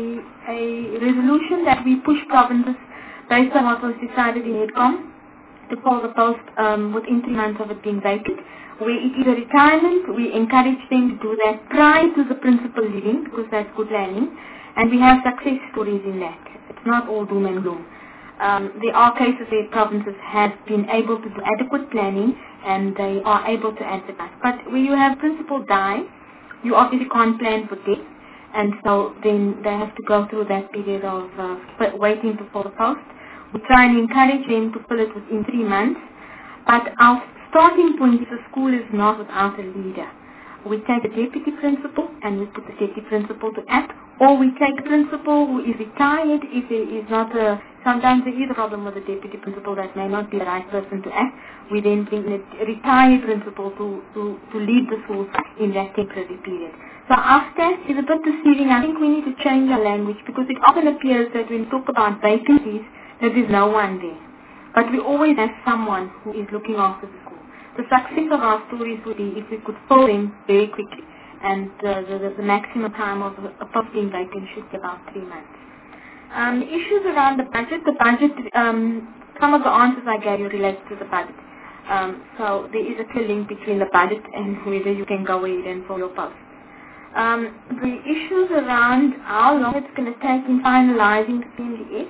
a resolution that we push provinces based on what was decided in EDCOM to call the post within 3 months of it being vacant. Where it is a retirement, we encourage them to do that prior to the principal leaving, because that's good planning, and we have success stories in that. It's not all doom and gloom. There are cases where provinces have been able to do adequate planning and they are able to advertise. But when you have principal die, you obviously can't plan for death, and so then they have to go through that period of waiting to fill the post. We try and encourage them to fill it within 3 months, but our starting point is the school is not without a leader. We take a deputy principal and we put the deputy principal to act, or we take a principal who is retired if there is not a, sometimes there is a problem with the deputy principal that may not be the right person to act. We then bring a retired principal to lead the school in that temporary period. So our stats is a bit deceiving. I think we need to change our language, because it often appears that when we talk about vacancies, that there's no one there. But we always have someone who is looking after the school. The success of our stories would be if we could fill them very quickly, and the maximum time of a posting vacant should be about 3 months. The issues around the budget, some of the answers I gave you relate to the budget. So there is a clear link between the budget and whether you can go ahead and fill your post. The issues around how long it's going to take in finalizing the PMDS,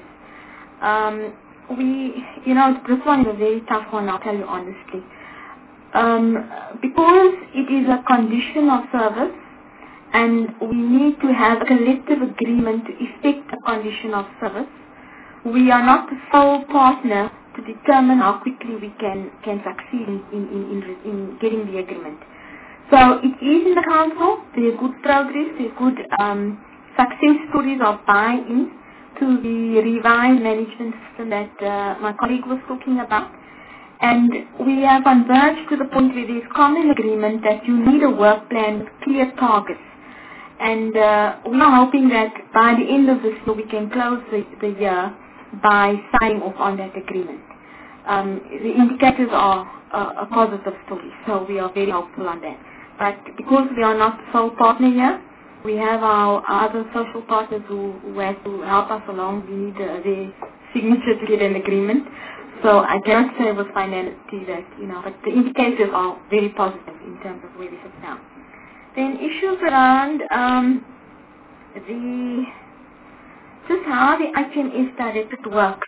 this one is a very tough one, I'll tell you honestly. Because it is a condition of service and we need to have a collective agreement to effect a condition of service, we are not the sole partner to determine how quickly we can succeed in getting the agreement. So it is in the council, there is good progress, there is good success stories of buy-in to the revised management system that my colleague was talking about. And we have converged to the point where there is common agreement that you need a work plan with clear targets. And we are hoping that by the end of this year we can close the year by signing off on that agreement. The indicators are a positive story, so we are very hopeful on that. But because we are not the sole partner here, we have our other social partners who have to help us along. We need their signature to get an agreement. So I cannot say with finality that, but the indicators are very positive in terms of where we sit now. Then issues around just how the HMS directorate works.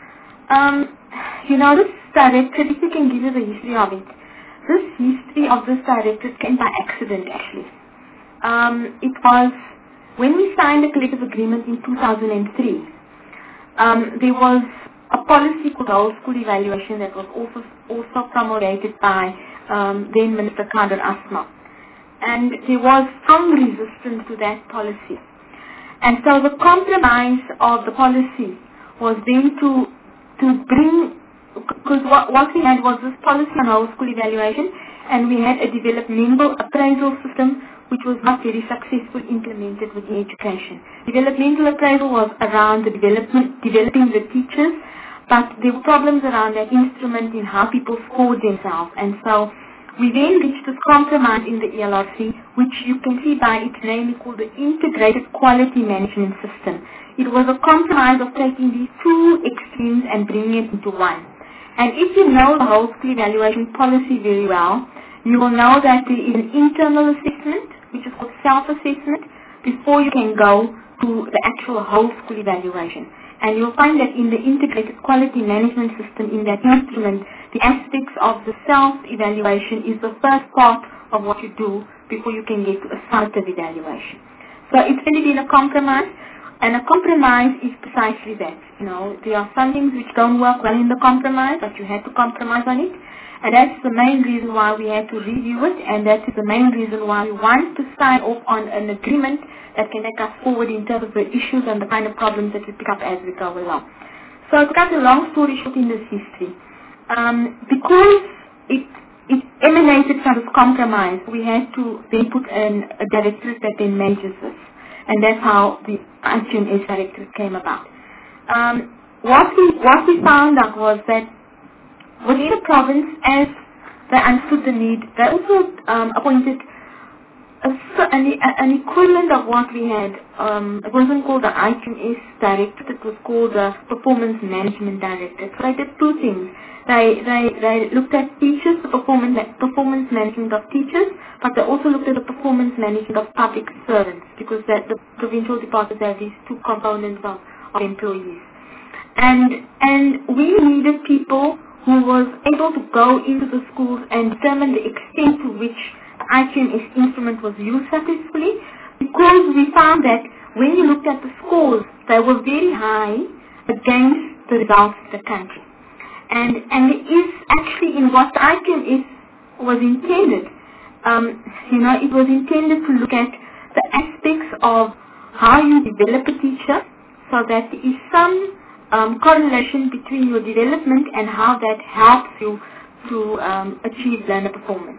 This directorate, if we can give you the history of it, this history of this directorate came by accident actually. It was when we signed the collective agreement in 2003, there was a policy called whole school evaluation that was also promulgated by then Minister Khader Asma. And there was some resistance to that policy. And so the compromise of the policy was then to bring, because what we had was this policy on whole school evaluation, and we had a developmental appraisal system which was not very successfully implemented within education. Developmental appraisal was around the developing the teachers, but there were problems around that instrument in how people scored themselves. And so we then reached this compromise in the ELRC, which you can see by its name, called the Integrated Quality Management System. It was a compromise of taking these two extremes and bringing it into one. And if you know the whole school evaluation policy very well, you will know that there is an internal assessment, which is called self-assessment, before you can go to the actual whole school evaluation. And you'll find that in the Integrated Quality Management System, in that instrument, the aspects of the self-evaluation is the first part of what you do before you can get to a summative evaluation. So it's really been a compromise, and a compromise is precisely that. There are some things which don't work well in the compromise, but you have to compromise on it. And that's the main reason why we had to review it, and that is the main reason why we want to sign off on an agreement that can take us forward in terms of the issues and the kind of problems that we pick up as we go along. So to cut a long story short in this history, because it emanated from this compromise, we had to then put in a directorate that then manages this. And that's how the HMS directorate came about. What we found out was that within the province, as they understood the need, they also appointed an equivalent of what we had. It wasn't called the IQS Directorate, it was called the Performance Management Directorate. So I did two things. They looked at teachers, the performance management of teachers, but they also looked at the performance management of public servants, because the provincial departments have these two components of employees. And we needed people who was able to go into the schools and determine the extent to which the IQMS instrument was used successfully, because we found that when you looked at the scores, they were very high against the results of the country. And it is actually in what the IQMS was intended. It was intended to look at the aspects of how you develop a teacher, so that there is some correlation between your development and how that helps you to achieve learner performance.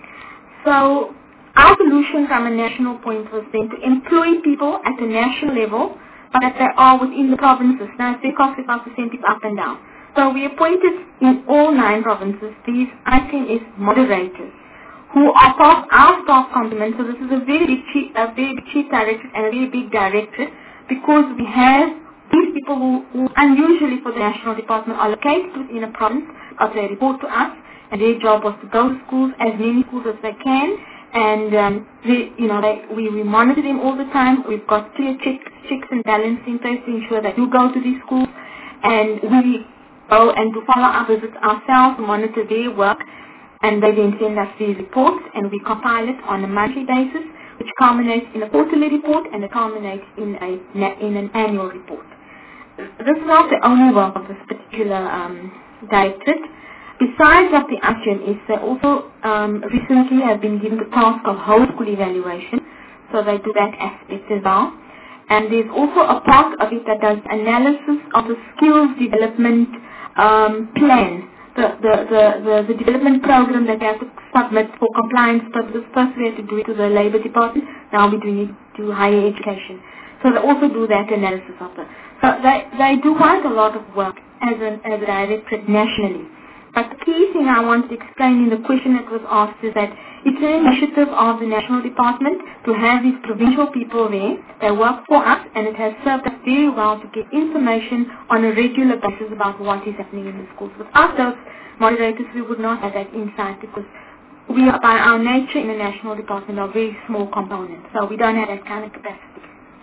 So our solution from a national point was then to employ people at the national level, but that they are within the provinces. Now, they cost about percentage up and down. So we appointed in all 9 provinces these IQMS moderators, who are part of our staff complement. So this is a very big chief directorate and a very big directorate, because we have these people who unusually for the national department are located within a province, but they report to us, and their job was to go to schools, as many schools as they can, and we monitor them all the time. We've got clear checks and balances in place to ensure that you go to these schools, and we go and to follow up visits ourselves, monitor their work, and they then send us these reports, and we compile it on a monthly basis, which culminates in a quarterly report, and it culminates in an annual report. This is not the only work of this particular directorate. Besides of the IQMS, they also recently have been given the task of whole school evaluation, so they do that aspect as well. And there's also a part of it that does analysis of the skills development plan, the development program that they have to submit for compliance purposes. First we had to do it to the Labour Department, now we're doing it to higher education. So they also do that analysis of it. So they do quite a lot of work as a directorate nationally. But the key thing I want to explain in the question that was asked is that it's an initiative of the National Department to have these provincial people there. They work for us, and it has served us very well to get information on a regular basis about what is happening in the schools. Without those moderators, we would not have that insight, because we are, by our nature in the National Department, are very small components, so we don't have that kind of capacity.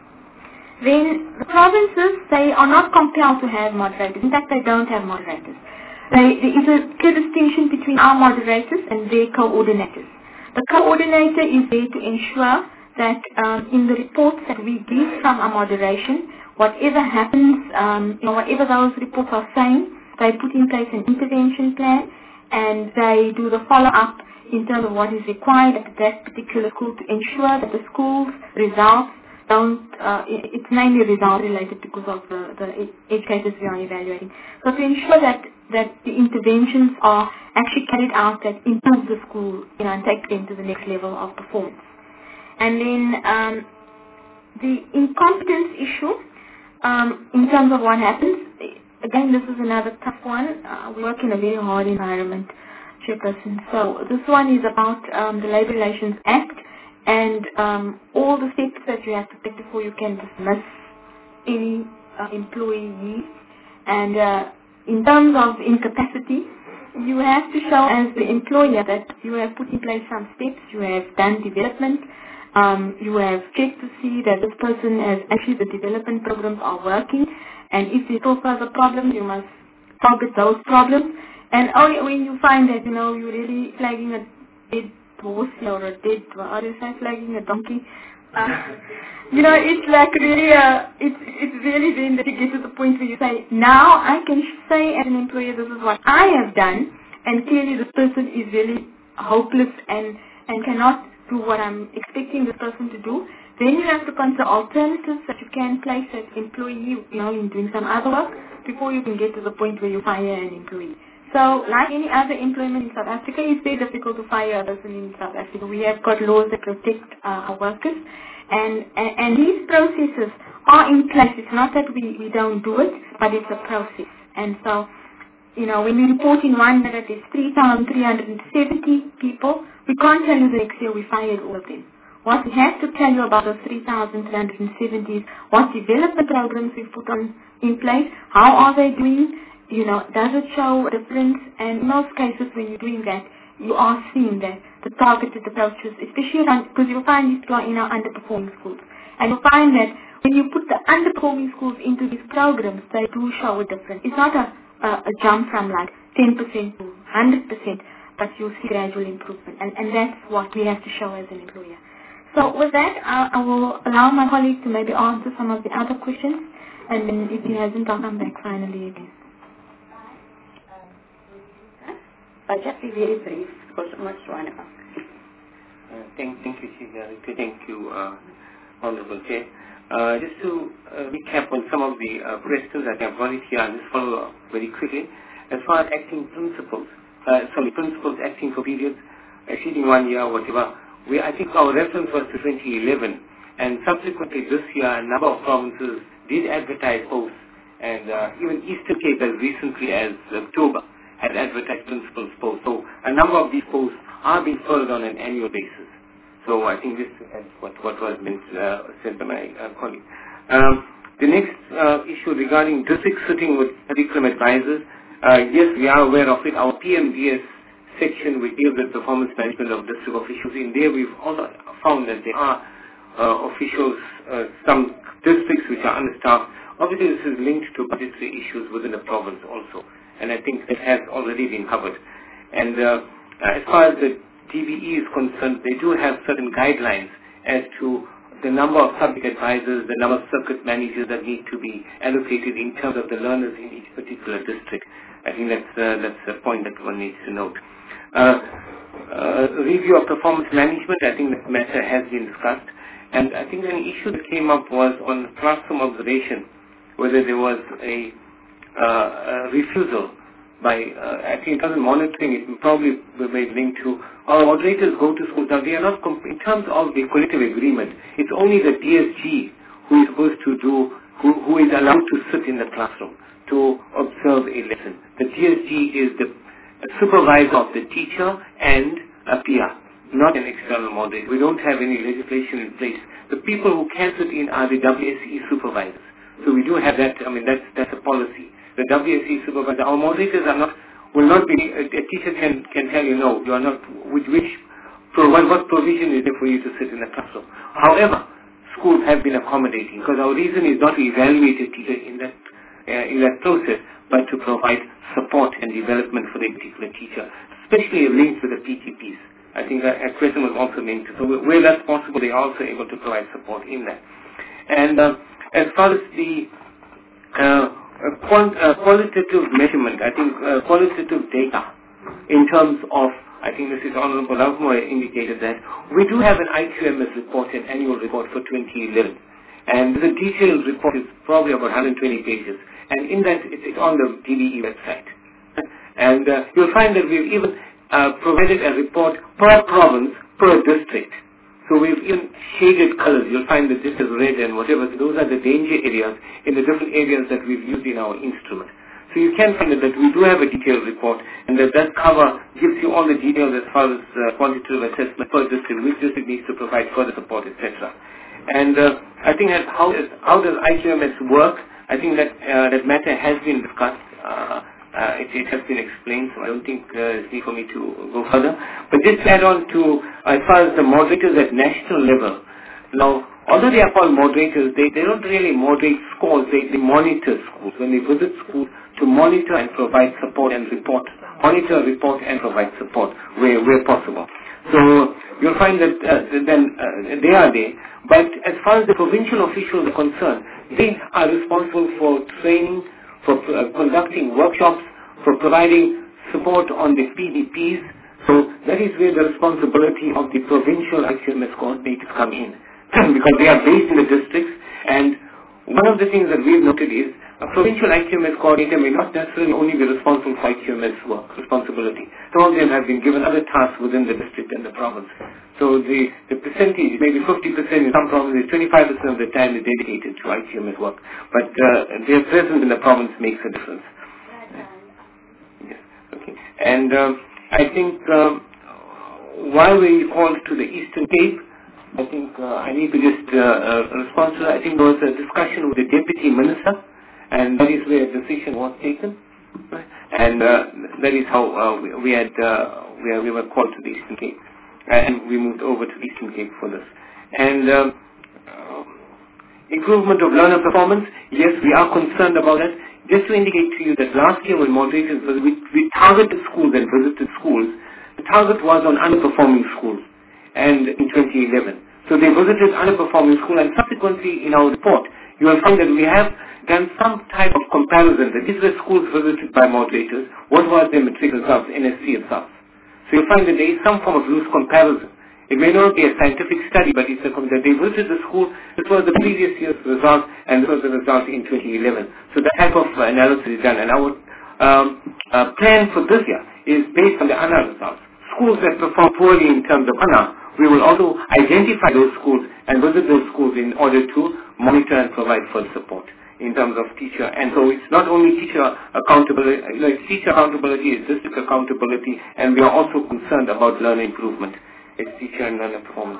Then the provinces, they are not compelled to have moderators. In fact, they don't have moderators. There is a clear distinction between our moderators and their coordinators. The coordinator is there to ensure that in the reports that we give from our moderation, whatever happens, whatever those reports are saying, they put in place an intervention plan, and they do the follow-up in terms of what is required at that particular school to ensure that the school's results don't, it's mainly result related because of the educators we are evaluating. So to ensure that the interventions are actually carried out that improve the school, and take them to the next level of performance. And then the incompetence issue, in terms of what happens, again, this is another tough one. We work in a very hard environment, Chairperson. So this one is about the Labour Relations Act, and all the steps that you have to take before you can dismiss any employee. And in terms of incapacity, you have to show as the employer that you have put in place some steps, you have done development, you have checked to see that this person has actually the development programs are working, and if there's still further problems, you must target those problems. And only when you find that, you're really flagging a dead horse or a dead, flagging a donkey, it's like really, it's really then that you get to the point where you say, now I can say as an employer, this is what I have done, and clearly this person is really hopeless and cannot do what I'm expecting this person to do. Then you have to consider alternatives that you can place as employee, in doing some other work before you can get to the point where you fire an employee. So, like any other employment in South Africa, it's very difficult to fire a person in South Africa. We have got laws that protect our workers, and these processes are in place. It's not that we don't do it, but it's a process. And so, when we report in one year that there's 3,370 people, we can't tell you the next year we fired all of them. What we have to tell you about those 3,370 what development programs we've put in place, how are they doing, does it show a difference? And in most cases when you're doing that, you are seeing that the targeted approaches, especially because you'll find these people are in our underperforming schools. And you'll find that when you put the underperforming schools into these programs, they do show a difference. It's not a jump from like 10% to 100%, but you'll see gradual improvement. And that's what we have to show as an employer. So with that, I will allow my colleague to maybe answer some of the other questions, and then if he hasn't, I'll come back finally again. I'll just be very brief because so much to ask. Thank you, Chief. Thank you, Honorable Chair. Just to recap on some of the questions that I've got it here, and just follow up very quickly. As far as acting principals, principals acting for periods exceeding 1 year or whatever, I think our reference was to 2011, and subsequently this year a number of provinces did advertise posts, and even Eastern Cape as recently as October had advertised principals posts. So a number of these posts are being filled on an annual basis. So I think this is what was said by my colleague. The next issue regarding district sitting with curriculum advisors, yes, we are aware of it. Our PMDS section which deals with performance management of district officials, in there we've also found that there are officials, some districts which are understaffed. Obviously this is linked to budgetary issues within the province also, and I think that has already been covered. And as far as the DBE is concerned, they do have certain guidelines as to the number of subject advisors, the number of circuit managers that need to be allocated in terms of the learners in each particular district. I think that's a point that one needs to note. Review of performance management, I think that matter has been discussed. And I think an issue that came up was on classroom observation, whether there was a refusal by, I think in terms of monitoring, it probably may link to our moderators go to schools. Now they are not, in terms of the collective agreement, it's only the DSG who is supposed to do, who is allowed to sit in the classroom to observe a lesson. The DSG is the supervisor of the teacher and a peer, not an external moderator. We don't have any legislation in place. The people who can sit in are the WSE supervisors. So we do have that, that's a policy. The WSE supervisor, our moderators will not be, a teacher can tell you, no, you are not, what provision is there for you to sit in the classroom? However, schools have been accommodating, because our reason is not to evaluate a teacher in that process, but to provide support and development for the particular teacher, especially linked with the PTPs. I think that a question was also linked to, so where that's possible, they are also able to provide support in that. And as far as the qualitative measurement, I think qualitative data in terms of, I think this is Honorable Ravmoy indicated that we do have an IQMS report, an annual report for 2011, and the detailed report is probably about 120 pages, and in that it's on the DBE website. And you'll find that we've even provided a report per province, per district. So we've even shaded colors. You'll find that this is red and whatever. Those are the danger areas in the different areas that we've used in our instrument. So you can find that we do have a detailed report, and that gives you all the details as far as quantitative assessment per district, which district needs to provide further support, etc. And I think how does IQMS work? I think that matter has been discussed. It has been explained, so I don't think it's need for me to go further. But just add on to, as far as the moderators at national level, now, although they are called moderators, they don't really moderate schools, they monitor schools. When they visit schools, to monitor and provide support and report, monitor, report and provide support where possible. So you'll find that they are there. But as far as the provincial officials are concerned, they are responsible for training, for conducting workshops, for providing support on the PDPs. So that is where the responsibility of the provincial IQMS coordinators come in, because they are based in the districts. And one of the things that we've noted is a provincial IQMS coordinator may not necessarily only be responsible for IQMS work, responsibility. Some of them have been given other tasks within the district and the province. So the percentage, maybe 50% in some provinces, 25% of the time is dedicated to IQMS work. But their presence in the province makes a difference. Yes, okay. And I think why we called to the Eastern Cape, I think I need to just respond to that. I think there was a discussion with the Deputy Minister, and that is where a decision was taken. Right? And that is how we were called to the Eastern Cape. And we moved over to Eastern Cape for this. And improvement of learner performance, yes, we are concerned about that. Just to indicate to you that last year when moderators, we targeted schools and visited schools, the target was on underperforming schools, and in 2011. So they visited underperforming schools, and subsequently in our report, you will find that we have done some type of comparison that these were schools visited by moderators, what was their matric results, NSC results. So you find that there is some form of loose comparison. It may not be a scientific study, but it's that they visited the school, this was the previous year's result, and this was the result in 2011. So that type of analysis is done, and our plan for this year is based on the ANA results. Schools that perform poorly in terms of ANA, we will also identify those schools and visit those schools in order to monitor and provide further support in terms of teacher. And so it's not only teacher accountability, teacher accountability is district accountability, and we are also concerned about learner improvement. It's teacher and learner performance.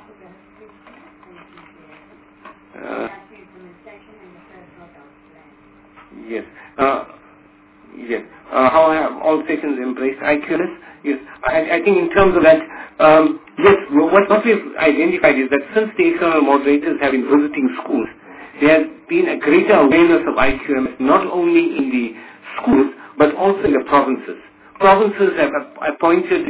Yes. Yes. How have all stations embraced IQMS? Yes. I think in terms of that, yes, what we've identified is that since the external moderators have been visiting schools, there has been a greater awareness of IQMS not only in the schools but also in the provinces. Provinces have appointed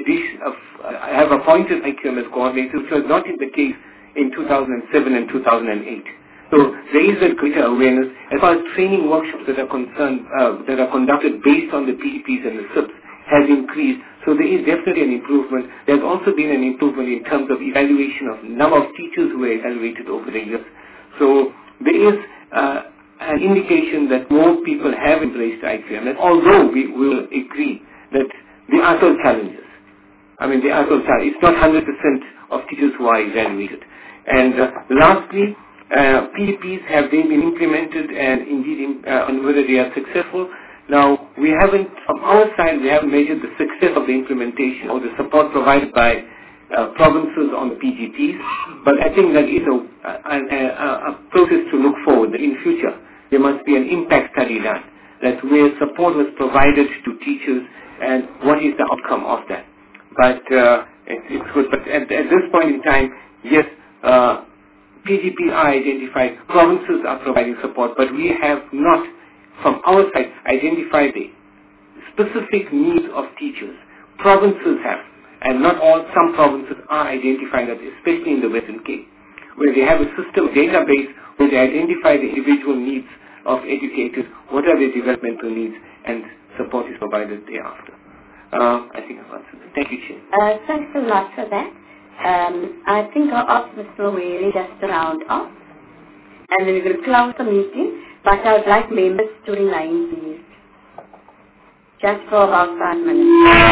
IQMS coordinators, which was not the case in 2007 and 2008. So there is a greater awareness as far as training workshops that are concerned, that are conducted based on the PEPs and the SIPs has increased. So there is definitely an improvement. There's also been an improvement in terms of evaluation of number of teachers who were evaluated over the years. So there is an indication that more people have embraced IQMS, although we will agree that there are still challenges. I mean, there are still challenges. It's not 100% of teachers who are evaluated. And lastly, PEPs, have they been implemented, and indeed on whether they are successful? Now, we haven't, from our side, we haven't measured the success of the implementation or the support provided by provinces on the PGPs, but I think that is a process to look forward. In future, there must be an impact study done, that where support was provided to teachers and what is the outcome of that. But it's good. But at this point in time, yes, PGPs are identified, provinces are providing support, but we have not, from our side, identified the specific needs of teachers. Provinces have, and not all, some provinces are identifying that, especially in the Western Cape, where they have a system database where they identify the individual needs of educators, what are their developmental needs, and support is provided thereafter. I think I've answered that. Thank you, Chair. Thanks a lot for that. I think I'll ask Mr. Whaley just to round off, and then we will close the meeting, but I would like members to remain, please, just for about 5 minutes.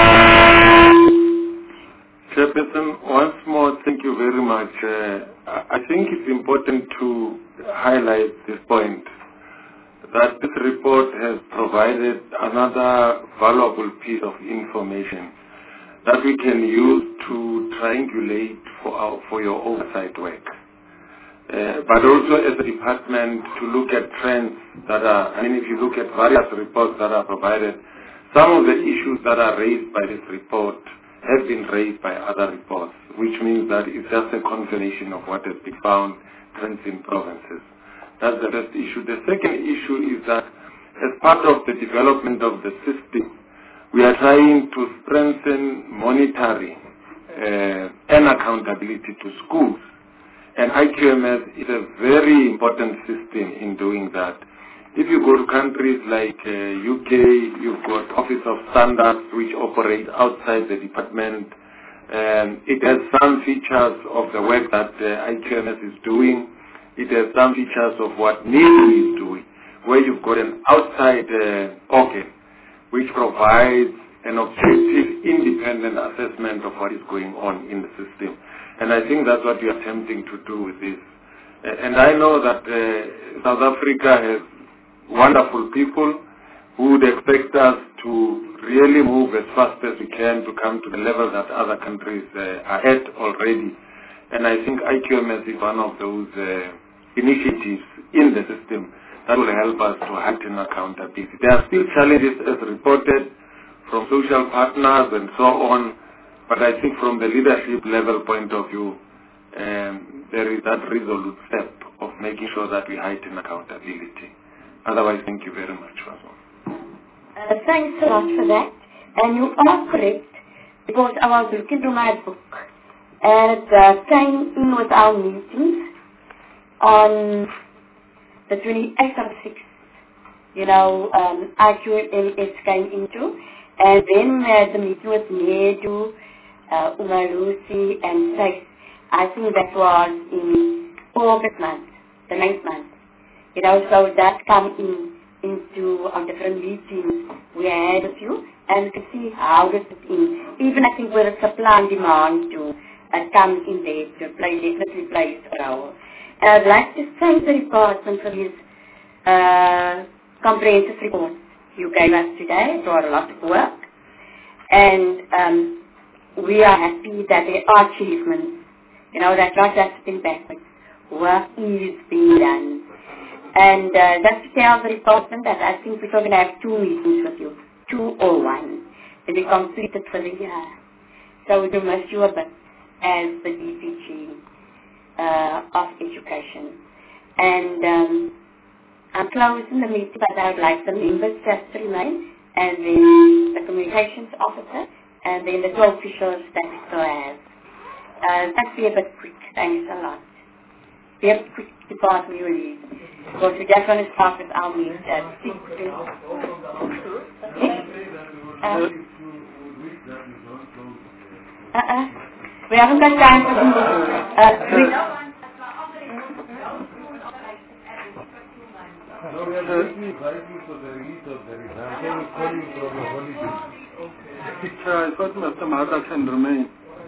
Chairperson, once more, thank you very much. I think it's important to highlight this point, that this report has provided another valuable piece of information that we can use to triangulate for your oversight work. But also as a department to look at trends that are, if you look at various reports that are provided, some of the issues that are raised by this report have been raised by other reports, which means that it's just a confirmation of what has been found, trends in provinces. That's the first issue. The second issue is that as part of the development of the system, we are trying to strengthen monitoring and accountability to schools. And IQMS is a very important system in doing that. If you go to countries like UK, you've got Office of Standards which operate outside the department. It has some features of the work that IQMS is doing. It has some features of what NIDU is doing, where you've got an outside organ which provides an objective, independent assessment of what is going on in the system. And I think that's what we are attempting to do with this. And I know that South Africa has wonderful people who would expect us to really move as fast as we can to come to the level that other countries are at already. And I think IQMS is one of those initiatives in the system that will help us to heighten accountability. There are still challenges as reported from social partners and so on, but I think from the leadership level point of view, there is that resolute step of making sure that we heighten accountability. Otherwise, thank you very much, Fason. Thanks a lot for that. And you are correct, because I was looking through my book and it came in with our meetings on the 28th of 6th, IQMS came into, and then we had the meeting with Nedu, Umalusi, and Saif. I think that was in August month, the 9th month. So that come into our different meetings we had a few, and you can see how this is in. Even I think where the supply and demand to come in there to definitely plays a role. And I'd like to thank the department for his comprehensive report you gave us today. It was a lot of work. And we are happy that there are achievements. That's not just been backwards. Work is being done. And just to tell the department that I think we're going to have 2 meetings with you, 2 or 1, to be completed for the year. So we miss you a bit as the DPG of education. And I'm closing the meeting, but I would like the members just to remain, and then the communications officer, and then the 2 officials that we still have. Let's be a bit quick. Thanks a lot. Be a bit quick before we leave. Because we just want to start with our meeting at 6. We haven't got time for I thought Mr. Mada can remain.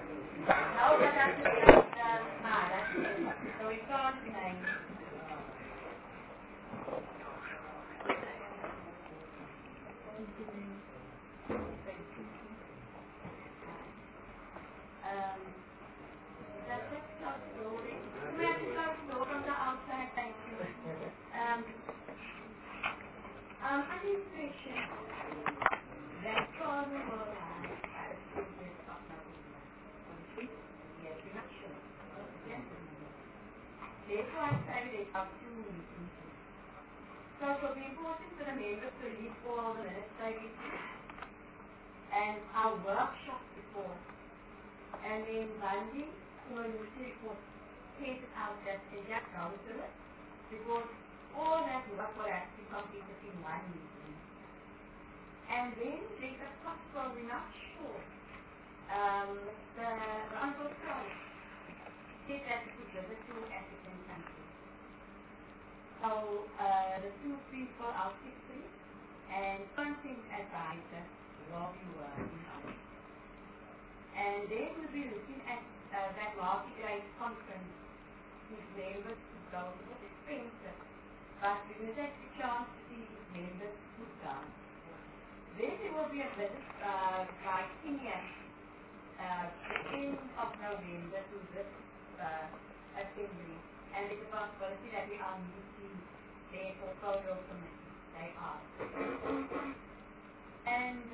Therefore, I decided to have 2 meetings. So it will be important for the members to read all the minutes I received and our workshop report. And then Gandhi, Umalusi report, painted out that they just down to it, because all that work will have to be completed in 1 meeting. And then there's a possible, we're not sure, the Uncle Charles said that we could visit 2 African countries. So the 2 people are 6 and content advisor will be working on it. And they will be looking at that multi-grade conference whose members could go. It was expensive, but we will take the chance to see if members could come. Then there will be a visit by Kenya the end of November to this assembly, and it's a possibility that we are meeting their portfolio committee. They are. And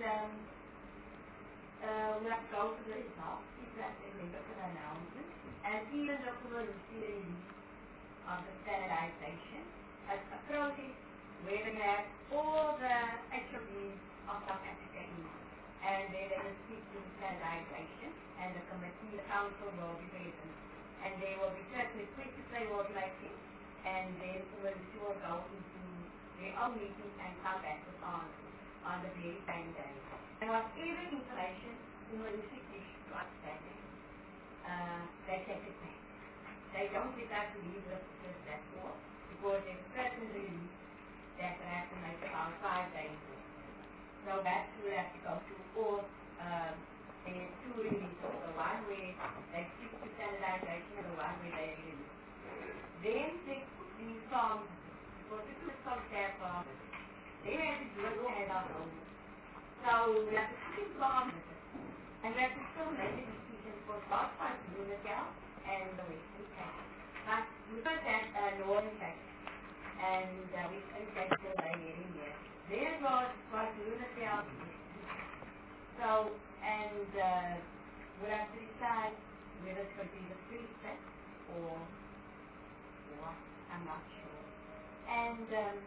we have to go to the results, if that's a member for the announcement, and even the release of the standardization, a process where we have all the HODs of South Africa in, and where they will speak to the standardization, and the committee, the council will be present. And there will be certainly questions they will be making, and then we will go into their own meeting and come back with answers on the very same day. And whatever information Umalusi issues to us that day, they take it back. They don't get us to leave with just that for, because there's certain release that they have to make about 5 days for. So that will have to go to all there's 2 releases, the one where they stick to standardization and the one where they release. Then they put these songs, because we put some care songs, they have to do it as our own. So we have to put in songs, and we have to still make a decision for about 5 minutes out, and the Western Cape. But we first had Northern Cape, and Western Cape still lay here. There was unity out. So, and we'll have to decide whether it's going to be the free set or what, I'm not sure. And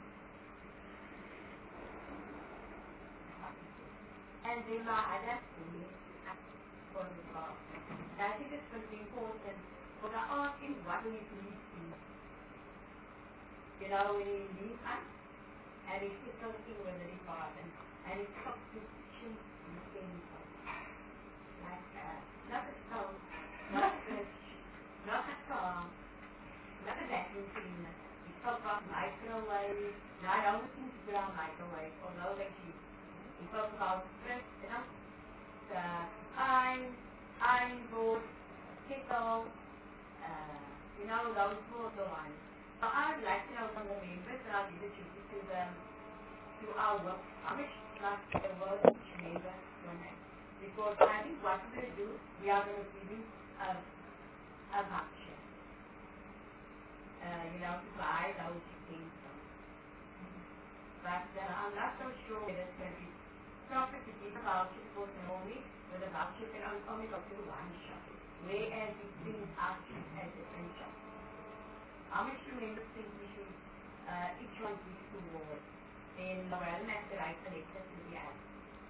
then my other school for the class. I think it's going to be important, but I ask him what will he leave to? You know, when he leaves us, and he's still working with the department, and he's got positions in like not a stove, not a fridge, not a car, not a vacuum cleaner. He's talked about microwave. Now I don't think to put on microwave, although they do. He talked about fridge, the iron board, kettle, you know, those sort of ones. So I would like to know from the members, and I'll give it to our work, how much trust the work each member will have. Because I think what we're going to do, we are going to give you a voucher. You know, to buy those things. But I'm not so sure whether it's going to be proper to give a voucher for normally, with a voucher can only go to one shop, whereas these things are cheap at different shops. How much do members think we should each one give towards? Then Laurel has to write the letter to the ad.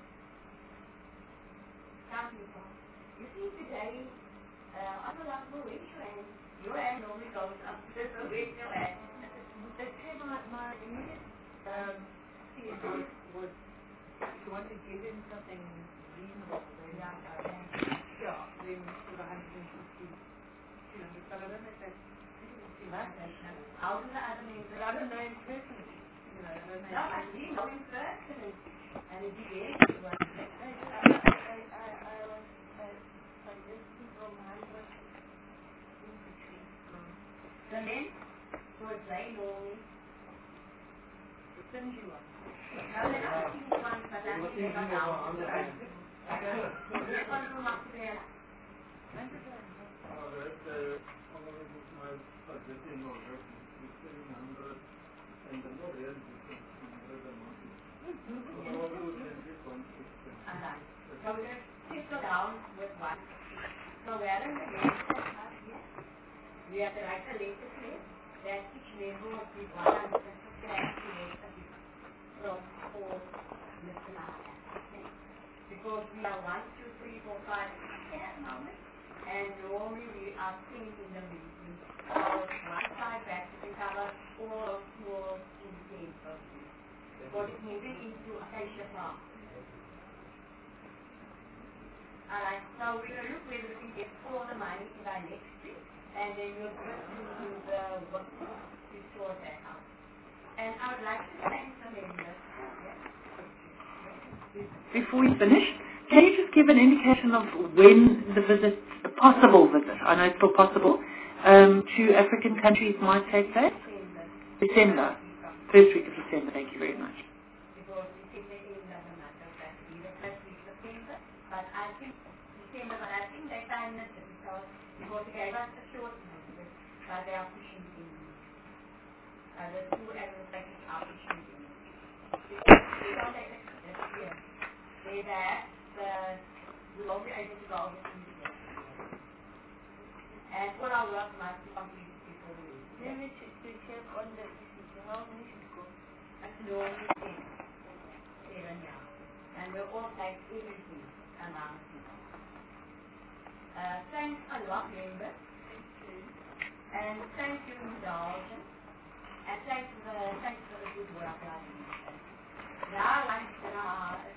Some people. You see today, on the last week, your ad normally goes up to the week your ad. My immediate CSO was to want to give him something reasonable. Sure, then to the 150, 200, but I don't know if that's how do the other names? I don't know him personally. You know, I don't know. No, I do know him personally. And if he is, I was listening from 100 infantry. The men was very lonely. The stingy one. No, they're not the stingy ones, but I think they're not down. They're going to come up to there. Suggesting or between 100 and the more real difference in 100 and 150. So we will change it 160. So we're going to go down with one. So where in the latest here, we have to write the latest list that each member will be 150 from all listeners. Because we are 1, 2, 3, 4, 5, 6 at the moment, and normally we are 10 in the meeting. So one side back to cover all small in the same person. Because it's moving into Acacia Park. Alright, so we're going to look whether we can get all the money by next week, and then we'll go to the workforce to sort that out. And I would like to thank the members. Before we finish, can you just give an indication of when the visit, the possible visit, I know it's still possible, to African countries might take place? December. First week of December, thank you very much. Because December is another matter, that will be the first week of December, but I think December, but I think they timed it because they gave us a short notice, but they are pushing in. The two administrators are pushing in. Because we don't take it this year. They're there, we won't be able to go over to the year. And all our work must be completed before we leave. Maybe to check on the ECG, how many should go? That's normally 7, yeah. And we'll all take everything around people. Thanks a lot, members. And thank you, indulgence. And thanks for the good work. Now, I'd like to